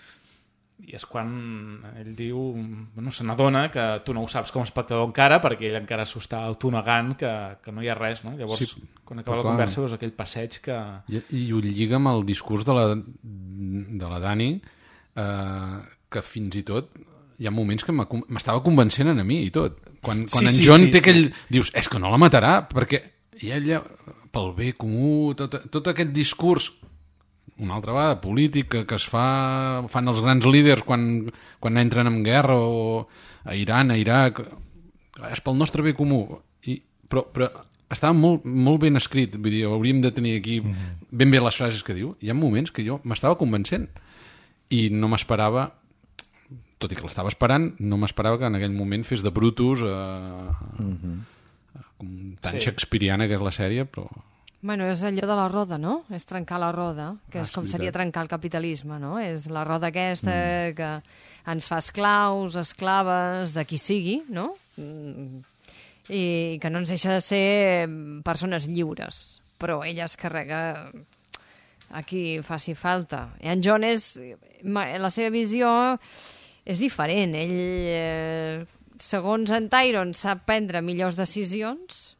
i és quan ell diu, bueno, se n'adona que tu no ho saps com a espectador encara, perquè ell encara s'ho està autonegant, que, que no hi ha res, no? Llavors, Sí, quan acaba la clar. conversa, veus aquell passeig que... I, i ho lliga amb el discurs de la, de la Dani, eh, que fins i tot hi ha moments que m'ha- m'estava convencent a mi i tot. Quan, quan Sí, en sí, Jon sí, té sí. aquell... Dius, és que no la matarà, perquè i ella, pel bé comú, tot, tot aquest discurs una altra vegada, polític, que, que es fa, fan els grans líders quan, quan entren en guerra, o a Iran, a Iraq, és pel nostre bé comú. I, però, però estava molt, molt ben escrit, vull dir, hauríem de tenir aquí ben bé les frases que diu. Hi ha moments que jo m'estava convencent i no m'esperava, tot i que l'estava esperant, no m'esperava que en aquell moment fes de Brutus, eh, mm-hmm. tan sí. shakespeariana que és la sèrie, però... Bueno, és allò de la roda, no? És trencar la roda, que ah, és com seria trencar el capitalisme, no? És la roda aquesta mm. que ens fa esclaus, esclaves, de qui sigui, no? I que no ens deixa de ser persones lliures. Però ella es carrega a qui faci falta. I en John és... La seva visió és diferent. Ell, eh, segons en Tyron, sap prendre millors decisions,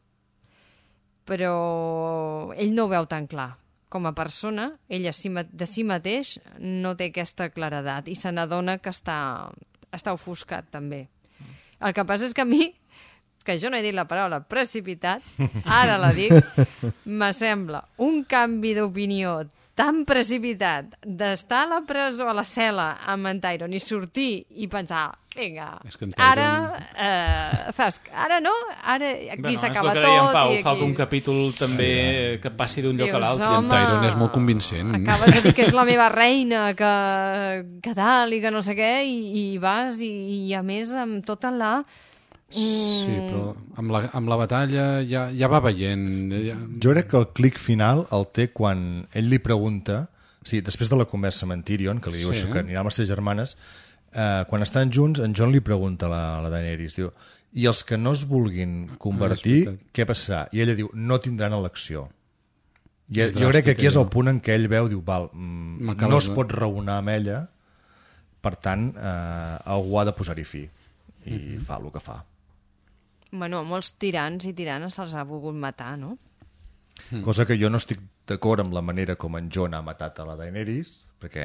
però ell no ho veu tan clar. Com a persona, ell de si mateix no té aquesta claredat i se n'adona que està, està ofuscat, també. El que passa és que a mi, que jo no he dit la paraula precipitat, ara la dic, m'assembla un canvi d'opinió tan precipitat d'estar a la presó, a la cel·la amb en Tyron i sortir i pensar, vinga, Tyron... ara eh, zasc, ara no, ara aquí bueno, s'acaba tot. És el que deia en Pau, aquí... falta un capítol també que passi d'un lloc a l'altre. I en Tyron és molt convincent. Acabes de dir que és la meva reina, que, que tal i que no sé què, i, i vas, i, i a més amb tota la... Sí, però amb la, amb la batalla ja, ja va veient. Ja... Jo crec que el clic final el té quan ell li pregunta, o sigui, després de la conversa amb en Tyrion, que li diu sí. això, que anirà amb les seves germanes, eh, quan estan junts, en Jon li pregunta a la, a la Daenerys, diu, i els que no es vulguin convertir, ah, què passarà? I ella diu, no tindran elecció. I jo crec que aquí és el punt en què ell veu, diu, val, mm, no es pot raonar amb ella, per tant, eh, algú ha de posar-hi fi. I mm-hmm. fa el que fa. Bueno, molts tirans i tiranes se'ls ha volgut matar, no? Mm. Cosa que jo no estic d'acord amb la manera com en Jon ha matat a la Daenerys, perquè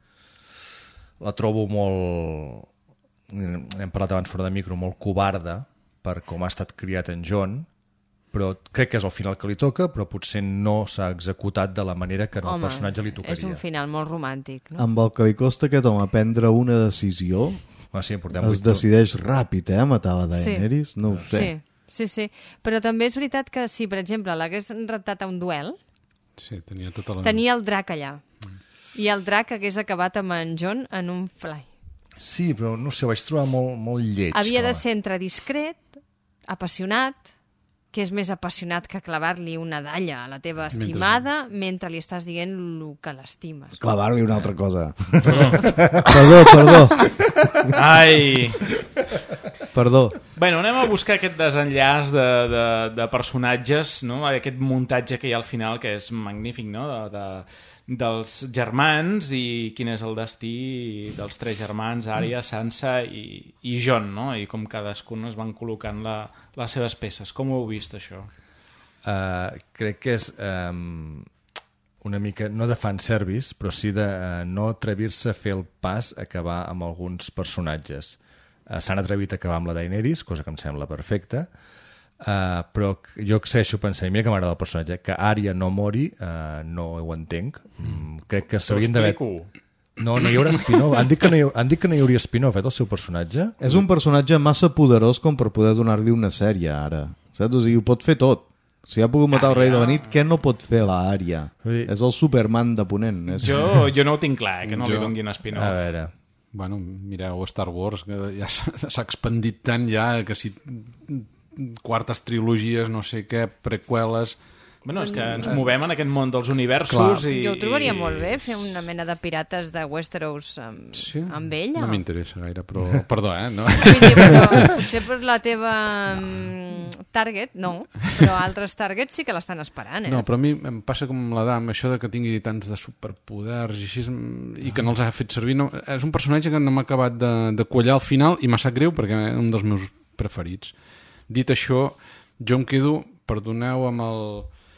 la trobo molt... Hem parlat abans fora de micro, molt covarda per com ha estat criat en Jon, però crec que és el final que li toca, però potser no s'ha executat de la manera que en el home, personatge li tocaria. És un final molt romàntic, no? Amb el que li costa aquest home prendre una decisió... Ah, sí, es decideix ràpid, eh, a matar la Daenerys, sí. no ho sé. Sí, sí, sí. Però també és veritat que si, per exemple, l'hagués reptat a un duel, sí, tenia, tota la... tenia el drac allà. Mm. I el drac hagués acabat amb en Jon en un fly. Sí, però no sé, ho vaig trobar molt, molt lleig. Havia de ser entre discret, apassionat, que és més apassionat que clavar-li una dalla a la teva estimada mentre, mentre li estàs dient el que l'estimes. Clavar-li una altra cosa. Perdó, perdó. Ai... Perdó. Bueno, anem a buscar aquest desenllaç de, de, de personatges, no? Aquest muntatge que hi ha al final, que és magnífic, no? De, de, dels germans i quin és el destí dels tres germans, Arya, Sansa i, i Jon, no? I com cadascun es van col·locant la, les seves peces. Com ho heu vist, això? Uh, crec que és um, una mica, no de fanservice, però sí de uh, no atrevir-se a fer el pas a acabar amb alguns personatges. Uh, S'han atrevit a acabar amb la Daenerys, cosa que em sembla perfecta, Uh, però jo segueixo pensant, mira que m'agrada el personatge, que Arya no mori, uh, no ho entenc. Mm, crec que s'haurien d'haver... No, no hi haurà spin-off. Han dit que no hi, han dit que no hi hauria spin-off, eh, del seu personatge. És un personatge massa poderós com per poder donar-li una sèrie, ara. Saps? O sigui, ho pot fer tot. Si ha pogut matar el rei de la nit, què no pot fer la Arya? Sí. És el Superman de Ponent. És... Jo, jo no ho tinc clar, eh, que no jo... li doni un spin-off. A veure... Bueno, mireu Star Wars, que ja s'ha expandit tant ja que si... quartes trilogies, no sé què, preqüeles... Bueno, és que ens movem en aquest món dels universos i... Jo ho trobaria molt bé, fer una mena de pirates de Westeros amb, sí? amb ella. No m'interessa gaire, però... Perdó, eh? No? Vull dir, però potser per la teva um, target, no. Però altres targets sí que l'estan esperant, eh? No, però a mi em passa com l'Adam, això de que tingui tants de superpoders i així, i que no els ha fet servir. No, és un personatge que no m'ha acabat de, de quallar al final i m'ha sap greu perquè és un dels meus preferits. Dit això, jo em quedo, perdoneu, amb el...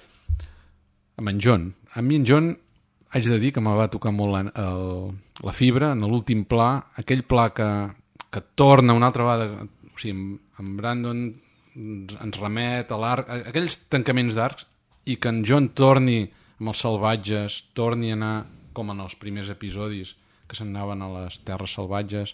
amb en Jon. A mi en Jon haig de dir que me va tocar molt la, el, la fibra en l'últim pla, aquell pla que, que torna una altra vegada, o sigui, en Brandon ens remet a l'arc, aquells tancaments d'arcs, i que en Jon torni amb els salvatges, torni a anar com en els primers episodis que se'n anaven a les terres salvatges,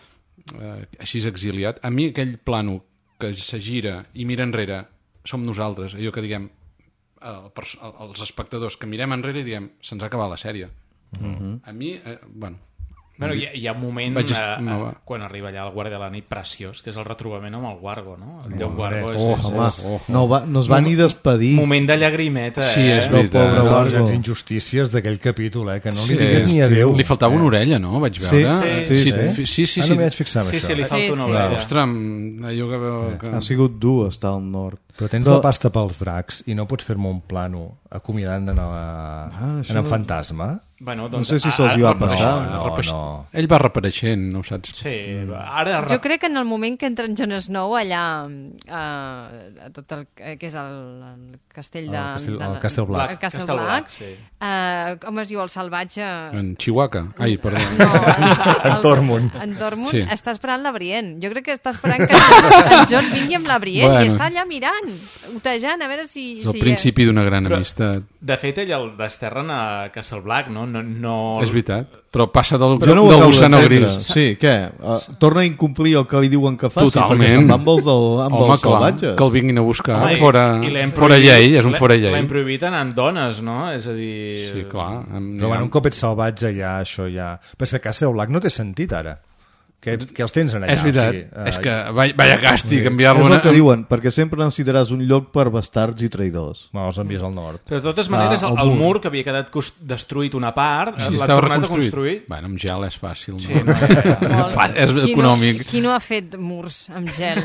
eh, així exiliat. A mi aquell plano que se gira i mira enrere, som nosaltres, allò que diguem, el, els espectadors que mirem enrere i diem, se'ns ha acabat la sèrie. Mm-hmm. A mi, eh, bueno... Bueno, hi, ha, hi ha un moment Vaig... a, a, no, quan arriba allà el Guàrdia de la Nit preciós, que és el retrobament amb el Guargo, no? El llop Oh, Guargo és... oh, és, home, és, oh, oh. No, va, no es va ni despedir. Moment de llagrimeta, sí, eh? és veritat. No, pobre les injustícies d'aquell capítol, eh? Que no li sí, digués ni adéu. Li faltava una orella, no? Vaig veure. Sí, sí, sí. sí, sí, sí, ah, no m'hi vaig fixar amb sí, això. Sí, li falta sí, una sí. orella. Ostres, allò que... que... Ha sigut dur estar al nord. Però tens Però... la pasta pels dracs i no pots fer-me un plano acomiadant en, la... ah, en el fantasma? Bueno, doncs, no sé si se'ls hi va passar. No, no, no. Ell va reapareixent, no ho saps? Sí, ara... Jo crec que en el moment que entra en Jon Snow allà a, a tot el que és el, el castell de... El castell, de, el Castle Black. El Castle Castle Black. Black, sí. Uh, com es diu, el salvatge... En Chihuahua. Ai, perdó. No, el, el, en Tormund. En Tormund sí. Està esperant la Brienne. Jo crec que està esperant que en Jon vingui amb la Brienne bueno. I està allà mirant, utejant, a veure si... És el si principi d'una gran Però, amistat. De fet, ell el desterren a Castle Black, no? no, no... És veritat, però passa del, però no del gusano gris. Sí, què? Uh, torna a incomplir el que li diuen que faci? Totalment. Perquè se'n va amb els, del, amb Home, els clar, salvatges. que el vinguin a buscar. Home, fora, fora llei, és un fora llei. L'hem prohibit anar amb dones, no? És a dir... Sí, clar. Amb, però bueno, un cop ets salvatge ja, això ja... Però és que Castle Black no té sentit ara. Que, que els tens en allà. És veritat, o sigui, uh, és que vaya càstig sí. enviar-lo... És el que diuen, perquè sempre necessitaràs un lloc per bastards i traïdors. No, els envies al nord. Però de totes maneres, ah, el, el, el mur que havia quedat destruït una part, sí, l'ha tornat a construir. Bueno, amb gel és fàcil. Sí, no? no, Fa, és qui econòmic. No, qui no ha fet murs amb gel?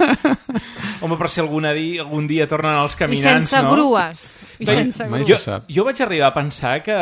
Home, per si algun dia, algun dia tornen els caminants, I sense no? grues. I Bé, sense mai grues. Jo, jo vaig arribar a pensar que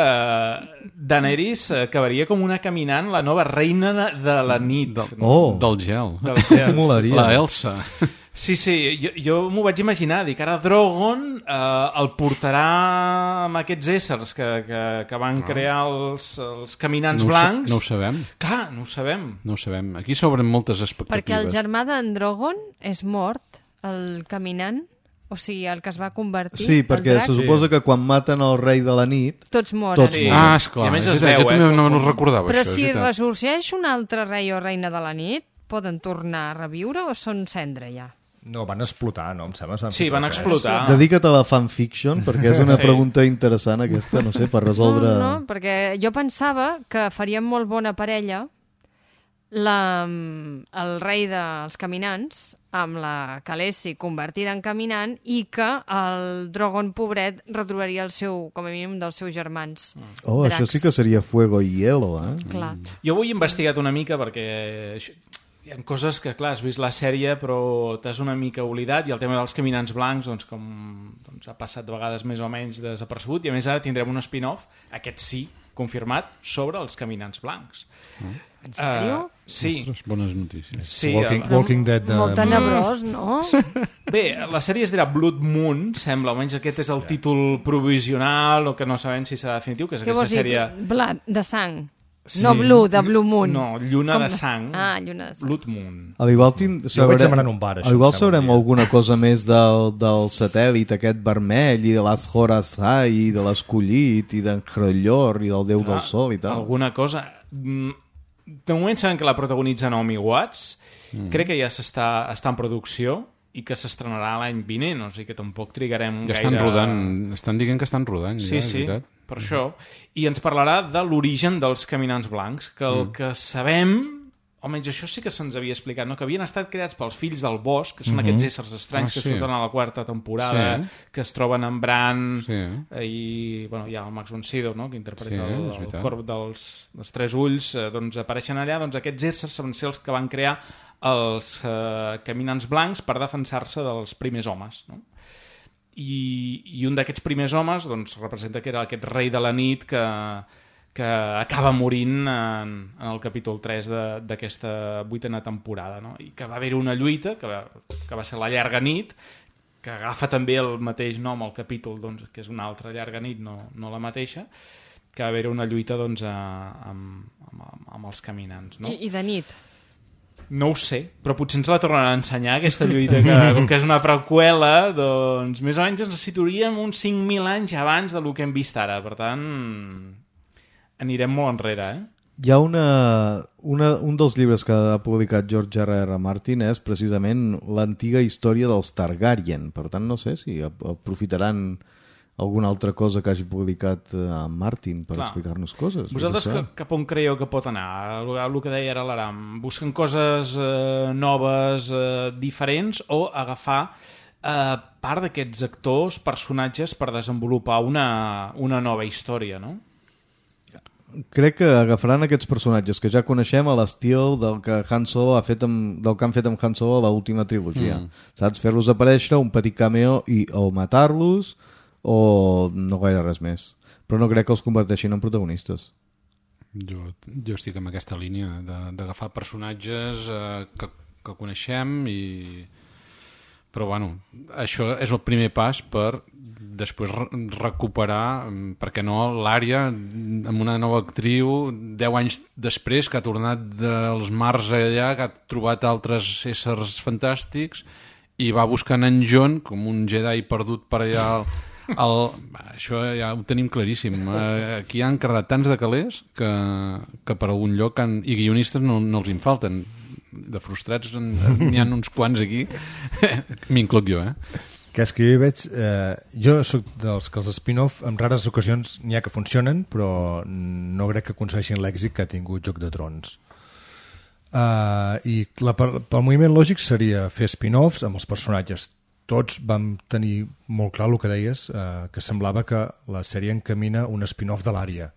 Daenerys acabaria com una caminant, la nova reina de, de la nit. Del, oh. del gel. Del gel. Molaria. La Elsa. Sí, sí, jo, jo m'ho vaig imaginar, dic, ara Drogon eh, el portarà amb aquests éssers que, que, que van no. crear els, els caminants no blancs. No ho sabem. Clar, no ho sabem. No ho sabem. Aquí s'obren moltes expectatives. Perquè el germà d'en Drogon és mort, el caminant, o sigui, el que es va convertir. Sí, perquè se suposa sí. que quan maten el rei de la nit... Tots moren. Tots sí. moren. Ah, esclar. I a més és es veritat, veu, jo també eh? no, no recordava Però això. si ressorgeix un altre rei o reina de la nit, poden tornar a reviure o són cendra ja? No, van explotar, no? Em sembla. Van Sí, van explotar. Dedica't a la fanfiction, perquè és una Sí. pregunta interessant aquesta, no sé, per resoldre... No, no, perquè jo pensava que faríem molt bona parella la, el rei dels caminants amb la Khaleesi convertida en caminant i que el Drogon pobret retrobaria el seu, com a mínim, dels seus germans. Oh, dracs. això sí que seria fuego i hielo, eh? Clar. Jo ho he investigat una mica perquè això, hi ha coses que, clar, has vist la sèrie però t'has una mica oblidat i el tema dels caminants blancs, doncs, com doncs, ha passat de vegades més o menys desapercebut i a més ara tindrem un spin-off, aquest sí, confirmat, sobre els caminants blancs. Mm. En sèrio? Uh, sí. Ostres, bones notícies. Sí, Walking, el- Walking Dead... De... Molt tenebrós, no? Bé, la sèrie es dirà Blood Moon, sembla, almenys aquest és el títol provisional o que no sabem si serà definitiu, que és Què vols aquesta dir? sèrie... Blood, de sang. Sí. No Blue, de Blue Moon. No, lluna Com de sang. Ah, lluna de sang. Blood Moon. A l'igual tin... Jo vaig demanar en un bar, això, a l'igual em sembla, sabrem un dia. alguna cosa més del, del satèl·lit aquest vermell i de les Horas High i de l'escollit i d'en Hrollor i del Déu del Sol i tal. Alguna cosa... Mm, De moment sabem que la protagonitza Naomi Watts, mm. crec que ja s'està està en producció i que s'estrenarà l'any vinent, o sigui que tampoc trigarem Ja gaire... estan rodant, estan dient que estan rodant. Sí, ja, és sí, veritat. per això. I ens parlarà de l'origen dels caminants blancs, que el mm. que sabem, almenys això sí que se'ns havia explicat, no? Que havien estat creats pels fills del bosc, que són mm-hmm. aquests éssers estranys Ah, que sí. surten a la quarta temporada, Sí. que es troben en Bran, Sí. i bueno, hi ha el Max von Sydow, no? Que interpreta Sí, el, és el veritat. corp dels, dels tres ulls, eh, doncs apareixen allà, doncs aquests éssers van ser els que van crear els eh, caminants blancs per defensar-se dels primers homes, no? I, i un d'aquests primers homes doncs, representa que era aquest rei de la nit que, que acaba morint en, en el capítol tres de- d'aquesta vuitena temporada, no? I que va haver una lluita, que va, que va ser la llarga nit, que agafa també el mateix nom al capítol, doncs, que és una altra llarga nit, no, no la mateixa, que va haver una lluita doncs, a, amb, amb, amb els caminants. No? I, I de nit. No ho sé, però potser ens la tornaran a ensenyar, aquesta lluita, que com que és una preqüela, doncs més o menys ens situaríem uns cinc mil anys abans del que hem vist ara. Per tant, anirem molt enrere, eh? Hi ha una, una, un dels llibres que ha publicat George R R. Martin és precisament l'antiga història dels Targaryen. Per tant, no sé si aprofitaran alguna altra cosa que hagi publicat en Martin per Clar. explicar-nos coses. Vosaltres que, cap on creieu que pot anar? El, el que deia ara l'Aram. Busquen coses eh, noves, eh, diferents, o agafar eh, part d'aquests actors, personatges, per desenvolupar una, una nova història, no? Crec que agafaran aquests personatges que ja coneixem a l'estil del que Han Solo ha fet amb, del que han fet amb Han Solo a l'última trilogia. Mm. Saps? Fer-los aparèixer, un petit cameo i o matar-los o no gaire res més. Però no crec que els converteixin en protagonistes. Jo, jo estic en aquesta línia d'agafar personatges eh, que, que coneixem i... Però bueno, això és el primer pas per després recuperar, per què no, l'àrea amb una nova actriu deu anys després, que ha tornat dels mars allà, que ha trobat altres éssers fantàstics i va buscant en Jon com un Jedi perdut per allà al, el... Això ja ho tenim claríssim. Aquí han quedat tants de calés que, que per algun lloc han... i guionistes no, no els en falten. De frustrats n'hi ha uns quants aquí. M'incloc jo, eh? Que és que jo veig... Eh, jo soc dels que els spin-off en rares ocasions n'hi ha que funcionen, però no crec que aconsegueixin l'èxit que ha tingut Joc de Trons. Uh, I la, pel moviment lògic seria fer spin-offs amb els personatges. Tots vam tenir molt clar el que deies, eh, que semblava que la sèrie encamina un spin-off de l'àrea.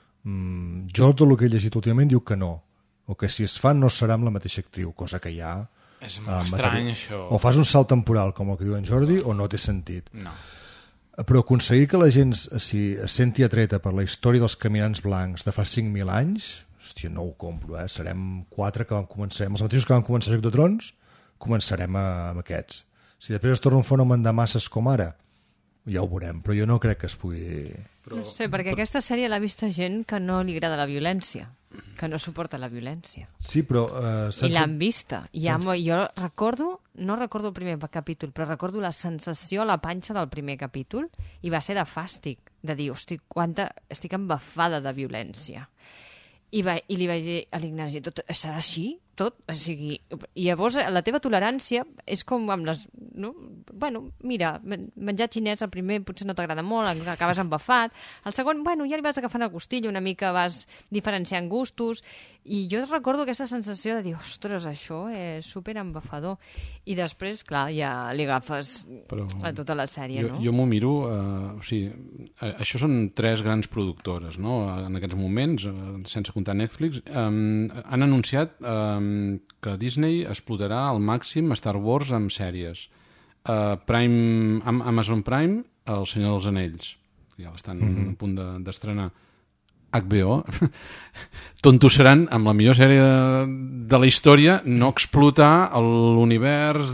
Mm, jo tot el que he llegit últimament diu que no, o que si es fa no serà amb la mateixa actriu, cosa que hi ha. És molt estrany, això. O fas un salt temporal, com el que diu en Jordi, o no té sentit. No. Però aconseguir que la gent si es senti atreta per la història dels caminants blancs de fa cinc mil anys, hòstia, no ho compro, eh? Serem quatre que vam començar, els mateixos que vam començar Joc de Trons, començarem a, amb aquests. Si després es torna un fenomen de masses com ara, ja ho veurem, però jo no crec que es pugui... Però... No sé, perquè però... aquesta sèrie l'ha vista gent que no li agrada la violència, que no suporta la violència. Sí, però... Uh, sense... I l'han vista. I ja, sense... Jo recordo, no recordo el primer capítol, però recordo la sensació a la panxa del primer capítol i va ser de fàstic, de dir, hosti, quanta... estic embafada de violència. I, va, i li vaig dir a l'Ignasi, tot serà així? Tot? O sigui, i llavors la teva tolerància és com amb les... No? Bueno, mira, menjar xinès el primer potser no t'agrada molt, acabes embafat. El segon, bueno, ja li vas agafant el gustillo, una mica vas diferenciant gustos. I jo recordo aquesta sensació de dir, ostres, això és super embafador. I després, clar, ja li agafes Però a tota la sèrie, jo, no? Jo m'ho miro, eh, o sigui, eh, això són tres grans productores, no? En aquests moments, eh, sense comptar Netflix, eh, han anunciat eh, que Disney explotarà al màxim Star Wars amb sèries. Uh, Prime, Amazon Prime, El Senyor dels Anells, ja l'estan mm-hmm. a punt de, d'estrenar. H B O tontosseran amb la millor sèrie de, de la història no explotar l'univers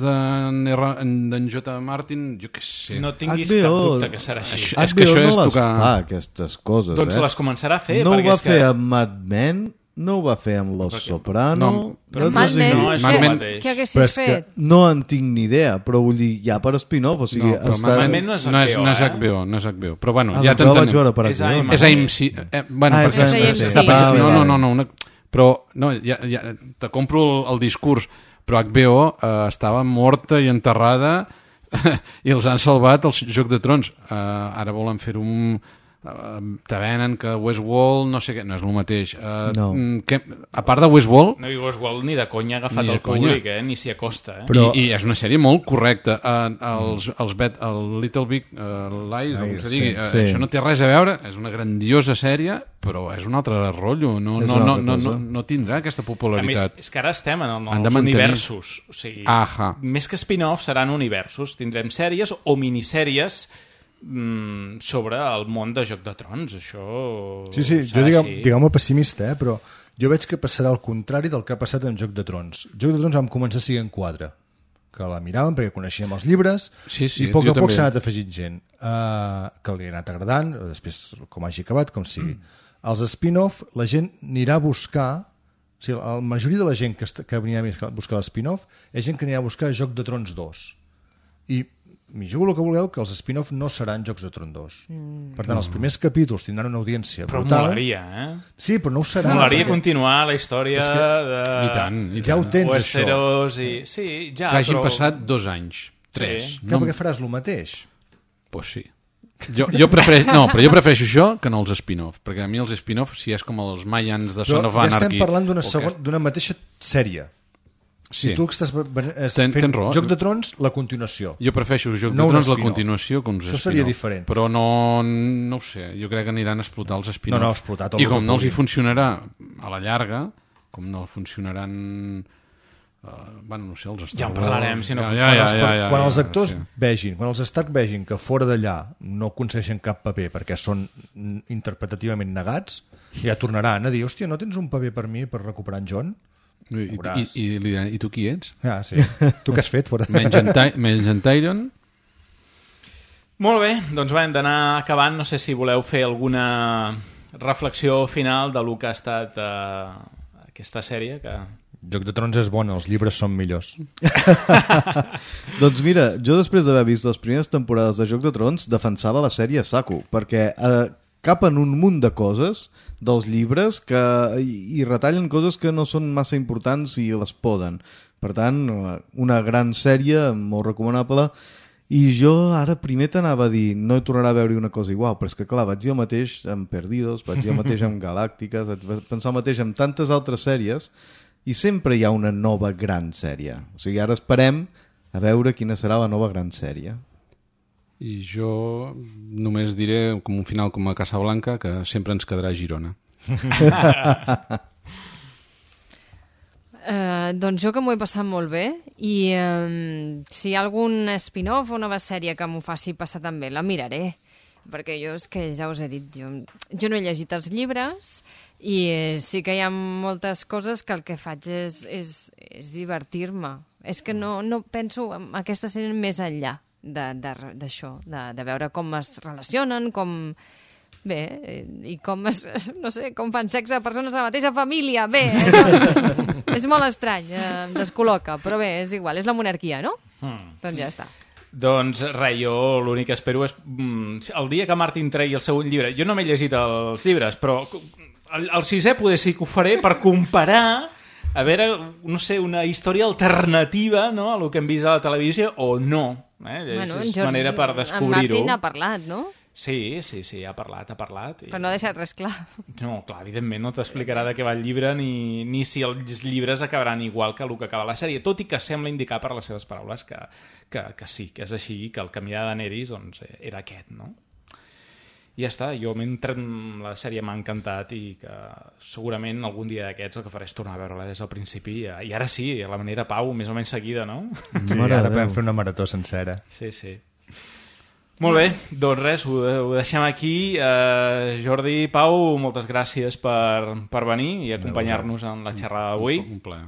d'en J. Martin, jo què sé. No tinguis H B O, cap dubte que serà així. H B O és que això no és les tocar... fa, aquestes coses. Doncs eh? les començarà a fer. No ho va és fer que... amb Mad Men, no ho va fer amb Los Soprano... No, però Mad Men, no, és què, Men... què haguessis fet? No en tinc ni idea, però vull dir, ja per spin-off, o sigui... No, però està... Mad Men no és H B O, no és, no és eh? H B O, no és H B O. Però bueno, ah, ja doncs t'entenem. veure per H B O. És A M C. Eh, bueno, ah, perquè... és A M C. Ah, no, no, no, no, una... però no, ja, ja, te compro el, el discurs, però H B O eh, estava morta i enterrada i els han salvat el Joc de Trons. Eh, ara volen fer un... te venen que Westworld no sé què, no és el mateix uh, no. que, a part de Westworld no, i Westworld ni de conya ha agafat el conya. públic eh? Ni s'hi acosta eh? Però... I, i és una sèrie molt correcta uh, els, els bet, el Little Big uh, Lies, com se digui, sí, uh, sí. Això no té res a veure, és una grandiosa sèrie però és un altre rotllo no, no, no, no, no, no tindrà aquesta popularitat. A més, és que ara estem en, el, en els universos, o sigui, més que spin-off seran universos, tindrem sèries o minissèries sobre el món de Joc de Trons, això... Sí, sí, jo diguem, diguem-me pessimista, eh? Però jo veig que passarà al contrari del que ha passat amb Joc de Trons. Joc de Trons vam començar sent quatre, que la miràvem perquè coneixíem els llibres, sí, sí, i a poc a poc també. s'ha anat afegint gent, uh, que li ha anat agradant, després com hagi acabat, com sigui. Mm. Els spin-off, la gent anirà a buscar, o sigui, la majoria de la gent que, que anirà a buscar l'spin-off és gent que anirà a buscar Joc de Trons dos. I m'hi jugo el que vulgueu, que els spin-off no seran Jocs de Tron dos. Mm. Per tant, els primers capítols tindran una audiència però brutal. Però molaria, eh? Sí, però no ho serà. Molaria perquè... continuar la història és que... de... I tant, i tant. Ja ho tens, Westeros això. I... Sí, ja, que hagin però... passat dos anys, tres. Sí. No, perquè faràs el mateix. Pues sí. Jo, jo prefereixo, no, però jo prefereixo això que no els spin-off, perquè a mi els spin-off, si és com els Mayans de Son però of Anarchy... ja estem parlant d'una que... segon... mateixa sèrie. Sí. Si tu estàs ten, fent raó. Joc de Trons, la continuació. Jo prefereixo Joc no de Trons la continuació que uns Això spin-off. seria diferent. Però no, no ho sé, jo crec que aniran a explotar els spin-off. No, no, explotar tot I el com que no els hi puguin. funcionarà a la llarga, com no funcionaran... Uh, bueno, no sé, els Star Ja en parlarem, si no ja, funciona. ja, ja, ja, ja, quan ja, els actors sí. vegin, quan els Stark vegin que fora d'allà no aconsegueixen cap paper perquè són interpretativament negats, ja tornaran a dir, hòstia, no tens un paper per mi per recuperar en John? I, i, i, li diran, i tu qui ets? Ah, sí. Tu què has fet? Fora? Menys en Tyrion? Molt bé, doncs va, hem d'anar acabant. No sé si voleu fer alguna reflexió final de lo que ha estat eh, aquesta sèrie. Que... Joc de Trons és bon, els llibres són millors. Doncs mira, jo després d'haver vist les primeres temporades de Joc de Trons defensava la sèrie a saco, perquè eh, capen un munt de coses dels llibres que, i, i retallen coses que no són massa importants i les poden. Per tant, una gran sèrie, molt recomanable. I jo ara primer t'anava a dir no hi tornarà a veure una cosa igual, però és que clar, vaig dir el mateix amb Perdidos, vaig dir el mateix amb Galàctiques, vaig pensar el mateix amb tantes altres sèries, i sempre hi ha una nova gran sèrie. O sigui, ara esperem a veure quina serà la nova gran sèrie. I jo només diré, com un final com a Casablanca, que sempre ens quedarà a Girona. Uh, doncs jo que m'ho he passat molt bé i um, si hi ha algun spin-off o nova sèrie que m'ho faci passar també, la miraré, perquè jo és que ja us he dit, jo, jo no he llegit els llibres i eh, sí que hi ha moltes coses que el que faig és, és, és divertir-me. És que no, no penso en aquesta sèrie més enllà d'això, de, de, de, de veure com es relacionen, com... Bé, i com es, no sé, com fan sexe persones a la mateixa família. Bé, és, és molt estrany, em descol·loca, però bé, és igual, és la monarquia, no? Mm. Doncs ja està. Doncs res, jo l'únic que espero és mm, el dia que Martin tregui el segon llibre. Jo no m'he llegit els llibres, però el, el sisè poder sí que ho faré per comparar, a veure, no sé, una història alternativa, no?, a el que hem vist a la televisió o no. Eh? Bueno, és George, manera per descobrir-ho. En Martin ha parlat, no? Sí, sí, sí, ha parlat, ha parlat. I... Però no ha deixat res clar. No, clar, evidentment no t'explicarà de què va el llibre ni, ni si els llibres acabaran igual que el que acaba la sèrie, tot i que sembla indicar per les seves paraules que, que, que sí, que és així, que el camí de Daenerys doncs, era aquest, no? I ja està, jo mentre la sèrie m'ha encantat i que segurament algun dia d'aquests el que faré és tornar a veure-la des del principi i, i ara sí, a la manera Pau, més o menys seguida, no? Sí, ara podem fer una marató sencera. Sí, sí. Molt bé, doncs res, ho, ho deixem aquí. Uh, Jordi, Pau, moltes gràcies per, per venir i acompanyar-nos en la xerrada d'avui. Un plaer.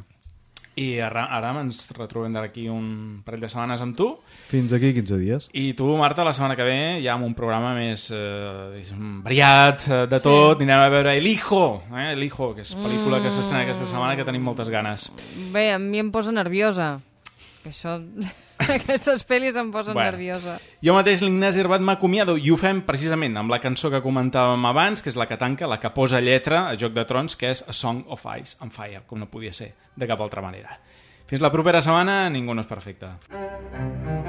I ara, ara ens retrobem d'aquí un parell de setmanes amb tu. Fins aquí quinze dies. I tu, Marta, la setmana que ve ja amb un programa més eh, variat de tot. Sí. Anirem a veure El Hijo, eh? El Hijo, que és pel·lícula que s'estrena aquesta setmana que tenim moltes ganes. Bé, a mi em posa nerviosa. Que això... Aquestes pel·lis em posen bueno, nerviosa. Jo mateix, l'Ignasi Herbat, m'acomiado i ho fem precisament amb la cançó que comentàvem abans, que és la que tanca, la que posa lletra a Joc de Trons, que és A Song of Ice and Fire, com no podia ser de cap altra manera. Fins la propera setmana, ningú no és perfecte.